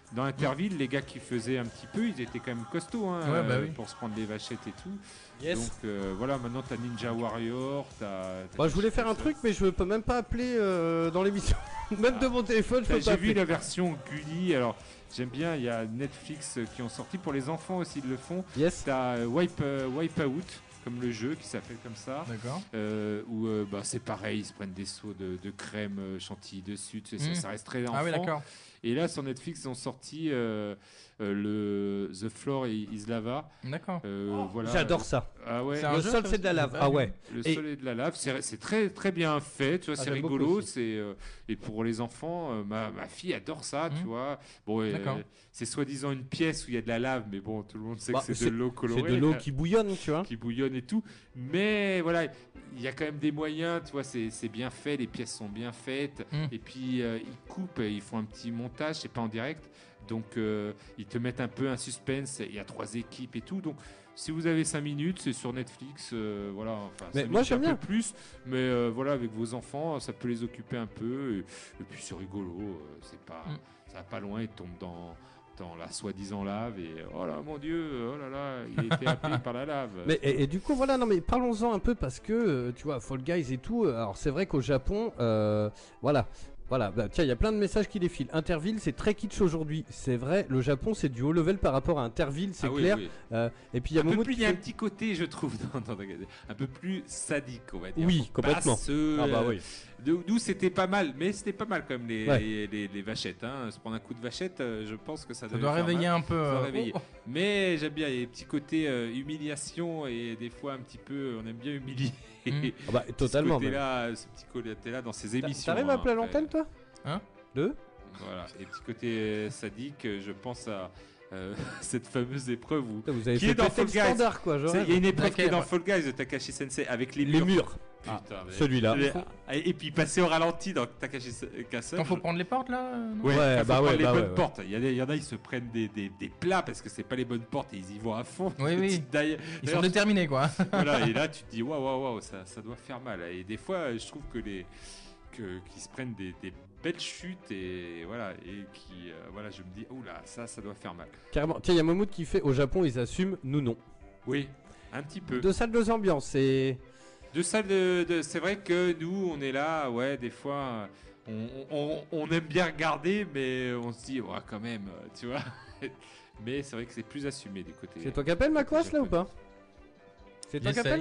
D: dans Interville, les gars qui faisaient un petit peu, ils étaient quand même costauds hein,
E: Ouais, bah
D: euh,
E: oui.
D: pour se prendre des vachettes et tout.
C: Yes.
D: Donc euh, voilà, maintenant t'as Ninja Warrior, t'as. t'as
C: Bah, je voulais faire un truc, mais je peux même pas appeler euh, dans l'émission. Même
D: Ah.
C: de mon téléphone, je
D: T'as-
C: peux pas
D: J'ai vu
C: appeler.
D: la version Gulli, alors j'aime bien, il y a Netflix qui ont sorti, pour les enfants aussi ils le font.
C: Yes.
D: T'as euh, Wipe, euh, Wipe Out, comme le jeu qui s'appelle comme ça.
E: D'accord.
D: Euh, où euh, bah, c'est pareil, ils se prennent des seaux de, de crème euh, chantilly dessus, tu sais, ça,
E: Mm.
D: ça reste très enfant.
E: Ah oui, d'accord.
D: Et là sur Netflix ils ont sorti euh, euh, le The Floor is Lava.
E: D'accord.
D: Euh, voilà.
C: J'adore ça.
D: Ah ouais.
E: C'est un
C: Le
E: jeu,
C: sol,
E: ça
C: c'est de la
E: aussi
C: lave.
E: Ah,
C: Ah ouais.
D: Le
C: Et-
D: sol est de la lave, c'est c'est très très bien fait, tu vois,
C: Ah,
D: c'est
C: j'aime beaucoup
D: rigolo,
C: aussi.
D: c'est euh, et pour les enfants, euh, ma, ma fille adore ça, tu
E: Mhm.
D: vois. Bon, euh,
E: D'accord.
D: c'est soi-disant une pièce où il y a de la lave, mais bon, tout le monde sait
C: Bah,
D: que c'est
C: c'est-
D: de l'eau colorée,
C: C'est de l'eau
D: euh,
C: qui bouillonne, tu vois.
D: qui bouillonne et tout. Mais voilà, il y a quand même des moyens, tu vois, c'est c'est bien fait, les pièces sont bien faites.
E: Mm.
D: Et puis euh, ils coupent, ils font un petit montage, c'est pas en direct. Donc euh, ils te mettent un peu un suspense, il y a trois équipes et tout. Donc si vous avez cinq minutes, c'est sur Netflix, euh, voilà. Enfin,
C: Mais
D: cinq
C: moi,
D: minutes,
C: j'aime
D: un
C: bien.
D: peu plus, mais euh, voilà, avec vos enfants, ça peut les occuper un peu. Et, et puis c'est rigolo, euh, c'est pas,
E: Mm.
D: ça va pas loin, ils tombent dans dans la soi-disant lave et oh là mon Dieu, oh là là, il a été happé par la lave.
C: Mais et, et du coup voilà, non mais parlons-en un peu parce que euh, tu vois Fall Guys et tout. euh, Alors c'est vrai qu'au Japon, euh, voilà. Voilà, bah, tiens, il y a plein de messages qui défilent. Interville, c'est très kitsch aujourd'hui. C'est vrai, le Japon, c'est du haut level par rapport à Interville, c'est
D: Ah oui,
C: clair.
D: oui.
C: Euh, et puis il y a
D: un peu
C: Momo
D: plus,
C: qui
D: il y a un
C: fait-
D: petit côté, je trouve, dans, dans- dans- un peu plus sadique, on va dire.
C: Oui,
D: Faut
C: complètement.
D: pas se-
C: Ah bah oui.
D: D'où d'où c'était pas mal, mais c'était pas mal quand même les,
C: Ouais.
D: les, les- les vachettes. Hein. Se prendre un coup de vachette, euh, je pense que ça,
E: Ça
D: devait
E: doit
D: faire
E: réveiller
D: mal.
E: un peu.
D: Ça doit
E: euh,
D: réveiller.
E: oh,
D: Mais j'aime bien, il y a des petits côtés euh, humiliation et des fois un petit peu, on aime bien humilier.
E: Mm.
C: Ah bah, totalement.
D: Ce
C: même.
D: côté-là, ce petit côté-là dans ses
C: T'a-
D: émissions.
C: T'arrives à
D: hein,
C: appeler à
D: après.
C: l'antenne, toi
E: Hein
C: Deux
D: Voilà, et petit côté euh, sadique, euh, je pense à euh, cette fameuse épreuve où
C: Putain, Vous avez
D: qui
C: fait
D: est dans
C: péter
D: Fall
C: le
D: Guys.
C: standard, quoi. je
D: C'est- Il y a
C: rêve.
D: une épreuve qui est
E: Laquelle,
D: dans
E: ouais.
D: Fall Guys de Takashi Sensei avec les
C: Les
D: murs.
C: murs.
D: Putain,
C: Ah,
D: mais-
C: celui-là.
D: Mais- Et, et puis passer au ralenti dans Takashi Castle.
E: Quand faut prendre les portes là euh, non
D: Ouais,
C: Ouais,
D: quand faut
C: bah
D: prendre
C: ouais,
D: les
C: bah
D: bonnes
C: ouais, ouais.
D: portes. Il y, a des- il y en a, ils se prennent des, des, des plats parce que c'est pas les bonnes portes et ils y vont à fond.
E: Oui, oui.
D: Petite daille-
E: Ils sont
D: D'ailleurs,
E: déterminés quoi.
D: voilà, et là tu te dis waouh waouh waouh, ça, ça doit faire mal. Et des fois, je trouve que les que qu'ils se prennent des, des belles chutes et voilà et qui euh, voilà, je me dis oh là, ça ça doit faire mal.
C: Carrément. Tiens, il y a Momoud qui fait au Japon, ils assument, nous non.
D: Oui, un petit peu.
C: Deux salles, deux ambiances. Et
D: De salles de, de- c'est vrai que nous on est là, ouais, des fois on, on, on aime bien regarder, mais on se dit ouais quand même, euh, tu vois. Mais c'est vrai que c'est plus assumé du côté.
C: c'est toi qui appelles Macross là ou
D: japonais.
C: pas C'est toi qui
E: J'essaye.
C: appelles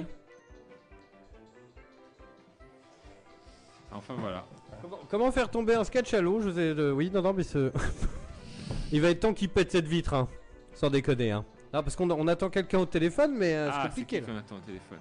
D: Enfin voilà.
C: comment, comment faire tomber un sketch à l'eau Je sais, euh, oui, non, non, mais ce. Il va être temps qu'il pète cette vitre, hein. Sans déconner, hein. Non, parce qu'on on attend quelqu'un au téléphone, mais euh, c'est
D: Ah, c'est
C: compliqué
D: qui
C: là.
D: fait maintenant au téléphone?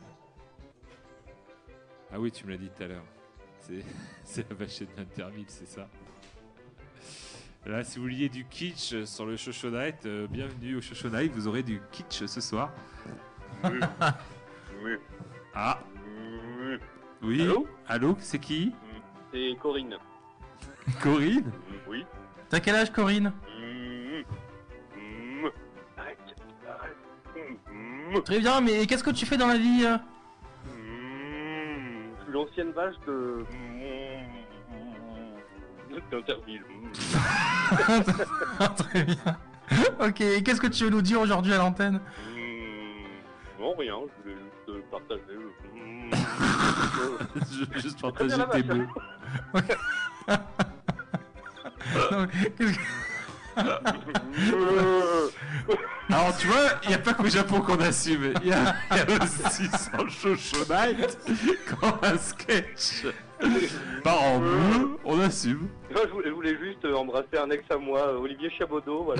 D: Ah oui, tu me l'as dit tout à l'heure. C'est, c'est la vachette d'Interville, c'est ça. Là, si vous vouliez du kitsch euh, sur le Shosho Night, euh, bienvenue au Shosho Night, vous aurez du kitsch ce soir.
H: Oui. Oui.
D: Ah,
H: Oui.
D: oui.
H: Allô
D: Allô, c'est qui?
H: C'est Corinne.
D: Corinne?
H: Oui.
E: T'as quel âge Corinne?
H: Mmh. Mmh. Arrête. Arrête. Mmh.
E: Très bien, mais qu'est-ce que tu fais dans la vie euh
H: Mmh. Je suis l'ancienne vache de... d'Interville.
E: Très bien. Ok, et qu'est-ce que tu veux nous dire aujourd'hui à l'antenne?
H: Mmh. Non, rien, je voulais juste euh, partager. Mmh.
D: Je- Juste
H: Très
D: partager
H: bien, la
D: tes
H: vache.
D: mots.
E: Non, mais qu'est-ce que-
D: Alors tu vois, il n'y a pas qu'au Japon qu'on assume, il y, a il y a aussi sur le Shosho Night, quand un sketch part en bleu, on assume.
H: Moi, je voulais, je voulais juste euh, embrasser un ex à moi, euh, Olivier Chabaudot, voilà.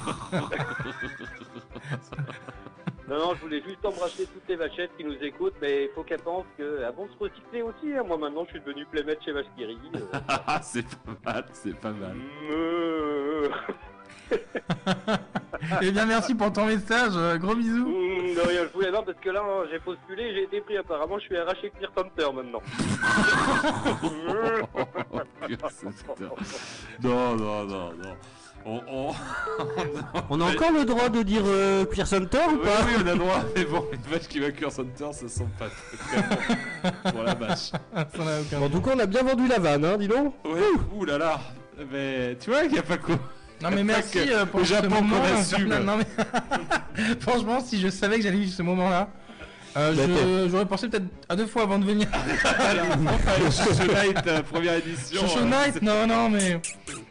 H: Non, non, je voulais juste embrasser toutes les vachettes qui nous écoutent, mais il faut qu'elles pensent qu'elles vont se recycler aussi. Hein. Moi, maintenant, je suis devenu playmate chez Vacherie. Euh...
D: Ah, c'est pas mal, c'est pas mal.
H: Euh...
E: Eh bien, merci pour ton message. euh, Gros bisous.
H: Mmh, de rien, je voulais non, parce que là, hein, j'ai postulé, j'ai été pris. Apparemment, je suis R H Clear Center maintenant.
D: Non, non, non, non. On, on...
C: On a encore le droit de dire euh, Queer Center ou
D: Oui,
C: pas
D: oui, on a droit, mais bon, une vache qui va cuire Center, ça sent pas très bon pour la vache.
E: Ça n'a aucun
C: En tout cas, on a bien vendu la vanne, hein, dis donc.
D: Ouais, ouh là là. Mais tu vois qu'il n'y a pas qu'au
E: Non mais merci euh, pour
D: le
E: ce
D: Japon
E: moment.
D: qu'on assume.
E: Non, non, mais... Franchement, si je savais que j'allais vivre ce moment-là, euh,
C: Bah,
E: je... j'aurais pensé peut-être à deux fois avant de venir.
D: Shosho Night, première édition.
E: Shosho Night, non, non, mais...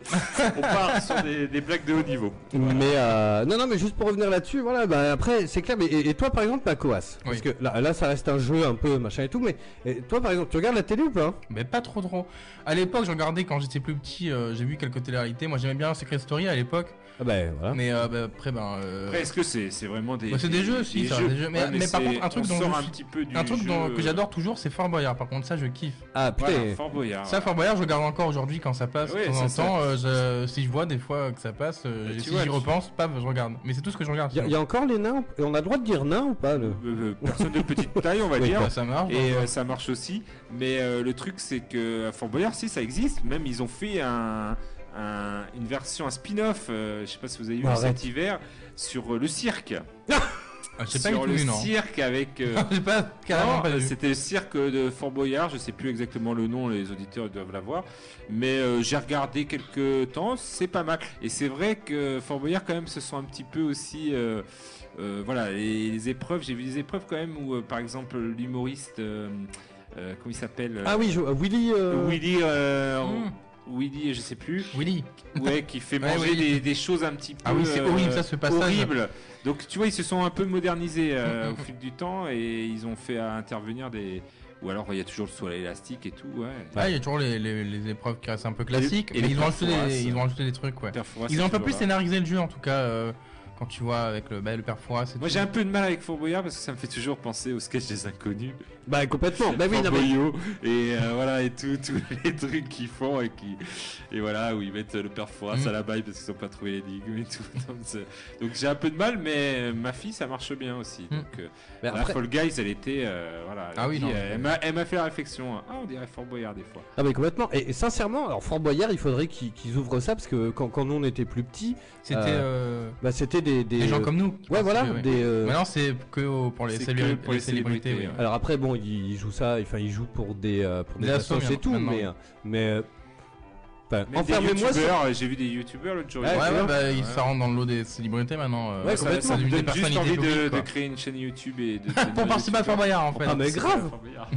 D: On part sur des, des blagues de haut niveau.
C: Mais euh, non, non, mais juste pour revenir là-dessus, voilà, bah après, c'est clair. Mais et, et toi, par exemple, Pacoas, parce
E: Oui.
C: que là, là, ça reste un jeu un peu machin et tout. Mais et toi, par exemple, tu regardes la télé ou pas?
E: Mais pas trop trop. À l'époque, je regardais quand j'étais plus petit, euh, j'ai vu quelques télé-réalités. Moi, j'aimais bien Secret Story à l'époque.
C: Ah bah voilà.
E: Mais euh, bah, après, ben. Euh...
D: Après, est-ce que c'est c'est vraiment des.
E: Bah, c'est des jeux aussi,
D: des
E: ça.
D: jeux.
E: Des jeux. Mais,
D: Ouais,
E: mais par
D: c'est-
E: contre, un truc
D: on
E: dont
D: sort
E: je
D: un
E: suis-
D: petit peu du
E: un truc
D: jeu,
E: dont- que
D: euh,
E: j'adore toujours, c'est Fort Boyard. Par contre, ça, je kiffe.
C: Ah putain.
D: Voilà, Fort Boyard.
E: Ça, Fort Boyard, je regarde encore aujourd'hui quand ça passe.
D: Ouais,
E: de temps
D: ça,
E: en
D: ça-
E: temps, euh, je- si je vois des fois que ça passe, euh,
D: Bah, tu
E: si
D: vois,
E: j'y
D: tu-
E: repense, paf, je regarde. Mais c'est tout ce que je regarde.
C: Il y, a-
E: sinon.
C: y a encore les nains. Et on a le droit de dire nains ou pas le...
D: Euh, euh, personne de petite taille, on va
C: Oui,
D: dire.
E: Bah, ça marche.
D: Et
E: donc,
D: euh, ça marche aussi. Mais euh, le truc, c'est que à Fort Boyard, si ça existe, même ils ont fait un, un- une version, un spin-off, euh, je sais pas si vous avez vu
C: Arrête.
D: cet hiver, sur euh, le cirque.
E: Ah, je sais pas
D: sur
E: du tout
D: le
E: vu, non.
D: cirque avec. euh,
E: J'ai pas carrément
D: non,
E: pas vu.
D: c'était le cirque de Fort Boyard, je sais plus exactement le nom, les auditeurs doivent l'avoir. Mais euh, j'ai regardé quelques temps, c'est pas mal. Et c'est vrai que Fort Boyard, quand même, se sont un petit peu aussi. euh, euh, voilà, les, les épreuves, j'ai vu des épreuves quand même où, euh, par exemple, l'humoriste. euh, euh, comment il s'appelle euh,
C: Ah oui, je... Willy. euh,
D: Willy. euh,
E: Hmm.
D: Willy, je sais plus.
E: Willy.
D: Ouais, qui fait
E: Ouais,
D: manger
E: Willy.
D: des, des choses un petit peu.
E: Ah oui, c'est
D: euh,
E: horrible, ça, ce passage.
D: Horrible. Donc tu vois, ils se sont un peu modernisés euh,
E: Mm, mm,
D: au fil du temps et ils ont fait intervenir des. Ou alors il y a toujours le saut à l'élastique et tout, ouais.
E: Ah, il y a toujours les, les, les épreuves qui restent un peu classiques,
D: et
E: mais
D: les
E: ils ont, rajouté
D: perforas,
E: des, ils ont rajouté des trucs, ouais.
D: Perforas,
E: Ils
D: c'est
E: ont un peu
D: toujours
E: plus
D: là.
E: scénarisé le jeu, en tout cas, euh, quand tu vois avec le, bah, le père Fouras et
D: Moi
E: tout.
D: j'ai un peu de mal avec Fort Boyard parce que ça me fait toujours penser au sketch des inconnus.
C: Bah complètement. Bah oui,
D: Fort
C: non, mais...
D: Boyau, et euh, voilà et tout, tous les trucs qu'ils font et qui et voilà où ils mettent le père Fouras
E: Mm.
D: à la baille parce qu'ils n'ont pas trouvé l'énigme et tout. Donc, c'est- donc j'ai un peu de mal, mais ma fille ça marche bien aussi.
E: Mm.
D: Donc euh,
C: Mais
D: la
C: après-
D: Fall Guys elle était euh, voilà. Elle, a
E: Ah oui,
D: dit,
E: non,
D: euh,
E: je-
D: elle m'a elle m'a fait la réflexion. Ah on dirait Fort Boyard des fois.
C: Ah mais complètement. Et, et sincèrement, alors Fort Boyard, il faudrait qu'ils qu'ils ouvrent ça parce que quand, quand nous on était plus petits,
E: C'était
C: euh,
E: euh,
C: bah c'était des, des
E: des gens comme nous. qui
C: Ouais voilà,
E: participaient, ouais.
C: des. euh,
E: Maintenant, c'est que au- pour les,
D: C'est
E: célébri-
D: que pour
E: les
D: les
E: célébrités.
D: célébrités,
E: oui.
D: ouais.
C: Alors après bon, ils, ils jouent ça, enfin ils jouent pour des euh, pour des
E: Des
C: assos
E: assos,
C: et tout,
E: maintenant,
C: mais
E: oui.
C: euh, mais euh, enfin,
D: Même des
C: enfermez-moi sur.
D: youtubeurs, euh, j'ai vu des youtubeurs l'autre jour.
C: Ouais,
D: ils
E: Ouais,
C: tu
D: ont
E: ouais,
C: vois.
E: bah, ils
D: Ouais.
E: ça rentre dans le lot des célébrités maintenant. euh,
C: Ouais,
D: ça,
C: complètement.
D: ça me
E: devenu
D: donne
E: des
D: juste
E: personnalités
D: envie de,
E: publiques,
D: de
E: quoi.
D: créer une chaîne YouTube et de
E: Pour participer à Fort Boyard, en fait.
C: Ah mais grave.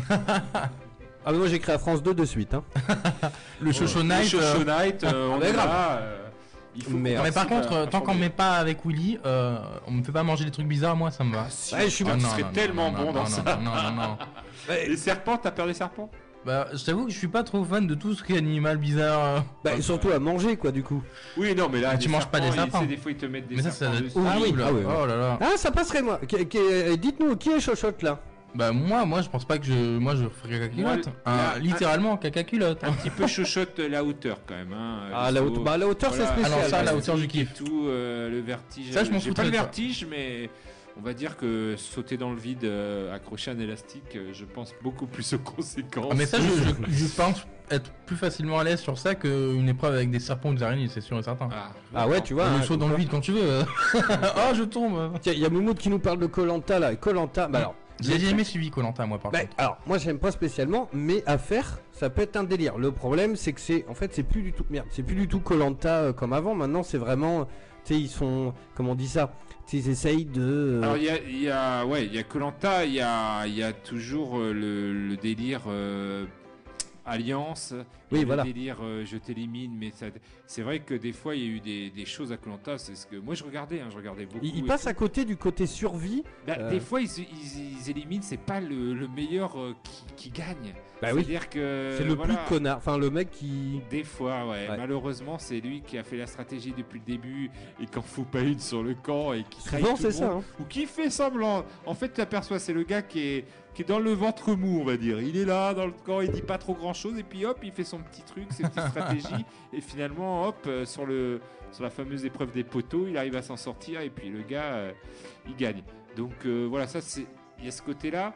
C: Ah mais moi j'ai créé à France deux de suite hein.
E: Le Shosho
D: Le
E: Night. euh,
D: Shosho Night, euh, on
C: mais
D: est
C: grave.
D: là. euh, il faut
C: Mais-
D: qu'on
E: Mais par
D: participe
E: contre,
D: à-
E: euh,
D: à
E: tant
D: Fort
E: qu'on me met
D: Boyard.
E: pas avec Willy, euh, on me fait pas manger des trucs bizarres, moi ça me va.
D: Si,
C: Ouais, je suis
D: tu
E: Ah, non,
D: serais
E: non,
D: tellement
E: non,
D: bon
E: non,
D: dans
E: non,
D: ça.
E: Non, non, non, non.
D: Les serpents, t'as peur des serpents?
E: Bah, je t'avoue que je suis pas trop fan de tout ce qui est animal bizarre. euh.
C: Bah et surtout à manger quoi du coup.
D: Oui, non, mais là,
E: Mais tu
D: les
E: manges pas des
D: ils-
E: serpents.
D: tu sais, des fois, ils te mettent des
E: Mais ça, ça
D: serpents
E: doit être
D: dessus.
E: horrible.
C: Ah oui, ah oui.
E: Oh là là.
C: Ah ça passerait moi. Qui- qui- euh, Dites-nous qui est Chochotte là.
E: Bah, moi, moi, je pense pas que je. Moi, je ferais caca
D: Moi,
E: culotte.
D: le-
E: Un-
D: là,
E: littéralement, caca culotte.
D: Un petit peu chochotte la hauteur quand même. Hein.
C: Ah
D: Il
C: la
D: faut-
C: hauteur, bah la hauteur
D: voilà.
C: c'est spécial.
E: Alors ça, la
C: ouais.
E: hauteur, je
D: Et
E: kiffe.
D: tout, euh, le vertige.
E: Ça, je m'en
D: J'ai pas
E: foutrais,
D: le
E: toi.
D: vertige, mais on va dire que sauter dans le vide, euh, accrocher un élastique, euh, je pense beaucoup plus aux conséquences.
E: Ah, mais ça, je, je, je pense être plus facilement à l'aise sur ça qu'une épreuve avec des serpents ou des araignées, c'est sûr et certain.
D: Ah,
C: Ah ouais tu vois.
E: le
C: hein,
E: saut dans le
C: comme
E: vide quand tu veux. Oh, je tombe.
C: Tiens, il y a Moumoud qui nous parle de Koh-Lanta là. Koh-Lanta, bah alors.
E: J'ai jamais suivi Koh-Lanta, moi, par
C: Bah,
E: contre.
C: alors, moi j'aime pas spécialement, mais à faire, ça peut être un délire. Le problème, c'est que c'est, en fait, c'est plus du tout, merde, c'est plus du tout Koh-Lanta comme avant. Maintenant, c'est vraiment, tu sais, ils sont, comment on dit ça, tu sais, ils essayent de. euh,
D: Alors il y a, il y a, ouais, il y a Koh-Lanta, il y a, il y a toujours euh, le, le délire euh, alliance, il y
C: Oui,
D: a
C: voilà.
D: le délire euh, je t'élimine, mais ça, c'est vrai que des fois il y a eu des, des choses à Koh-Lanta, c'est ce que moi je regardais, hein, je regardais beaucoup.
C: ils, ils
D: et
C: passent
D: tout.
C: à côté du côté survie.
D: Bah,
C: euh,
D: Des fois ils, ils, ils éliminent, c'est pas le, le meilleur euh, qui, qui gagne.
C: Bah oui.
D: C'est-à-dire que
C: c'est le
D: voilà.
C: plus connard, enfin le mec qui.
D: Des fois, ouais.
C: Ouais.
D: Malheureusement, c'est lui qui a fait la stratégie depuis le début et qu'en fout pas une sur le camp et qui trahit
C: Souvent,
D: tout le
C: c'est ça,
D: monde, ou qui fait semblant. En fait, tu aperçois, c'est le gars qui est, qui est dans le ventre mou, on va dire. Il est là dans le camp, il dit pas trop grand chose et puis hop, il fait son petit truc, ses petites stratégies et finalement, hop, euh, sur le sur la fameuse épreuve des poteaux, il arrive à s'en sortir et puis le gars, euh, il gagne. Donc euh, voilà, ça c'est, il y a ce côté-là.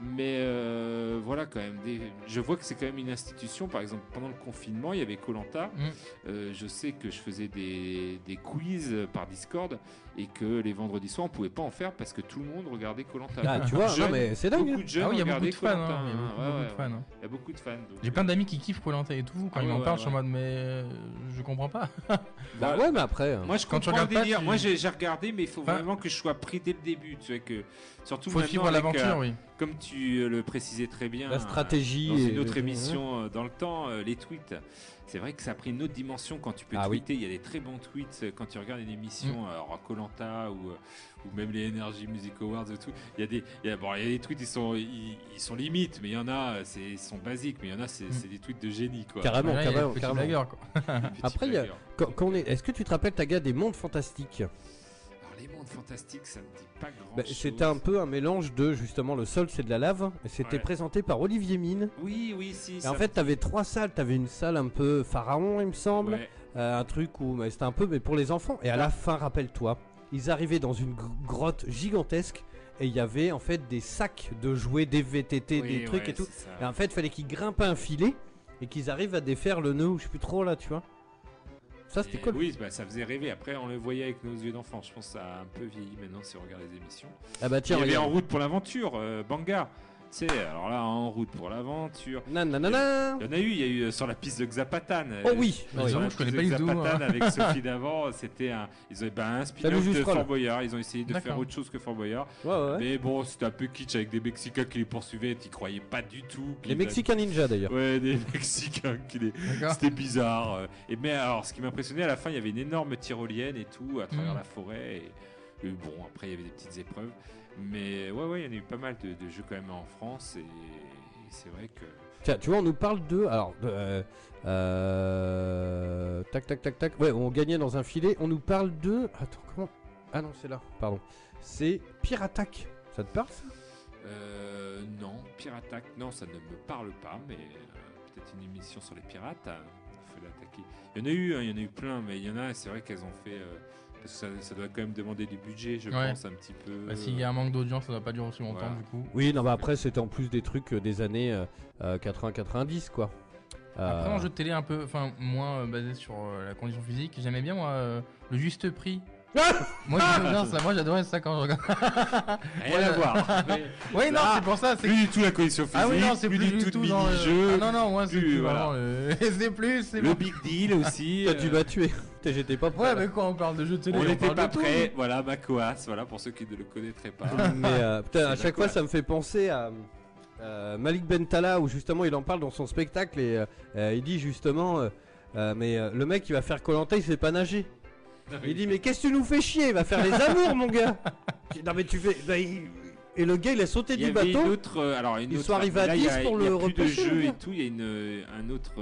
D: Mais euh, voilà, quand même. Des... Je vois que c'est quand même une institution. Par exemple, pendant le confinement, il y avait Koh Lanta.
E: Mm.
D: Euh, je sais que je faisais des, des quiz par Discord et que les vendredis soirs, on pouvait pas en faire parce que tout le monde regardait Koh Lanta.
C: Ah, tu vois, non, mais c'est dingue.
D: Beaucoup de jeunes
E: Ah oui, il y a beaucoup
D: regardaient
E: de fans.
D: Koh-Lanta,
E: hein, Il y a beaucoup,
D: hein.
E: beaucoup
D: Ouais,
E: de fans.
D: ouais.
E: hein.
D: Il y a beaucoup de fans. donc,
E: J'ai plein d'amis qui kiffent Koh Lanta et tout. Quand
D: Ah
E: ils m'en
D: ouais,
E: parlent,
D: ouais,
E: je suis en mode, mais euh, je comprends pas.
C: Bah ouais, mais après.
D: Moi, je
E: Quand tu
D: comprends le
E: regardes pas,
D: délire.
E: tu-
D: Moi, j'ai j'ai regardé, mais il faut
E: Enfin-
D: vraiment que je sois pris dès le début. Tu vois que surtout
E: Faut
D: maintenant
E: suivre
D: avec,
E: l'aventure,
D: euh,
E: oui.
D: Comme tu euh, le précisais très bien.
C: La stratégie
D: euh, Dans
C: et
D: une autre
C: le-
D: émission euh, dans le temps, euh, les tweets. C'est vrai que ça a pris une autre dimension quand tu peux
C: Ah oui.
D: tweeter. Il y a des très bons tweets euh, quand tu regardes une émission,
E: Mm.
D: alors à Koh Lanta ou, euh, ou même les Energy Music Awards et tout. Il y a des, il y a, bon, il y a des tweets, ils sont, ils, ils sont limites, mais il y en a, euh, c'est, ils sont basiques, mais il y en a, c'est,
E: Mm.
D: c'est des tweets de génie, quoi.
C: Carrément,
E: Là, il y a
C: carrément,
E: le petit
C: carrément.
E: blagueur, quoi.
D: Des petits
C: Après, il y a-
D: blagueurs.
C: quand, quand on est, est-ce que tu te rappelles, ta gars, des mondes fantastiques?
D: Alors, les mondes fantastiques, ça me dit pas grand
C: Bah,
D: chose.
C: C'était un peu un mélange de justement le sol c'est de la lave et c'était
D: Ouais.
C: présenté par Olivier Mine.
D: Oui, oui, si.
C: Et
D: ça
C: en fait, t'avais trois salles. T'avais une salle un peu pharaon, il me semble,
D: Ouais.
C: euh, un truc où bah, c'était un peu mais pour les enfants. Et à la fin, rappelle-toi, ils arrivaient dans une gr- grotte gigantesque et il y avait en fait des sacs de jouets, des V T T,
D: Oui,
C: des trucs
D: ouais,
C: et tout.
D: c'est ça.
C: Et en fait, il fallait qu'ils grimpent un filet et qu'ils arrivent à défaire le nœud ou je sais plus trop là, tu vois. Ça c'était
D: Et
C: cool.
D: Oui, bah, ça faisait rêver. Après, on le voyait avec nos yeux d'enfant. Je pense que ça a un peu vieilli maintenant si on regarde les émissions.
C: Ah bah tiens,
D: Il y avait
C: regarde.
D: En route pour l'aventure, euh, Banga. Tu sais, alors là, En route pour l'aventure.
C: Nanana.
D: Il y en a eu, il y a eu euh, sur la piste de Xapatan.
C: Oh oui.
E: Bah,
C: Oui.
E: j'avoue,
D: Sur la
E: je connais
D: piste
E: pas
D: de
E: du tout,
D: Xapatan
E: hein.
D: avec Sophie d'avant, c'était un. Ils avaient bah, un
C: Salut,
D: spin-off de
C: Justrol.
D: Fort Boyard. Ils ont essayé de faire
E: D'accord.
D: autre chose que Fort Boyard.
C: Ouais, ouais, ouais.
D: Mais bon, c'était un peu kitsch avec des Mexicains qui les poursuivaient. Ils croyaient pas du tout.
C: Les
D: qu'ils-
C: Mexicains ninja d'ailleurs.
D: Ouais, des Mexicains qui les.
E: D'accord.
D: C'était bizarre. euh. Et mais alors, ce qui m'impressionnait à la fin, il y avait une énorme tyrolienne et tout à travers
E: Mm.
D: la forêt. Et, et bon, après, il y avait des petites épreuves. Mais ouais, ouais, il y en a eu pas mal de, de jeux quand même en France. Et, et c'est vrai que.
C: Tiens, tu vois, on nous parle de. Alors. de, euh, euh, tac, tac, tac, tac. Ouais, on gagnait dans un filet. On nous parle de. Attends, comment. Ah non, c'est là. Pardon. C'est Piratac. Ça te parle ça?
D: Euh, non, Piratac, non, ça ne me parle pas. Mais euh, peut-être une émission sur les pirates. Il faut l'attaquer. Il y en a eu, hein, il y en a eu plein. Mais il y en a, c'est vrai qu'elles ont fait. euh, parce que ça, ça doit quand même demander du budget, je
E: Ouais.
D: pense, un petit peu.
E: Bah, s'il y a un manque d'audience, ça doit pas durer aussi longtemps,
D: Voilà.
E: du coup.
C: Oui, non, bah après, c'était en plus des trucs euh, des années euh, euh, quatre-vingts quatre-vingt-dix, quoi. Euh,
E: Après, en jeu de télé, un peu, enfin, moins euh, basé sur euh, la condition physique, j'aimais bien, moi, euh, le juste prix. moi, j'aimais bien ça, moi, j'adorais ça quand je regarde.
D: Rien
E: Ouais,
D: à
E: euh,
D: voir. Mais
E: Oui, non,
D: là,
E: c'est pour ça. c'est-
D: plus du tout la condition physique,
E: Ah oui, non, c'est plus,
D: du tout de
E: dans le-
D: mini-jeu.
E: Ah non, non, moi, c'est
D: plus,
E: plus
D: voilà.
E: vraiment le. c'est plus, c'est
D: Le
E: bon.
D: big deal aussi.
C: Toi, tu
D: euh,
C: m'as tué. Putain, J'étais pas prêt.
E: Ouais,
C: là.
E: mais quand on parle de jeux de télé,
D: on
E: on
D: n'était
E: parle
D: pas
E: de tout.
D: prêts. Voilà, Macoas, voilà, pour ceux qui ne le connaîtraient pas.
C: Mais euh, putain, à
D: C'est
C: chaque fois,
D: d'accord.
C: ça me fait penser à euh, Malik Bentala où justement il en parle dans son spectacle et euh, euh, il dit justement, euh, euh, mais euh, le mec il va faire Koh Lanta, il sait pas nager. Il dit mais qu'est-ce que tu nous fais chier, il va faire les amours mon gars. Non mais tu fais, bah, il- et le gars il a sauté
D: Il y
C: du
D: avait
C: bateau.
D: une autre, euh, alors une
C: Ils
D: autre,
C: sont arrivés à
D: là, il y a-
C: dix pour
D: il y a
C: le
D: plus de
C: repêcher,
D: jeux
C: le
D: et
C: gars.
D: tout. Il y a une, euh, un autre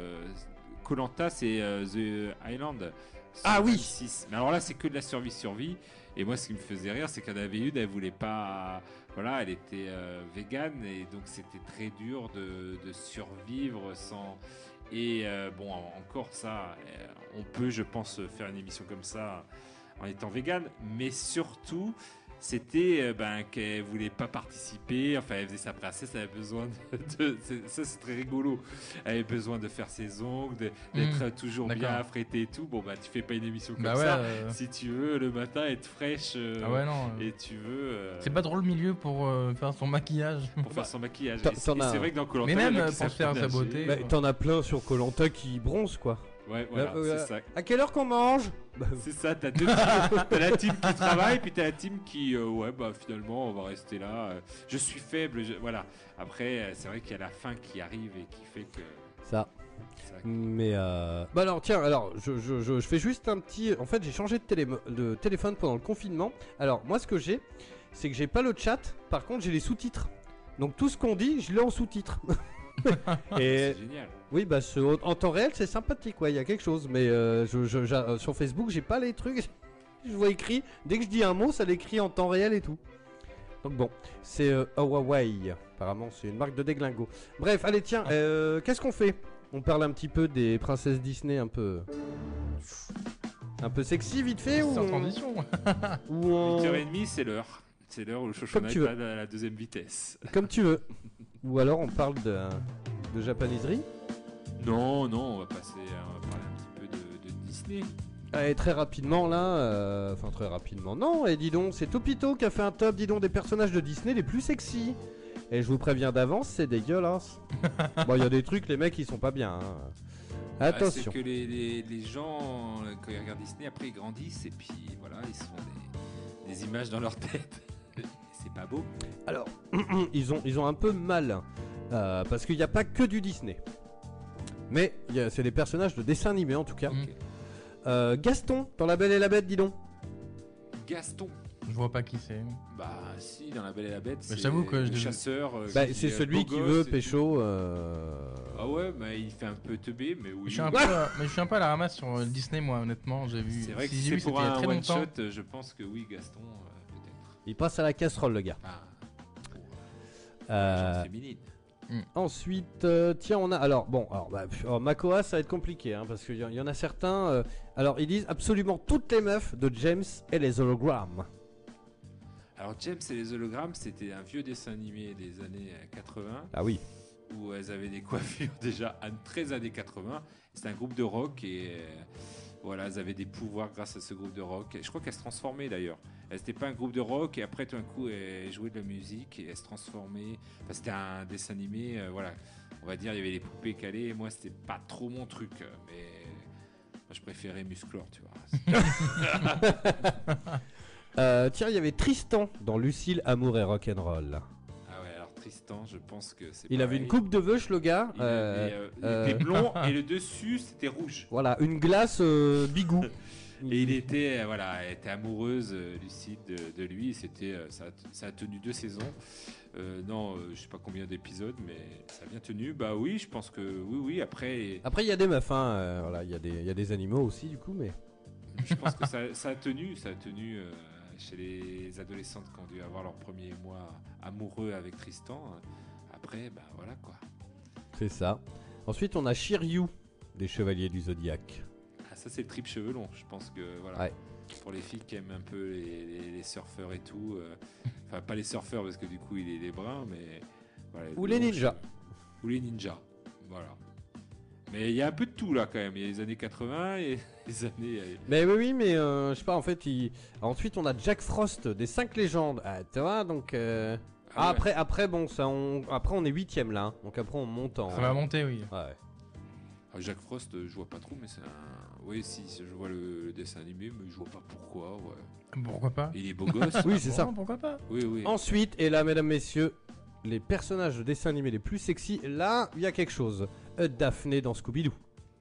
D: Koh Lanta, c'est euh, The Island. sur
C: Ah oui.
D: M six. Mais alors là, c'est que de la survie survie. Et moi, ce qui me faisait rire, c'est qu'il y en avait une, elle voulait pas, voilà, elle était euh, végane et donc c'était très dur de, de survivre sans. Et euh, bon, encore ça, euh, on peut, je pense, faire une émission comme ça en étant végane, mais surtout. C'était euh, ben, qu'elle voulait pas participer, enfin elle faisait sa princesse, elle avait besoin de... de- c'est- ça c'est très rigolo, elle avait besoin de faire ses ongles, de- d'être
E: Mmh,
D: toujours
E: d'accord.
D: bien affrétée et tout, bon bah tu fais pas une émission comme
E: Bah ouais,
D: ça,
E: euh,
D: si tu veux le matin être fraîche euh,
E: Ah ouais, non. euh,
D: et tu veux... euh,
E: C'est pas trop le milieu pour euh, faire son maquillage.
D: pour faire son maquillage,
C: T'en-
D: et c'est
C: t'en as-
D: et c'est vrai que dans Koh Lanta,
E: Mais même
D: il y en a
E: euh,
D: qui
E: pour
D: savent
E: faire
D: pas
E: sa
D: nager.
E: beauté.
C: Bah, T'en as plein sur Koh Lanta qui bronzent quoi.
D: Ouais, voilà,
C: Euh,
D: c'est ça.
C: À quelle heure qu'on mange? Bah,
D: C'est ça, t'as deux teams. T'as la team qui travaille, puis t'as la team qui, euh, ouais, bah finalement, on va rester là. euh, je suis faible, je- voilà. Après, euh, c'est vrai qu'il y a la fin qui arrive et qui fait que.
C: Ça.
D: c'est vrai que-
C: Mais euh... bah alors tiens, alors je, je, je, je fais juste un petit. En fait, j'ai changé de, télé... de téléphone pendant le confinement. Alors moi, ce que j'ai, c'est que j'ai pas le chat. Par contre, j'ai les sous-titres. Donc tout ce qu'on dit, je l'ai en sous-titres. Et
D: C'est génial.
C: oui, bah ce- en temps réel, c'est sympathique. Ouais, il y a quelque chose. Mais euh, je, je- j'a- euh, sur Facebook, j'ai pas les trucs. Je vois écrit. Dès que je dis un mot, ça l'écrit en temps réel et tout. Donc bon, c'est euh, Huawei. Apparemment, c'est une marque de déglingo. Bref, allez, tiens, euh, qu'est-ce qu'on fait? On parle un petit peu des princesses Disney, un peu, un peu sexy, vite fait, ou
E: Sans
C: on-
E: transition.
C: ou on-
D: huit heures trente, c'est l'heure. C'est l'heure où le
C: Comme
D: Shoshonite
C: tu veux.
D: va à la deuxième vitesse.
C: Comme tu veux. Ou alors on parle de, de japaniserie.
D: Non, non, on va passer, on va parler un petit peu de, de Disney.
C: Allez, très rapidement là, euh, enfin très rapidement, non, et dis donc, c'est Topito qui a fait un top, dis donc, des personnages de Disney les plus sexy. Et je vous préviens d'avance, c'est dégueulasse. Bon, il y a des trucs, les mecs, ils sont pas bien. hein. Attention.
D: Ah, c'est que les, les, les gens, euh, quand ils regardent Disney, après ils grandissent et puis voilà, ils se font des, des images dans leur tête. C'est pas beau.
C: Alors, ils ont, ils ont un peu mal, euh, parce qu'il n'y a pas que du Disney. Mais il y a- c'est des personnages de dessins animés en tout cas.
E: Mm.
C: Euh, Gaston, dans La Belle et la Bête, dis donc.
D: Gaston.
E: Je vois pas qui c'est.
D: Bah si, dans La Belle et la Bête,
E: Mais
D: c'est
E: je t'avoue que
D: le
E: je-
D: chasseur. euh,
C: Bah,
D: qui
C: c'est
D: est
C: celui
D: beau
C: qui
D: gosse
C: veut
D: et tout.
C: pécho. euh,
D: Ah ouais, bah il fait un peu teubé, mais oui.
E: Je suis un peu, mais je suis un peu à la ramasse sur euh, Disney, moi, honnêtement. J'ai vu.
D: C'est vrai que
E: si
D: si
E: j'ai
D: c'est
E: vu,
D: pour
E: c'était il y a
D: un
E: très
D: one
E: longtemps.
D: shot, euh, je pense que oui, Gaston, euh, peut-être.
C: Il passe à la casserole, le gars.
D: Ah,
C: Euh,
D: genre féminine.
C: Ensuite, euh, tiens, on a. Alors, bon, alors, bah, pff, alors, Makoa, ça va être compliqué, hein, parce qu'il y, en- il y en a certains. euh, alors, ils disent absolument toutes les meufs de James et les hologrammes.
D: Alors James et les hologrammes, c'était un vieux dessin animé des années euh, quatre-vingts.
C: Ah oui.
D: Où elles avaient des coiffures déjà à très années quatre-vingts. C'était un groupe de rock et euh, voilà, elles avaient des pouvoirs grâce à ce groupe de rock. Et je crois qu'elles se transformaient d'ailleurs. Elles n'étaient pas un groupe de rock et après tout d'un coup elles jouaient de la musique et elles se transformaient. Enfin, c'était un dessin animé, euh, voilà. On va dire il y avait les poupées calées. Et moi c'était pas trop mon truc, euh, mais moi, je préférais Musclor, tu vois.
C: Euh, tiens, il y avait Tristan dans Lucille, Amour et Rock'n'Roll.
D: Ah ouais, alors Tristan, je pense que c'est.
C: Il avait
D: pareil.
C: une coupe de veuche, le gars.
D: Il,
C: euh,
D: avait, euh, il
C: euh,
D: était blond et le dessus c'était rouge.
C: Voilà, une glace euh, bigou.
D: Et il était, euh, voilà, elle était amoureuse, euh, Lucide, de, de lui. Et c'était, euh, ça, a, ça a tenu deux saisons. Euh, non, euh, je sais pas combien d'épisodes, mais ça a bien tenu. Bah oui, je pense que oui, oui. Après,
C: Après, il y a des meufs, hein. euh, voilà, il y, a des- il y a des animaux aussi, du coup, mais.
D: je pense que ça, ça a tenu, ça a tenu euh, chez les adolescentes qui ont dû avoir leur premier mois amoureux avec Tristan. Après, bah voilà quoi.
C: C'est ça. Ensuite, on a Shiryu des Chevaliers du Zodiaque.
D: Ah, ça c'est le trip cheveux longs. Je pense que voilà.
C: Ouais.
D: Pour les filles qui aiment un peu les, les- les surfeurs et tout. euh, Enfin, pas les surfeurs parce que du coup il est, il est brun, mais. Voilà,
C: Ou les
D: longs
C: ninjas.
D: cheveux. Ou les ninjas. Voilà. Mais il y a un peu de tout là quand même. Il y a les années quatre-vingts et les années. euh,
C: Mais oui, oui, mais euh, je sais pas, en fait, il... ensuite on a Jack Frost des cinq légendes. Ah, tu vois, donc. euh,
D: Ah
C: ah,
D: ouais.
C: après, après, bon, ça, on... après on est huitième là, hein. Donc après on monte en.
E: Ça va monter, oui.
C: Ouais.
D: Ah, Jack Frost, euh, je vois pas trop, mais c'est un. Oui, si, si, je vois le, le dessin animé, mais je vois pas pourquoi. Ouais.
E: Pourquoi pas
D: Il est beau gosse.
C: Oui, c'est ça.
E: Bon, pourquoi pas
D: Oui, oui.
C: Ensuite, et là, mesdames, messieurs, les personnages de dessins animés les plus sexy, là, il y a quelque chose. Euh, Daphné dans Scooby-Doo.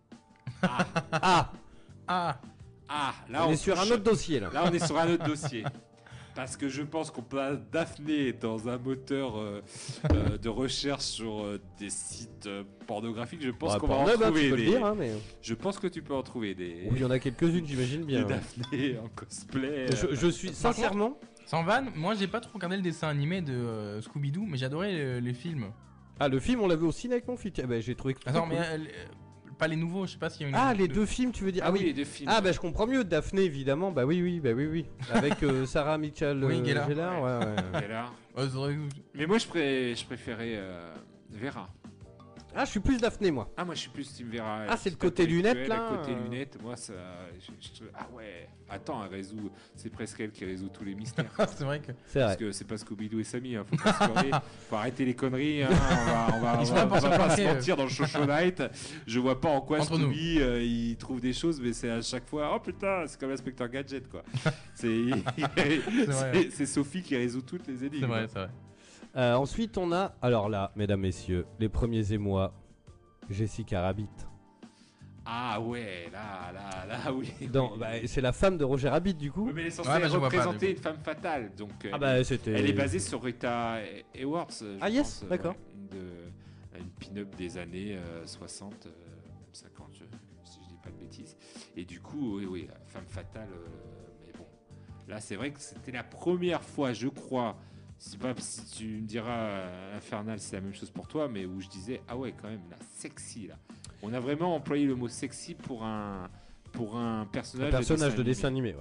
D: Ah,
C: Ah,
E: Ah
D: ah, là
C: on, est
D: se
C: sur un
D: touche-
C: autre dossier là.
D: Là, on est sur un autre dossier. Parce que je pense qu'on place Daphné dans un moteur euh, euh, de recherche sur euh, des sites euh, pornographiques. Je pense
C: Bah,
D: qu'on va en
C: Pornhub, hein,
D: trouver
C: tu peux
D: des.
C: le dire, hein, mais.
D: Je pense que tu peux en trouver des.
C: Oui, il y en a quelques-unes, j'imagine bien.
D: Des
C: ouais.
D: Daphné en cosplay.
C: Je,
D: euh,
C: je suis sincèrement.
E: Sans vanne, moi j'ai pas trop regardé le dessin animé de euh, Scooby-Doo, mais j'adorais le- les films.
C: Ah, le film, on l'a vu au ciné avec mon fils. Eh ben, j'ai trouvé que.
E: Attends,
C: cool.
E: mais euh, les- euh, pas les nouveaux, je sais pas s'il y a une.
C: Ah, les deux films, tu veux dire?
D: Ah
C: Ah
D: oui,
C: oui.
D: les deux films.
C: Ah, bah je comprends mieux. Daphné, évidemment. Bah oui, oui, bah oui, oui. Avec euh, Sarah Michel
E: Oui,
C: euh,
E: Gellar.
C: Gellar, ouais, ouais.
D: Et là.
E: Oh, c'est vrai que-
D: Mais moi, je, pré- je préférais euh, Vera.
C: Ah, je suis plus Daphné, moi.
D: Ah, moi, je suis plus Team Vera.
C: Ah, c'est le
D: Petite
C: côté
D: intellectuelle,
C: lunettes, là,
D: Le côté
C: euh.
D: lunettes, moi, ça. je- je- ah ouais. Attends, elle résout. C'est presque elle qui résout tous les mystères.
E: c'est vrai que.
C: C'est
D: Parce
C: vrai.
D: que c'est pas Scooby-Doo et Sammy, hein, faut pas se leurrer. Faut arrêter les conneries, hein, on va, on va,
E: Ils
D: on
E: sont
D: va-
E: là pour
D: on
E: se
D: va pas se
E: planquer,
D: mentir dans le Shoshonite. Je vois pas en quoi
E: Entre
D: Scooby euh, il trouve des choses, mais c'est à chaque fois, oh putain, c'est comme l'inspecteur Gadget quoi. C'est
E: vrai.
D: c'est- c'est Sophie qui résout toutes les énigmes.
E: C'est vrai, c'est vrai.
C: Euh, ensuite, on a. Alors là, mesdames, messieurs, les premiers émois. Jessica Rabbit.
D: Ah ouais, là, là, là, oui.
C: Dans-
D: oui.
C: bah, c'est la femme de Roger Rabbit, du coup.
D: Oui, mais elle est censée
E: Ouais, bah, je vois pas,
D: représenter
E: du
D: une femme fatale, donc euh,
C: Ah
D: elle,
C: bah c'était.
D: elle est basée sur Rita Hayworth. je
C: Ah, yes,
D: pense, euh,
C: d'accord.
D: ouais, de- une pin-up des années euh, soixante, euh, cinquante, je- si je dis pas de bêtises. Et du coup, oui, oui, femme fatale. euh, mais bon, là, c'est vrai que c'était la première fois, je crois. C'est pas si tu me diras euh, Infernal, c'est la même chose pour toi, mais où je disais ah ouais, quand même, là, sexy là. On a vraiment employé le mot sexy pour un pour un personnage.
C: Un personnage de
D: animé.
C: dessin animé, ouais.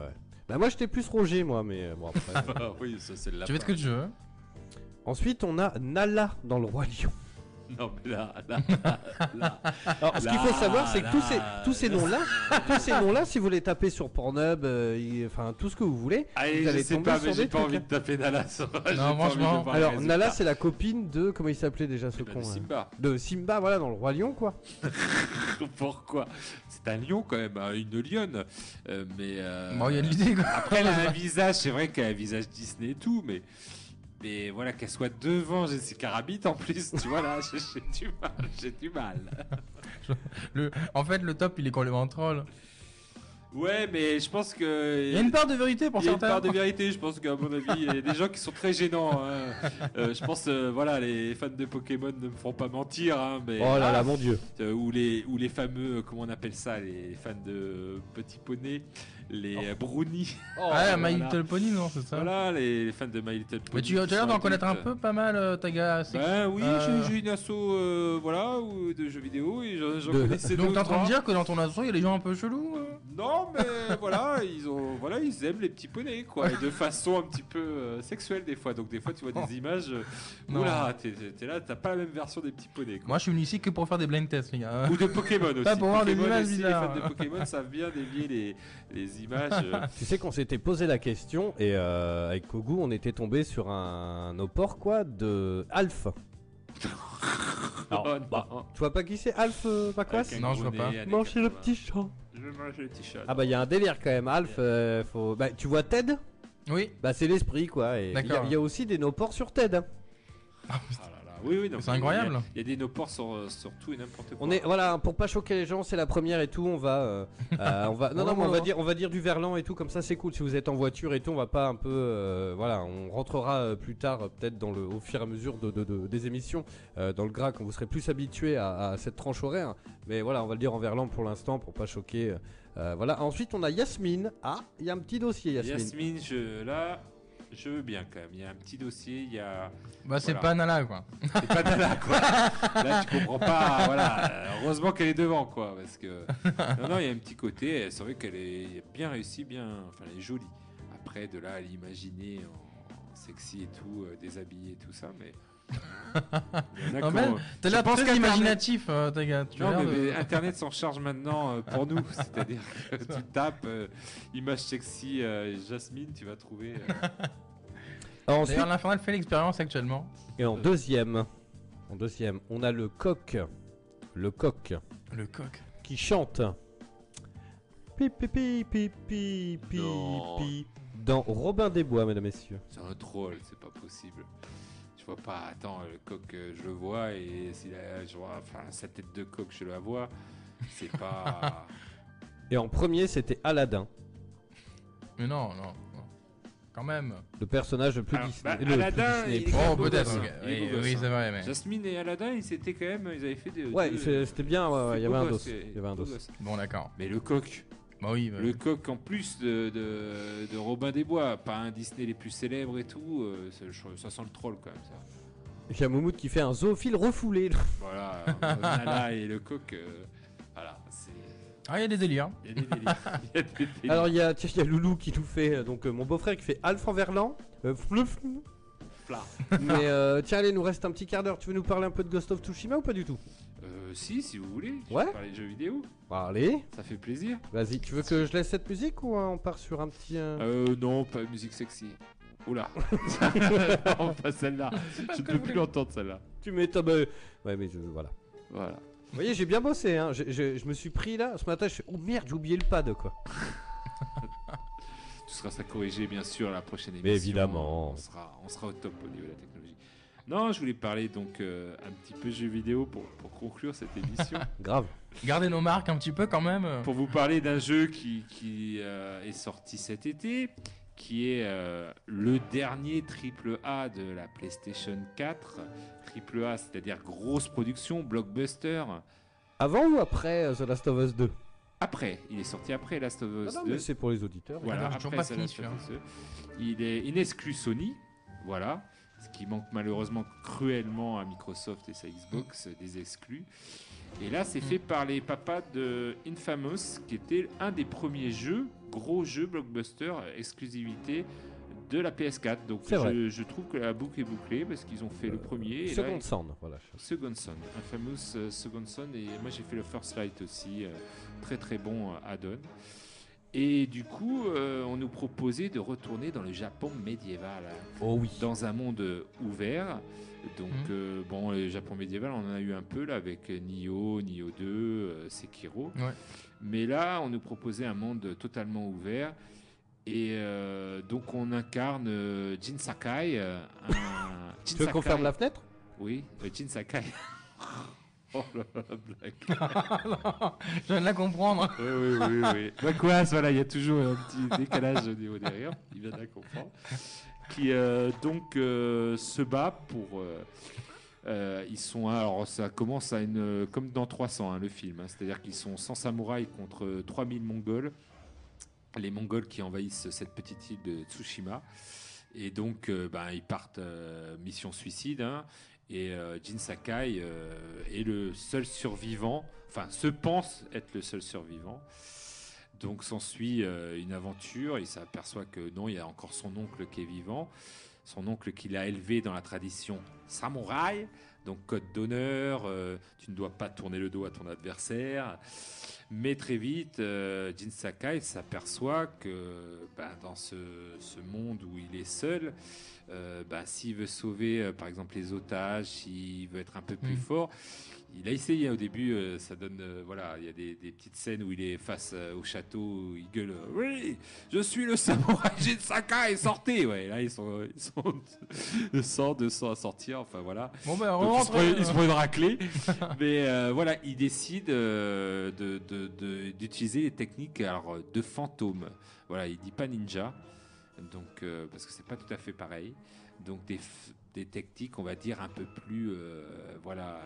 C: Bah moi j'étais plus Roger moi, mais euh, bon après.
D: Ah oui, ça c'est le lapin.
E: Tu veux ce que tu veux.
C: Ensuite on a Nala dans le Roi Lion.
D: Non mais là, là, là.
C: Alors ce qu'il faut savoir c'est que tous ces, tous ces noms-là, tous ces noms-là, si vous les tapez sur Pornhub, euh, y- enfin tout ce que vous voulez,
D: Allez,
C: vous
D: je
C: allez
D: sais
C: tomber
D: pas,
C: sur
D: mais j'ai
C: des
D: pas
C: trucs,
D: envie
C: hein.
D: de taper Nala. sur- j'ai pas envie
E: franchement.
D: de voir
C: Alors
D: les
C: Nala
D: résultats.
C: c'est la copine de, comment il s'appelait déjà ce
D: Eh ben,
C: con
D: de
C: hein.
D: Simba.
C: De Simba, voilà, dans le Roi Lion quoi.
D: Pourquoi? C'est un lion quand même, hein, une lionne. Euh, mais euh,
E: Bon, il y a de l'idée, quoi.
D: Après, elle a un visage, c'est vrai qu'elle a un visage Disney et tout, mais. Mais voilà, qu'elle soit devant Jessica Rabbit en plus, tu vois là, j'ai j'ai du mal, j'ai du mal.
E: Le... En fait, le top, il est complètement troll.
D: Ouais, mais je pense que.
E: Il y a une part de vérité pour
D: Il y a une
E: certains.
D: part de vérité, je pense qu'à mon avis, il y a des gens qui sont très gênants. hein. Euh, je pense, euh, voilà, les fans de Pokémon ne me feront pas mentir. Hein, mais,
C: Oh là là, mon Dieu.
D: Euh, ou, les, ou les fameux, euh, comment on appelle ça, les fans de Petit Poney, les oh. brownies.
E: Oh, ah, My Little Pony, non, c'est ça.
D: Voilà, les, les fans de My Little Pony.
E: Mais tu as l'air d'en connaître un peu, pas mal, euh, ta gars.
D: Ben oui,
E: euh...
D: j'ai une asso euh, voilà, ou de jeux vidéo et j'en, j'en de... connaissais deux.
E: Donc t'es en train de dire que dans ton asso, il y a des gens un peu chelous euh...
D: Non, mais voilà, ils ont, voilà, ils aiment les petits poneys, quoi, et de façon un petit peu euh, sexuelle des fois. Donc des fois, tu vois des images. Euh, oula, t'es, t'es là, t'as pas la même version des petits poneys. Quoi.
E: Moi, je suis venu ici que pour faire des blind tests, les gars.
D: Ou de Pokémon aussi.
E: Pas pour voir des images
D: aussi,
E: bizarres.
D: Les fans de Pokémon savent bien dévier les, les images. Euh...
C: Tu sais qu'on s'était posé la question et euh, avec Kogu, on était tombé sur un, un opor quoi de Alf. Alors,
D: oh,
C: bah, tu vois pas qui c'est Alf euh, Macross?
E: Non, je vois pas.
C: Manger le petit chat.
D: Je veux manger le petit chat.
C: Ah bah il y a un délire quand même. Alf, euh, faut. Bah tu vois Ted?
E: Oui.
C: Bah c'est l'esprit quoi. Et il y, y a aussi des nopors sur Ted. Hein.
D: Ah là là, oui oui. Non,
E: c'est incroyable.
D: Il y, y a des nopors sur, sur tout et n'importe quoi.
C: On est voilà pour pas choquer les gens, c'est la première et tout. On va, euh, euh, on va. Non non, mais on va dire, on va dire du verlan et tout comme ça c'est cool. Si vous êtes en voiture et tout, on va pas un peu, euh, voilà, on rentrera euh, plus tard euh, peut-être dans le, au fur et à mesure de, de, de des émissions euh, dans le gras quand vous serez plus habitué à, à cette tranche horaire. Mais voilà, on va le dire en verlan pour l'instant pour pas choquer. Euh, voilà. Ensuite on a Yasmine. Ah, il y a un petit dossier Yasmine.
D: Yasmine, je là. Je veux bien quand même, il y a un petit dossier, il y a...
E: Bah c'est
D: voilà.
E: pas Nala quoi.
D: C'est pas Nala quoi. Là tu comprends pas, voilà. Heureusement qu'elle est devant quoi, parce que... Non, non, il y a un petit côté, c'est vrai qu'elle est bien réussie, bien... Enfin elle est jolie. Après de là à l'imaginer en sexy et tout, euh, déshabillée et tout ça, mais...
E: Non, mais t'as l'air très imaginatif, euh, t'as gars. Tu
D: non, mais,
E: de...
D: mais Internet s'en charge maintenant euh, pour nous. C'est-à-dire que tu tapes euh, image sexy euh, Jasmine, tu vas trouver. Euh...
C: Alors, ensuite...
E: D'ailleurs, l'Infernal fait l'expérience actuellement.
C: Et en deuxième, en deuxième, on a le coq. Le coq.
E: Le coq.
C: Qui chante. Pi pi pi pi pi pi pi. Dans Robin des Bois, mesdames et messieurs.
D: C'est un troll, c'est pas possible. Je vois pas, attends, le coq, euh, je le vois et si la, je vois, enfin, sa tête de coq, je la vois, c'est pas.
C: Et en premier, c'était Aladdin.
E: Mais non, non, non. Quand même.
C: Le personnage le plus
D: Alors,
C: Disney.
D: bah,
C: le
D: Aladdin,
C: plus Disney.
D: il est
E: Oh, peut-être.
D: gosse,
E: Okay.
D: il est
E: Oui,
D: gosse,
E: oui
D: hein.
E: c'est vrai. Mais...
D: Jasmine et Aladdin, ils étaient quand même, ils avaient fait des.
C: Ouais,
D: deux,
C: c'était bien, ouais, ouais, il y avait un dos.
D: Il
C: Il y avait un dos.
E: Bon, d'accord.
D: Mais le coq.
E: Bah oui. Bah...
D: Le coq en plus de, de, de Robin des Bois, pas un Disney les plus célèbres et tout, euh, ça, ça sent le troll quand même ça.
C: Il y a Moumoud qui fait un zoophile refoulé.
D: Voilà, Nala et le coq, euh, voilà, c'est...
E: Ah, il y a des délires.
D: Il y a des délires. Il y a des délires.
C: Alors il y a, tiens, il y a Loulou qui nous fait, euh, donc euh, mon beau-frère qui fait Alpha en verlan. Euh, flouf.
D: Fla.
C: Mais euh, tiens, allez, il nous reste un petit quart d'heure. Tu veux nous parler un peu de Ghost of Tsushima ou pas du tout?
D: Euh, si, si vous voulez. Je
C: Ouais.
D: vais parler de jeux vidéo.
C: Bah, allez.
D: Ça fait plaisir.
C: Vas-y, tu veux que je laisse cette musique ou hein, on part sur un petit... Euh...
D: Euh, non, pas musique sexy. Oula. Non, pas celle-là. Je ne peux plus l'entendre celle-là.
C: Tu m'étonnes. Bah, ouais, mais je, voilà.
D: Voilà.
C: Vous voyez, j'ai bien bossé. Hein. Je, je, je me suis pris là. Ce matin, je fais, oh merde, j'ai oublié le pad quoi.
D: Tout sera ça corrigé bien sûr à la prochaine émission.
C: Mais évidemment.
D: On sera, on sera au top au niveau de la technologie. Non, je voulais parler donc euh, un petit peu jeux vidéo pour, pour conclure cette émission.
C: Grave.
E: Gardez nos marques un petit peu quand même.
D: Pour vous parler d'un jeu qui, qui euh, est sorti cet été, qui est euh, le dernier triple A de la PlayStation quatre. Triple A, c'est-à-dire grosse production, blockbuster.
C: Avant ou après euh, The Last of Us deux?
D: Après, il est sorti après Last of Us
C: Ah non,
D: deux.
C: mais c'est pour les auditeurs.
D: Voilà,
E: j'ai toujours
D: après
E: pas
D: c'est
E: fini,
D: Last of Us deux. Il est in exclu Sony, voilà. Ce qui manque malheureusement cruellement à Microsoft et sa Xbox, des exclus. Et là, c'est fait par les papas de Infamous, qui était un des premiers jeux, gros jeux blockbuster, exclusivité de la P S quatre. Donc je, je trouve que la boucle est bouclée parce qu'ils ont fait euh, le premier. Et
C: Second
D: là,
C: Son, voilà.
D: Second Son, Infamous euh, Second Son. Et moi j'ai fait le First Light aussi, euh, très très bon euh, add-on. Et du coup, euh, on nous proposait de retourner dans le Japon médiéval,
C: oh oui.
D: dans un monde euh, ouvert. Donc, mmh. euh, bon, le Japon médiéval, on en a eu un peu là avec Nioh, Nioh deux, euh, Sekiro.
E: Ouais.
D: Mais là, on nous proposait un monde totalement ouvert. Et euh, donc, on incarne euh, Jin Sakai. Euh, un...
C: Tu veux qu'on ferme la fenêtre ?
D: Oui, euh, Jin Sakai. Oh là là, la blague.
E: Non, je viens de la comprendre.
D: Oui, oui, oui. oui. Bah quoi, voilà, il y a toujours un petit décalage au niveau derrière. Il vient de la comprendre. Qui euh, donc euh, se bat pour. Euh, euh, ils sont. Alors, ça commence à une. Comme dans trois cents, hein, le film. Hein, c'est-à-dire qu'ils sont cent samouraïs contre trois mille Mongols. Les Mongols qui envahissent cette petite île de Tsushima. Et donc, euh, ben, ils partent euh, mission suicide. Hein, et euh, Jin Sakai euh, est le seul survivant. Enfin, se pense être le seul survivant. Donc s'ensuit euh, une aventure. Il s'aperçoit que non, il y a encore son oncle qui est vivant. Son oncle qui l'a élevé dans la tradition samouraï. Donc code d'honneur, euh, tu ne dois pas tourner le dos à ton adversaire. Mais très vite, euh, Jin Sakai s'aperçoit que bah, dans ce, ce monde où il est seul, euh, bah, s'il veut sauver euh, par exemple les otages, s'il veut être un peu plus mmh. fort, il a essayé au début, euh, ça donne, euh, voilà, il y a des, des petites scènes où il est face euh, au château, où il gueule, euh, oui, je suis le samouraï Jin Sakai, sortez, ouais, là ils sont, ils sont de cent, deux cents à sortir, enfin voilà.
E: Bon ben,
D: donc, il, se prend, il se prend une raclée, mais euh, voilà, il décide euh, de, de, de, d'utiliser les techniques alors, de fantôme. Voilà, il dit pas ninja, donc euh, parce que c'est pas tout à fait pareil. Donc des, des techniques, on va dire un peu plus, euh, voilà.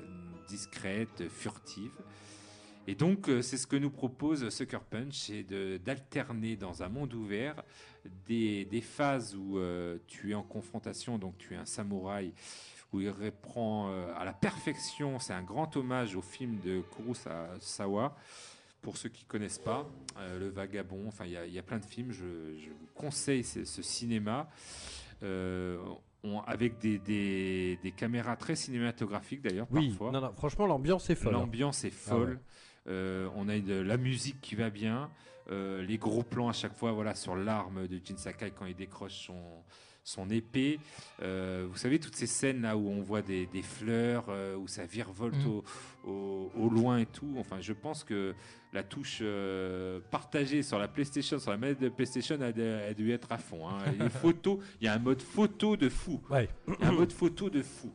D: discrète, furtive. Et donc, euh, c'est ce que nous propose Sucker Punch, c'est de, d'alterner dans un monde ouvert des, des phases où euh, tu es en confrontation, donc tu es un samouraï, où il reprend euh, à la perfection, c'est un grand hommage au film de Kurosawa, pour ceux qui ne connaissent pas, euh, Le Vagabond, enfin il y, y a plein de films, je, je vous conseille ce, ce cinéma. Euh, On, avec des, des, des caméras très cinématographiques d'ailleurs
C: oui,
D: parfois.
C: Non, non, franchement l'ambiance est folle.
D: L'ambiance est folle. Ah ouais. euh, on a de la musique qui va bien. Euh, les gros plans à chaque fois, voilà, sur l'arme de Jin Sakai quand il décroche son, son épée. Euh, vous savez toutes ces scènes là où on voit des, des fleurs, euh, où ça virevolte mmh. au, au, au loin et tout. Enfin, je pense que la touche euh, partagée sur la PlayStation, sur la manette de PlayStation, elle, elle a dû être à fond. Hein. Les photos, il y a un mode photo de fou.
C: Ouais.
D: Il y a un mode photo de fou.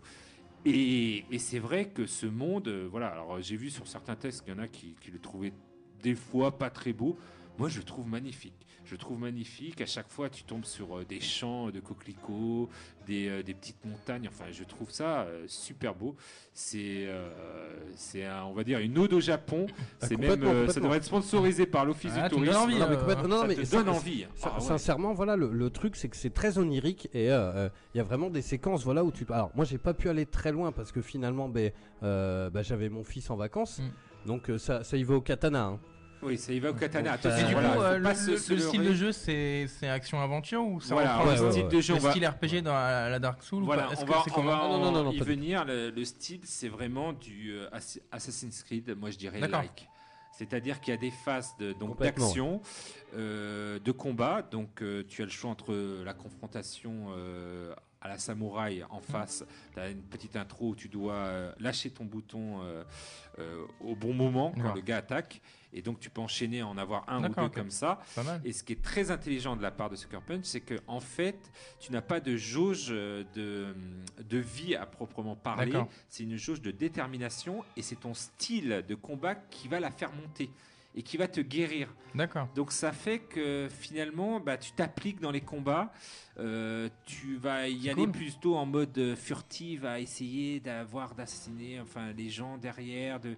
D: Et, et c'est vrai que ce monde, euh, voilà. Alors j'ai vu sur certains tests qu'il y en a qui, qui le trouvaient des fois pas très beau. Moi, je le trouve magnifique. Je trouve magnifique. À chaque fois, tu tombes sur euh, des champs de coquelicots, des, euh, des petites montagnes. Enfin, je trouve ça euh, super beau. C'est, euh, c'est un, on va dire, une ode au Japon.
C: Ah,
D: c'est même, euh, ça devrait être sponsorisé par l'Office
E: ah,
D: du tourisme.
E: Envie,
C: non, mais,
E: euh,
C: non, non,
D: ça
C: mais
D: te
C: ça,
D: donne envie.
C: Ça,
D: ah, ouais.
C: Sincèrement, voilà, le, le truc, c'est que c'est très onirique et il euh, euh, y a vraiment des séquences, voilà, où tu. Alors, moi, j'ai pas pu aller très loin parce que finalement, ben, euh, ben, j'avais mon fils en vacances, mm. donc euh, ça, ça y va au katana. Hein.
D: Oui, ça y va au katana.
E: Donc, et du
D: voilà,
E: coup, euh, le,
D: se,
E: le,
D: se
E: le style
D: leurrer.
E: de jeu, c'est, c'est action-aventure ou ça
D: voilà,
E: reprend
D: ouais,
E: le
D: ouais,
E: style
D: ouais.
E: de jeu,
D: le
E: on va... style
D: va...
E: R P G dans la, la Dark Souls
D: voilà,
E: ou pas Est-ce
D: on
E: que
D: va,
E: c'est
D: on
E: comment
D: va
C: non, non, non, non,
D: y
C: pas
D: venir. Le, le style, c'est vraiment du euh, Assassin's Creed, moi je dirais
E: D'accord.
D: like. C'est-à-dire qu'il y a des phases de, donc, d'action, euh, de combat. Donc euh, tu as le choix entre la confrontation euh, à la samouraï en face. Mmh. Tu as une petite intro où tu dois euh, lâcher ton bouton euh, euh, au bon moment quand ouais. le gars attaque. Et donc tu peux enchaîner, en avoir un D'accord, ou deux okay. comme ça. Et ce qui est très intelligent de la part de Sucker Punch, c'est que en fait, tu n'as pas de jauge de, de vie à proprement parler. D'accord. C'est une jauge de détermination et c'est ton style de combat qui va la faire monter et qui va te guérir.
E: D'accord.
D: Donc ça fait que finalement, bah, tu t'appliques dans les combats. Euh, tu vas y c'est aller cool. plutôt en mode furtif, à essayer d'avoir d'assassiner enfin les gens derrière, de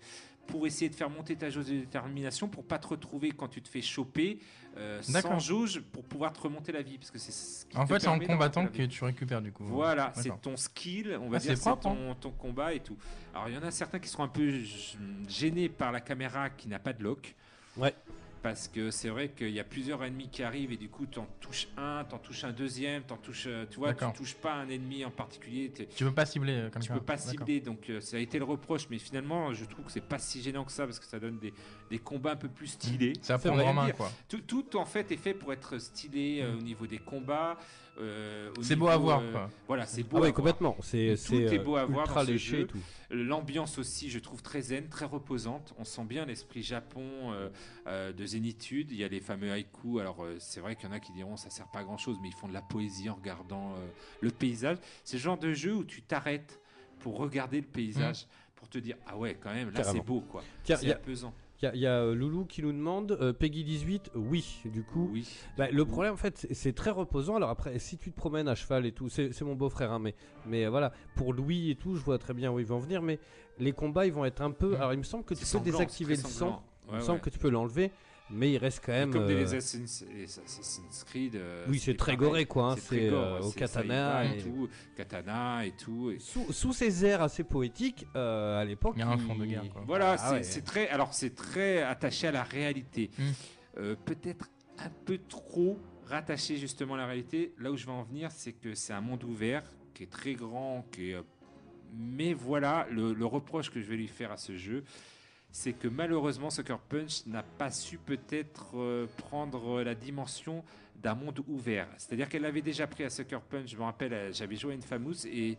D: pour essayer de faire monter ta jauge de détermination pour pas te retrouver quand tu te fais choper euh, sans
E: D'accord.
D: jauge pour pouvoir te remonter la vie parce que c'est ce qui
E: En
D: te
E: fait, c'est en
D: permet d'avoir
E: combattant
D: la
E: que
D: vie.
E: tu récupères du coup.
D: Voilà,
E: D'accord.
D: c'est ton skill, on va
E: Ah,
D: dire,
E: c'est
D: c'est
E: propre,
D: ton, ton combat et tout. Alors il y en a certains qui seront un peu g- gênés par la caméra qui n'a pas de lock.
C: Ouais.
D: Parce que c'est vrai qu'il y a plusieurs ennemis qui arrivent et du coup t'en touches un, t'en touches un deuxième, t'en touches, euh, tu vois, tu
E: D'accord.
D: touches pas un ennemi en particulier. t'es-
E: Tu peux pas cibler euh, comme
D: tu
E: ça.
D: peux pas
E: D'accord.
D: cibler, donc euh, ça a été le reproche, mais finalement je trouve que c'est pas si gênant que ça parce que ça donne des, des combats un peu plus stylés.
E: C'est à
D: Ça
E: prendre
D: veut
E: en
D: rien
E: main,
D: dire.
E: quoi.
D: Tout, tout en fait est fait pour être stylé euh, au niveau des combats. euh, au
E: C'est beau à
D: niveau,
E: voir,
D: euh,
E: quoi.
D: Voilà, c'est
C: Ah
D: beau. à
C: ouais,
D: voir.
C: complètement. C'est
D: Tout
C: c'est
D: est beau à
C: euh,
D: voir
C: ultra
D: dans ce
C: léché
D: jeu.
C: et tout.
D: L'ambiance aussi, je trouve très zen, très reposante. On sent bien l'esprit Japon euh, euh, de zénitude. Il y a les fameux haïkus. Alors euh, c'est vrai qu'il y en a qui diront ça sert pas à grand chose, mais ils font de la poésie en regardant euh, le paysage. C'est le genre de jeu où tu t'arrêtes pour regarder le paysage, pour te dire ah ouais quand même là
C: Carrément.
D: c'est beau quoi.
C: Tiens,
D: C'est
C: y a-
D: apaisant.
C: Il y a, il y a, euh, Loulou qui nous demande euh, Peggy dix-huit, oui, du coup.
D: Oui.
C: Bah, le problème, en fait, c'est- c'est très reposant. Alors après, si tu te promènes à cheval et tout, c'est c'est mon beau-frère, hein, mais, mais euh, voilà, pour Louis et tout, je vois très bien où ils vont en venir, mais les combats, ils vont être un peu. Alors, il me semble que tu peux
D: C'est sanglant,
C: désactiver
D: c'est
C: le
D: très
C: sang.
D: sanglant.
C: il
D: Ouais,
C: me semble
D: ouais.
C: que tu peux l'enlever, mais il reste quand même.
D: Comme
C: euh,
D: les Assassin's, les Assassin's Creed. euh,
C: Oui, c'est
D: c'était
C: très
D: pareil.
C: goré, quoi, hein,
D: très
C: c'est,
D: gore,
C: euh, au
D: c'est-
C: katana
D: ça y va et
C: et-
D: tout, katana et tout. et-
C: Sous, sous ces airs assez poétiques, euh, à l'époque.
E: Il y a un fond de guerre, quoi.
D: Voilà,
C: Ah
D: c'est
C: ouais.
D: c'est très, alors c'est très attaché à la réalité.
E: Mm.
D: Euh, Peut-être un peu trop rattaché justement à la réalité. Là où je veux en venir, c'est que c'est un monde ouvert qui est très grand, qui est, euh, mais voilà, le, le reproche que je vais lui faire à ce jeu, c'est que malheureusement Sucker Punch n'a pas su peut-être euh, prendre la dimension d'un monde ouvert. C'est-à-dire qu'elle avait déjà pris à Sucker Punch, je me rappelle, euh, j'avais joué à Infamous et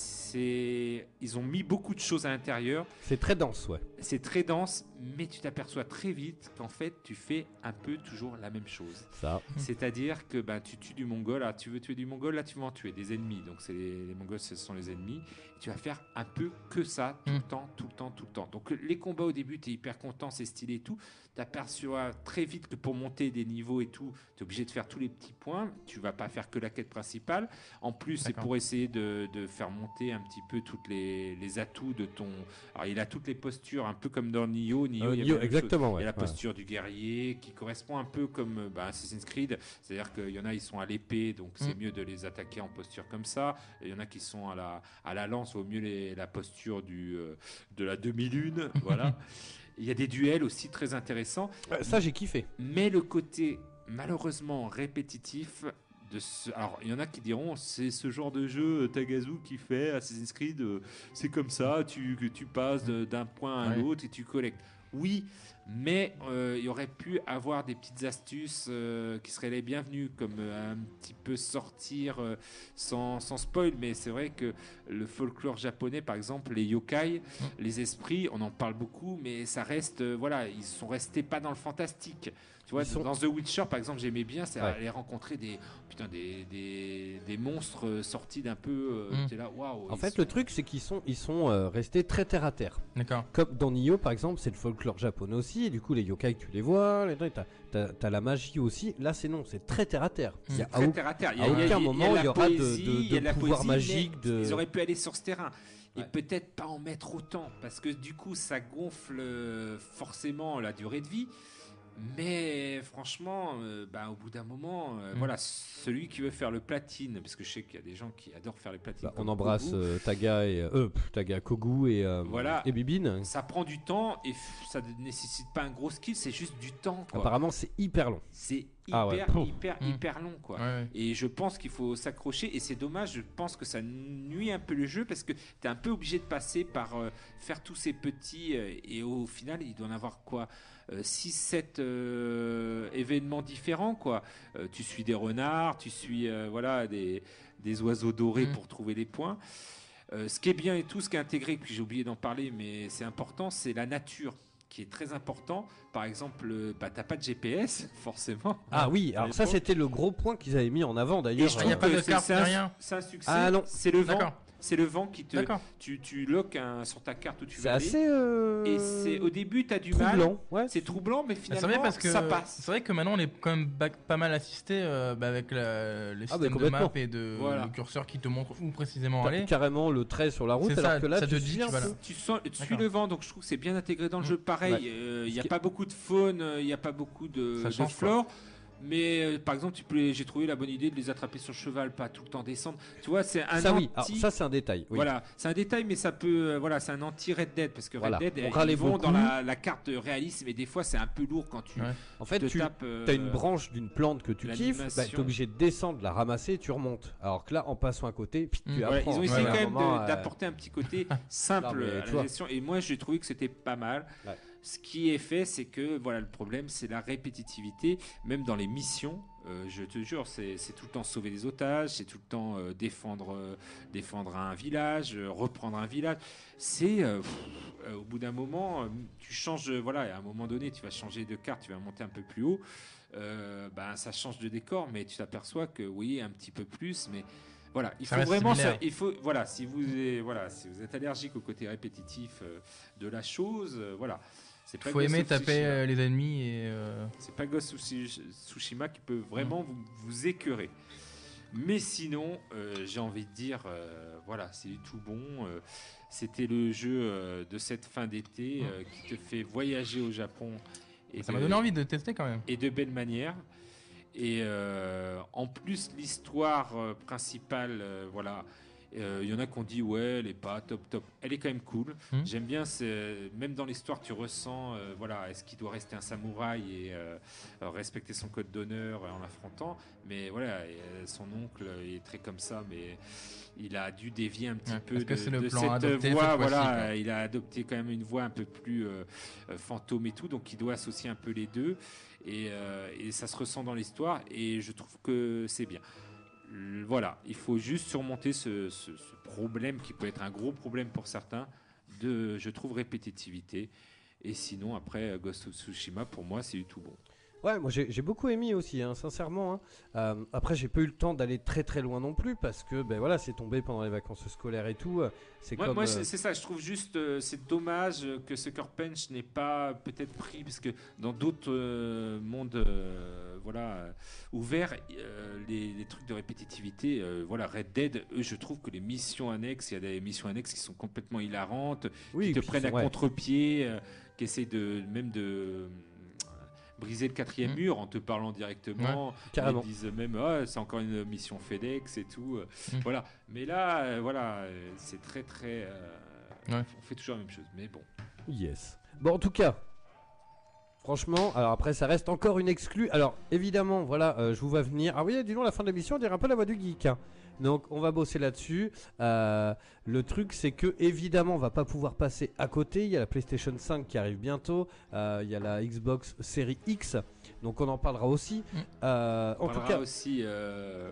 D: c'est ils ont mis beaucoup de choses à l'intérieur.
C: C'est très dense, ouais.
D: C'est très dense, mais tu t'aperçois très vite qu'en fait, tu fais un peu toujours la même chose.
C: Ça.
D: C'est-à-dire que ben, tu tues du Mongol, là, tu veux tuer du Mongol, là, tu vas en tuer des ennemis. Donc, c'est les, les Mongols, ce sont les ennemis. Et tu vas faire un peu que ça, tout le temps, tout le temps, tout le temps. Donc, les combats au début, tu es hyper content, c'est stylé et tout. Tu aperçois très vite que pour monter des niveaux et tout, tu es obligé de faire tous les petits points. Tu vas pas faire que la quête principale. En plus, c'est
E: D'accord.
D: pour essayer de, de faire monter un petit peu toutes les, les atouts de ton. Alors, il a toutes les postures, un peu comme dans Nioh. Nioh,
C: Euh,
D: il y a
C: Nioh,
D: la même
C: exactement,
D: chose.
C: ouais.
D: Il y a la
C: Ouais.
D: posture du guerrier qui correspond un peu comme euh, bah, Assassin's Creed. C'est-à-dire qu'il y en a, ils sont à l'épée, donc c'est
E: Mm.
D: mieux de les attaquer en posture comme ça. Et il y en a qui sont à la, à la lance, vaut mieux les- la posture du, euh, de la demi-lune. Voilà. Il y a des duels aussi très intéressants.
C: Euh, ça, j'ai kiffé.
D: Mais le côté malheureusement répétitif de ce... Alors, il y en a qui diront c'est ce genre de jeu euh, Tagazu qui fait Assassin's Creed, euh, c'est comme ça, tu, que tu passes de- d'un point à
E: Ouais.
D: l'autre et tu collectes. Oui, mais euh, il y aurait pu avoir des petites astuces euh, qui seraient les bienvenues, comme euh, un petit peu sortir euh, sans, sans spoil, mais c'est vrai que le folklore japonais, par exemple, les yokai, les esprits, on en parle beaucoup, mais ça reste, euh, voilà, ils sont restés pas dans le fantastique. Tu vois,
C: Ils sont-
D: dans The Witcher, par exemple, j'aimais bien, c'est
C: Ouais.
D: aller rencontrer des, putain, des, des, des monstres euh, sortis d'un peu. Euh,
E: Mm.
D: T'es là, waouh.
C: En
D: ils
C: fait,
D: sont-
C: le truc, c'est qu'ils sont, ils sont euh, restés très terre à terre.
E: D'accord.
C: Comme dans Nioh, par exemple, c'est le folklore japonais aussi, et du coup, les yokai, tu les vois, les trucs, t'as, t'as, t'as la magie aussi. Là, c'est non, c'est très terre à terre. Il y a
D: très
C: à au-
D: terre à terre. Il y
C: à
D: a- il y a-
C: aucun
D: il y a
C: moment,
D: la
C: il y aura de,
D: poésie,
C: de,
D: il y a
C: de
D: la
C: pouvoir
D: poésie,
C: magique.
D: mais
C: De...
D: Ils auraient pu aller sur ce terrain. Et
C: Ouais.
D: peut-être pas en mettre autant, parce que du coup, ça gonfle euh, forcément la durée de vie. Mais franchement, euh, bah, au bout d'un moment, euh,
E: Mm.
D: voilà, celui qui veut faire le platine, parce que je sais qu'il y a des gens qui adorent faire les platines.
C: Bah, on
D: comme
C: embrasse
D: Kogu,
C: euh, Taga et euh, pff, Taga, Kogu et, euh,
D: Voilà.
C: et Bibine.
D: ça prend du temps et f- ça ne nécessite pas un gros skill, c'est juste du temps. Quoi.
C: Apparemment, c'est hyper long.
D: C'est hyper,
C: Ah ouais, pouf.
D: hyper,
E: Mm.
D: hyper long, quoi.
E: Ouais, ouais.
D: Et je pense qu'il faut s'accrocher, et c'est dommage, je pense que ça nuit un peu le jeu, parce que tu es un peu obligé de passer par euh, faire tous ces petits, euh, et au final, il doit en avoir quoi six sept événements différents, quoi. Euh, tu suis des renards, tu suis euh, voilà, des, des oiseaux dorés
E: Mm.
D: pour trouver les points. Euh, ce qui est bien et tout, ce qui est intégré, puis j'ai oublié d'en parler, mais c'est important, c'est la nature qui est très important. Par exemple, euh, bah, t'as pas de G P S, forcément.
C: Ah oui,
D: À
C: alors ça,
D: l'époque.
C: c'était le gros point qu'ils avaient mis en avant
D: Et
C: d'ailleurs.
D: je
E: Ah, y a
D: trouve
E: pas
D: que
E: de
D: c'est-
E: carte
D: c'est
E: ni
D: un,
E: rien.
D: c'est un succès.
C: Ah non.
D: C'est le vent.
E: D'accord.
D: C'est le vent qui te.
E: D'accord.
D: Tu, tu loques un, sur ta carte où tu
C: C'est
D: vas aller.
C: assez. euh,
D: Et c'est au début, tu as du
C: troublant,
D: mal.
C: ouais.
D: C'est troublant, mais
E: Ah,
D: finalement,
E: c'est vrai parce que
D: ça passe.
E: c'est vrai que maintenant on est quand même ba- pas mal assisté euh, bah, avec la, les
C: Ah, bah,
E: systèmes de
C: complètement.
E: map et de
D: Voilà.
E: le curseur qui te montre où précisément
C: T'as
E: aller.
C: carrément le trait sur la route,
E: C'est
C: alors
E: ça,
C: que là,
E: ça
C: tu
E: te dit,
C: suis un
E: tu vas
C: peu.
E: là.
D: Tu sens, tu suis
E: D'accord.
D: le vent, donc je trouve que c'est bien intégré dans le
E: Mmh.
D: jeu. Pareil,
C: Ouais.
D: euh, il
C: Ce
D: n'y a
C: qui-
D: pas beaucoup de faune, il n'y a pas beaucoup de,
E: Ça
D: de
E: change,
D: flore. Mais euh, par exemple, tu peux les- j'ai trouvé la bonne idée de les attraper sur cheval, pas tout le temps descendre. Tu vois, c'est un
C: Ça,
D: anti.
C: oui, alors, ça, c'est un détail. Oui.
D: Voilà, c'est un détail, mais ça peut. euh, voilà, c'est un anti-Red Dead parce que Red
C: Voilà.
D: Dead,
C: On
D: ils
C: râlait
D: vont
C: beaucoup.
D: dans la, la carte réalisme, et des fois, c'est un peu lourd quand tu
E: Ouais.
C: En fait,
D: te
C: tu
D: tapes. euh,
C: as une branche d'une plante que tu kiffes, bah,
D: l'animation.
C: tu es obligé de descendre, la ramasser et tu remontes. Alors que là, en passant à côté, puis tu
E: Mmh.
D: Voilà,
C: apprends.
D: ils ont essayé
C: Ouais,
D: quand
C: à un
D: même
C: moment,
D: de-
C: euh,
D: d'apporter un petit côté simple
C: Non, mais
D: à
C: tu
D: la
C: vois.
D: gestion, et moi j'ai trouvé que c'était pas mal.
C: Ouais.
D: Ce qui est fait, c'est que voilà, le problème, c'est la répétitivité, même dans les missions. Euh, je te jure, c'est c'est tout le temps sauver des otages, c'est tout le temps euh, défendre, euh, défendre un village, euh, reprendre un village. C'est euh, pff, euh, au bout d'un moment, euh, tu changes. euh, voilà, et à un moment donné, tu vas changer de carte, tu vas monter un peu plus haut. Euh, ben, ça change de décor, mais tu t'aperçois que oui, un petit peu plus, mais voilà, il
E: Ça
D: faut
E: reste
D: vraiment,
E: similaire.
D: ça- il faut, voilà, si vous, êtes, voilà, si vous êtes allergique au côté répétitif euh, de la chose, euh, voilà, c'est pas
E: Faut
D: Ghost
E: aimer
D: of
E: taper
D: Tsushima.
E: euh, les ennemis et. euh,
D: C'est pas Ghost of Tsushi- Tsushima qui peut vraiment vous, vous écœurer. Mais sinon, euh, j'ai envie de dire, euh, voilà, c'est du tout bon. euh, C'était le jeu euh, de cette fin d'été euh, qui te fait voyager au Japon. Et
E: Ça
D: de-
E: m'a donné envie de tester quand même.
D: et de belle manière. Et euh, en plus, l'histoire euh, principale, euh, voilà, euh, il y en a qui ont dit ouais, elle est pas top top. Elle est quand même cool.
E: Mhm.
D: J'aime bien, c'est- même dans l'histoire, tu ressens, euh, voilà, est-ce qu'il doit rester un samouraï et euh, euh, respecter son code d'honneur en l'affrontant. Mais voilà, et, euh, son oncle est très comme ça, mais il a dû dévier un petit
E: Ouais,
D: peu
E: parce que
D: de,
E: c'est le
D: de
E: plan
D: cette
E: adopté
D: voie.
E: cette fois-ci,
D: Voilà,
E: quoi.
D: il a adopté quand même une voie un peu plus euh, euh, fantôme et tout, donc il doit associer un peu les deux. Et, euh, et ça se ressent dans l'histoire, et je trouve que c'est bien. L- Voilà, il faut juste surmonter ce, ce- ce problème qui peut être un gros problème pour certains de, je trouve, répétitivité. Et sinon, après, Ghost of Tsushima, pour moi, c'est du tout bon.
C: Ouais, moi j'ai j'ai beaucoup aimé aussi, hein, sincèrement. hein. Euh, après, j'ai pas eu le temps d'aller très très loin non plus parce que ben voilà, c'est tombé pendant les vacances scolaires et tout. euh, C'est
D: Moi,
C: comme.
D: moi,
C: euh,
D: c'est c'est ça, je trouve juste, euh, c'est dommage euh, que Sucker Punch n'ait pas peut-être pris, parce que dans d'autres euh, mondes euh, voilà, euh, ouverts, euh, les, les trucs de répétitivité, euh, voilà, Red Dead, eux, je trouve que les missions annexes, il y a des missions annexes qui sont complètement hilarantes,
C: oui,
D: qui te
C: puis
D: prennent
C: ils
D: à
C: sont- ouais.
D: contre-pied, euh, qui essayent de, même de euh, briser le quatrième
E: Mhm.
D: mur en te parlant directement.
C: carrément.
D: Ils disent même, ah, c'est encore une mission FedEx et tout. euh,
E: Mhm.
D: Voilà. Mais là, euh, voilà, euh, c'est très, très. euh,
E: Ouais.
D: On fait toujours la même chose. Mais bon.
C: Yes. Bon, en tout cas, franchement, alors après, ça reste encore une exclue. Alors, évidemment, voilà, euh, je vous vois venir. Ah oui, dis donc, la fin de l'émission, on dirait un peu la voix du geek. hein. Donc, on va bosser là-dessus. Euh, le truc, c'est que, évidemment, on va pas pouvoir passer à côté. Il y a la PlayStation cinq qui arrive bientôt. Euh, il y a la Xbox Series X. Donc, on en parlera aussi.
E: Mm.
C: Euh,
D: On
C: en tout
D: parlera
C: cas,
D: aussi euh,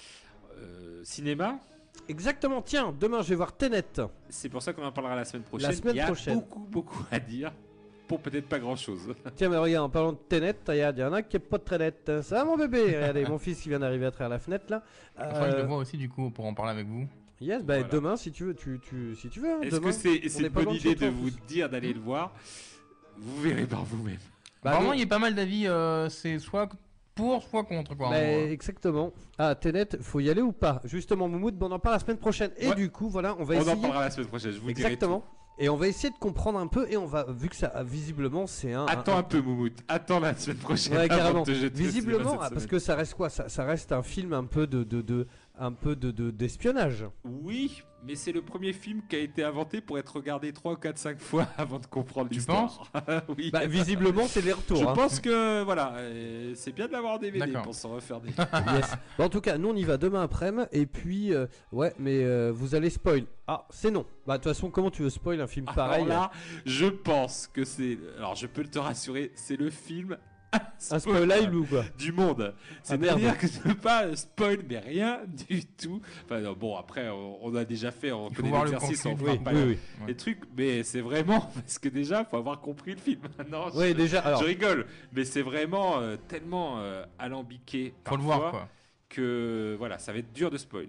D: euh, cinéma.
C: exactement. Tiens, demain, je vais voir Tenet.
D: C'est pour ça qu'on en parlera la semaine prochaine.
C: La semaine
D: Il y a
C: prochaine.
D: beaucoup, beaucoup à dire. Pour peut-être pas grand-chose.
C: Tiens, mais regarde, en parlant de Tenet, regarde, il y en a qui est pas très net. Ça va, mon bébé? Regardez, mon fils qui vient d'arriver à travers la fenêtre là.
E: Enfin, je
C: Euh,
E: le vois aussi du coup pour en parler avec vous.
C: Yes, bah
D: Voilà.
C: demain, si tu veux, tu, tu, si tu veux. hein,
D: Est-ce
C: demain,
D: que c'est
C: on
D: c'est
C: est
D: une
C: pas
D: bonne
C: loin de
D: idée
C: chez
D: de
C: toi, en
D: vous
C: plus.
D: dire d'aller le voir? Vous verrez par vous-même.
C: Bah,
E: Vraiment,
C: non.
E: il y a pas mal d'avis, euh, c'est soit pour, soit contre quoi. en
C: Bah,
E: gros.
C: exactement. Ah, Tenet, faut y aller ou pas? Justement, Moumoud, bon, on en parle la semaine prochaine. Et
D: Ouais.
C: du coup, voilà, on va
D: On en
C: essayer.
D: parlera la semaine prochaine. Je vous
C: Exactement.
D: dirai
C: Et on va essayer de comprendre un peu. Et on va, vu que ça, visiblement, c'est un.
D: tout. Attends
C: un-
D: un peu, Moumout. Attends la semaine prochaine.
C: Ouais,
D: avant
C: carrément.
D: de te jeter au cinéma
C: Visiblement,
D: cette
C: ah, parce
D: semaine.
C: que ça reste quoi ça, ça reste un film un peu de, de, de un peu de, de- d'espionnage.
D: Oui, mais c'est le premier film qui a été inventé pour être regardé trois, quatre, cinq fois avant de comprendre
E: Tu
D: l'histoire. Oui.
C: Bah, visiblement, c'est les retours.
D: Je
C: hein.
D: pense que voilà, euh, c'est bien de l'avoir en D V D
E: D'accord.
D: pour s'en refaire des.
C: Yes. Bon, en tout cas, nous on y va demain après-midi. Et puis, euh, ouais, mais euh, vous allez spoil. Ah, c'est non. Bah, de toute façon, comment tu veux spoil un film pareil?
D: Alors là, je pense que c'est. Alors, je peux te rassurer, c'est le film.
C: Un spoil ou quoi?
D: Du monde.
C: Ah,
D: C'est-à-dire
C: merde.
D: que je ne peux pas spoil, mais rien du tout. Enfin, non, bon, après, on, on a déjà fait, on
E: Il faut
D: connaît
E: voir le
D: l'exercice, on
E: contenu.
D: fera
C: Oui,
D: pas
C: oui,
D: les-
C: oui.
D: les trucs, mais c'est vraiment parce que déjà, il faut avoir compris le film. Non, je,
C: Oui, déjà. Alors,
D: je rigole, mais c'est vraiment euh, tellement euh, alambiqué
E: Faut le
D: parfois
E: voir quoi.
D: que voilà, ça va être dur de spoil.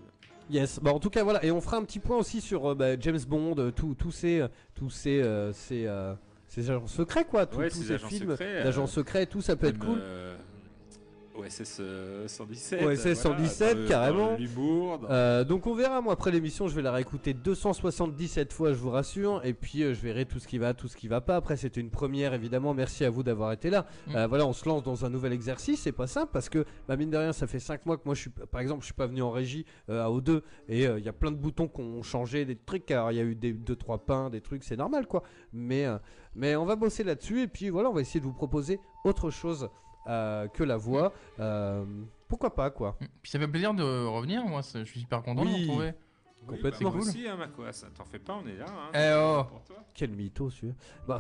C: Yes, bah en tout cas voilà, et on fera un petit point aussi sur euh, bah, James Bond, euh, tous tous ces, euh, tous ces, euh, ces, euh, ces agents secrets quoi, tous
D: Ouais,
C: tous
D: ces
C: ces
D: agents
C: films
D: secrets,
C: d'agents
D: euh,
C: secrets, tout ça peut être
D: Même,
C: cool.
D: euh, O S S euh, cent dix-sept.
C: O S S cent dix-sept,
D: voilà, dans le-
C: carrément.
D: dans l'humour. dans-
C: Euh, donc on verra, moi après l'émission je vais la réécouter deux cent soixante-dix-sept fois, je vous rassure, et puis euh, je verrai tout ce qui va, tout ce qui va pas. Après c'était une première évidemment, merci à vous d'avoir été là.
E: Mm.
C: Euh, voilà, on se lance dans un nouvel exercice, c'est pas simple parce que bah, mine de rien ça fait cinq mois que moi je suis, par exemple je suis pas venu en régie euh, à O deux, et il y a plein de boutons qui ont changé, des trucs, alors il y a eu des deux trois pains, des trucs, c'est normal quoi. Mais, euh, mais on va bosser là-dessus, et puis voilà, on va essayer de vous proposer autre chose euh, que la voix. Euh, pourquoi pas quoi.
E: Puis ça fait plaisir de revenir, moi c'est- je suis super content de
C: Oui.
E: vous retrouver.
D: Oui,
C: Complètement.
D: bah, moi aussi, hein, Makoas, ça t'en fait pas, on est là. Hein,
E: Eh oh.
D: pour toi.
C: Quel mytho celui-là. Bah.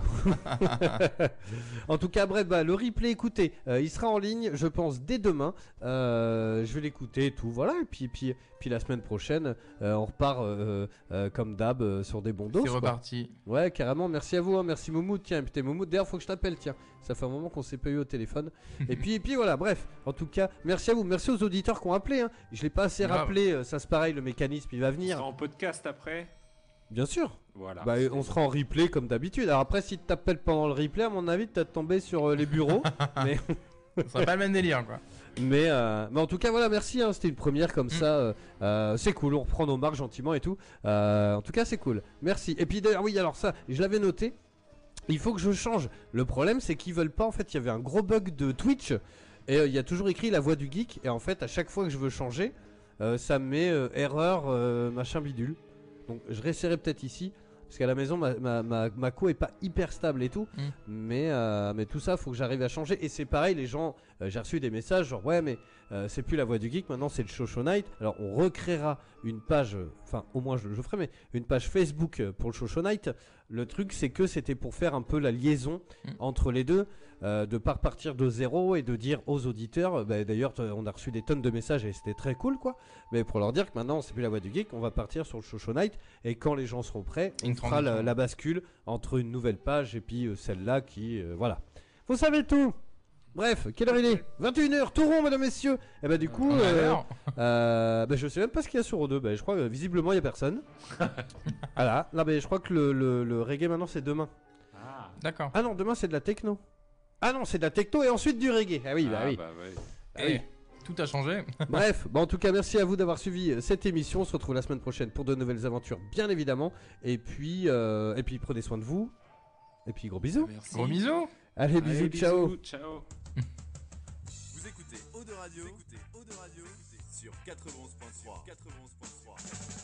C: En tout cas, bref, bah, le replay, écoutez, euh, il sera en ligne, je pense, dès demain. Euh, je vais l'écouter et tout, voilà. Et puis, puis, puis la semaine prochaine, euh, on repart euh, euh, comme d'hab euh, sur des bons dos.
E: C'est reparti.
C: Ouais, carrément. Merci à vous, hein, merci Moumoud. Tiens, putain, Moumoud, d'ailleurs, faut que je t'appelle, tiens. Ça fait un moment qu'on s'est pas eu au téléphone. et puis, et puis voilà, bref. En tout cas, merci à vous, merci aux auditeurs qui ont appelé. Hein. Je l'ai pas assez
E: Grave.
C: rappelé, euh, ça c'est pareil, le mécanisme, il va
D: On
C: venir.
D: sera en podcast après.
C: Bien sûr.
D: Voilà.
C: Bah, on sera en replay comme d'habitude. Alors après, si tu t'appelles pendant le replay, à mon avis, tu vas tomber sur euh, les bureaux. mais
E: Ça sera pas le même délire quoi.
C: mais, euh, mais en tout cas, voilà, merci. Hein, c'était une première comme
E: Mm.
C: ça. euh, euh, c'est cool. On reprend nos marques gentiment et tout. Euh, en tout cas, c'est cool. Merci. Et puis d'ailleurs, oui, alors ça, je l'avais noté. Il faut que je change. Le problème, c'est qu'ils veulent pas. En fait, il y avait un gros bug de Twitch. Et euh, il y a toujours écrit la voix du geek. Et en fait, à chaque fois que je veux changer, euh, ça me met euh, erreur euh, machin bidule. Donc je réessayerai peut-être ici. Parce qu'à la maison, ma, ma, ma, ma co est pas hyper stable et tout.
E: Mm.
C: Mais, euh, mais tout ça, faut que j'arrive à changer. Et c'est pareil, les gens, euh, j'ai reçu des messages genre, ouais, mais euh, c'est plus la voix du geek, maintenant c'est le Shosho Night. Alors on recréera une page, euh, enfin, au moins je, je ferai, mais une page Facebook euh, pour le Shosho Night. Le truc, c'est que c'était pour faire un peu la liaison
E: Mm.
C: entre les deux, euh, de pas repartir de zéro et de dire aux auditeurs, euh, bah, d'ailleurs, t- on a reçu des tonnes de messages et c'était très cool, quoi. Mais pour leur dire que maintenant, c'est plus la voix du geek, on va partir sur le Shosho Night. Et quand les gens seront prêts,
E: Une
C: on fera la,
E: transition.
C: la bascule entre une nouvelle page et puis euh, celle-là qui, euh, voilà. Vous savez tout. Bref, quelle heure il est vingt et une heures, tout rond, mesdames, messieurs. Et bah du coup,
E: On a
C: euh,
E: l'heure.
C: euh, bah, je sais même pas ce qu'il y a sur O deux. Bah, je crois que visiblement il y a personne. Voilà. Non mais je crois que le, le, le reggae maintenant c'est demain.
D: Ah,
E: D'accord.
C: Ah non, demain c'est de la techno. Ah non, c'est de la techno et ensuite du reggae. Ah oui, bah
D: Ah,
C: oui.
D: bah, ouais.
C: Ah
E: Eh,
C: oui.
E: tout a changé.
C: Bref, bon, en tout cas, merci à vous d'avoir suivi euh, cette émission. On se retrouve la semaine prochaine pour de nouvelles aventures, bien évidemment. Et puis, euh, et puis prenez soin de vous. Et puis, gros bisous.
D: Merci.
E: Gros bisous.
C: Allez, bisous,
D: Allez,
C: ciao.
D: bisous, ciao.
K: Vous écoutez Eau de Radio, vous écoutez Eau de Radio sur quatre-vingt-onze point trois. quatre-vingt-onze point trois.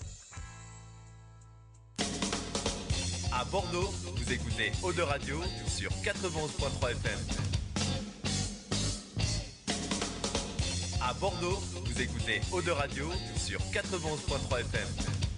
K: À Bordeaux, vous écoutez Eau de Radio sur quatre-vingt-onze point trois F M. À Bordeaux, vous écoutez Eau de Radio sur quatre-vingt-onze point trois F M.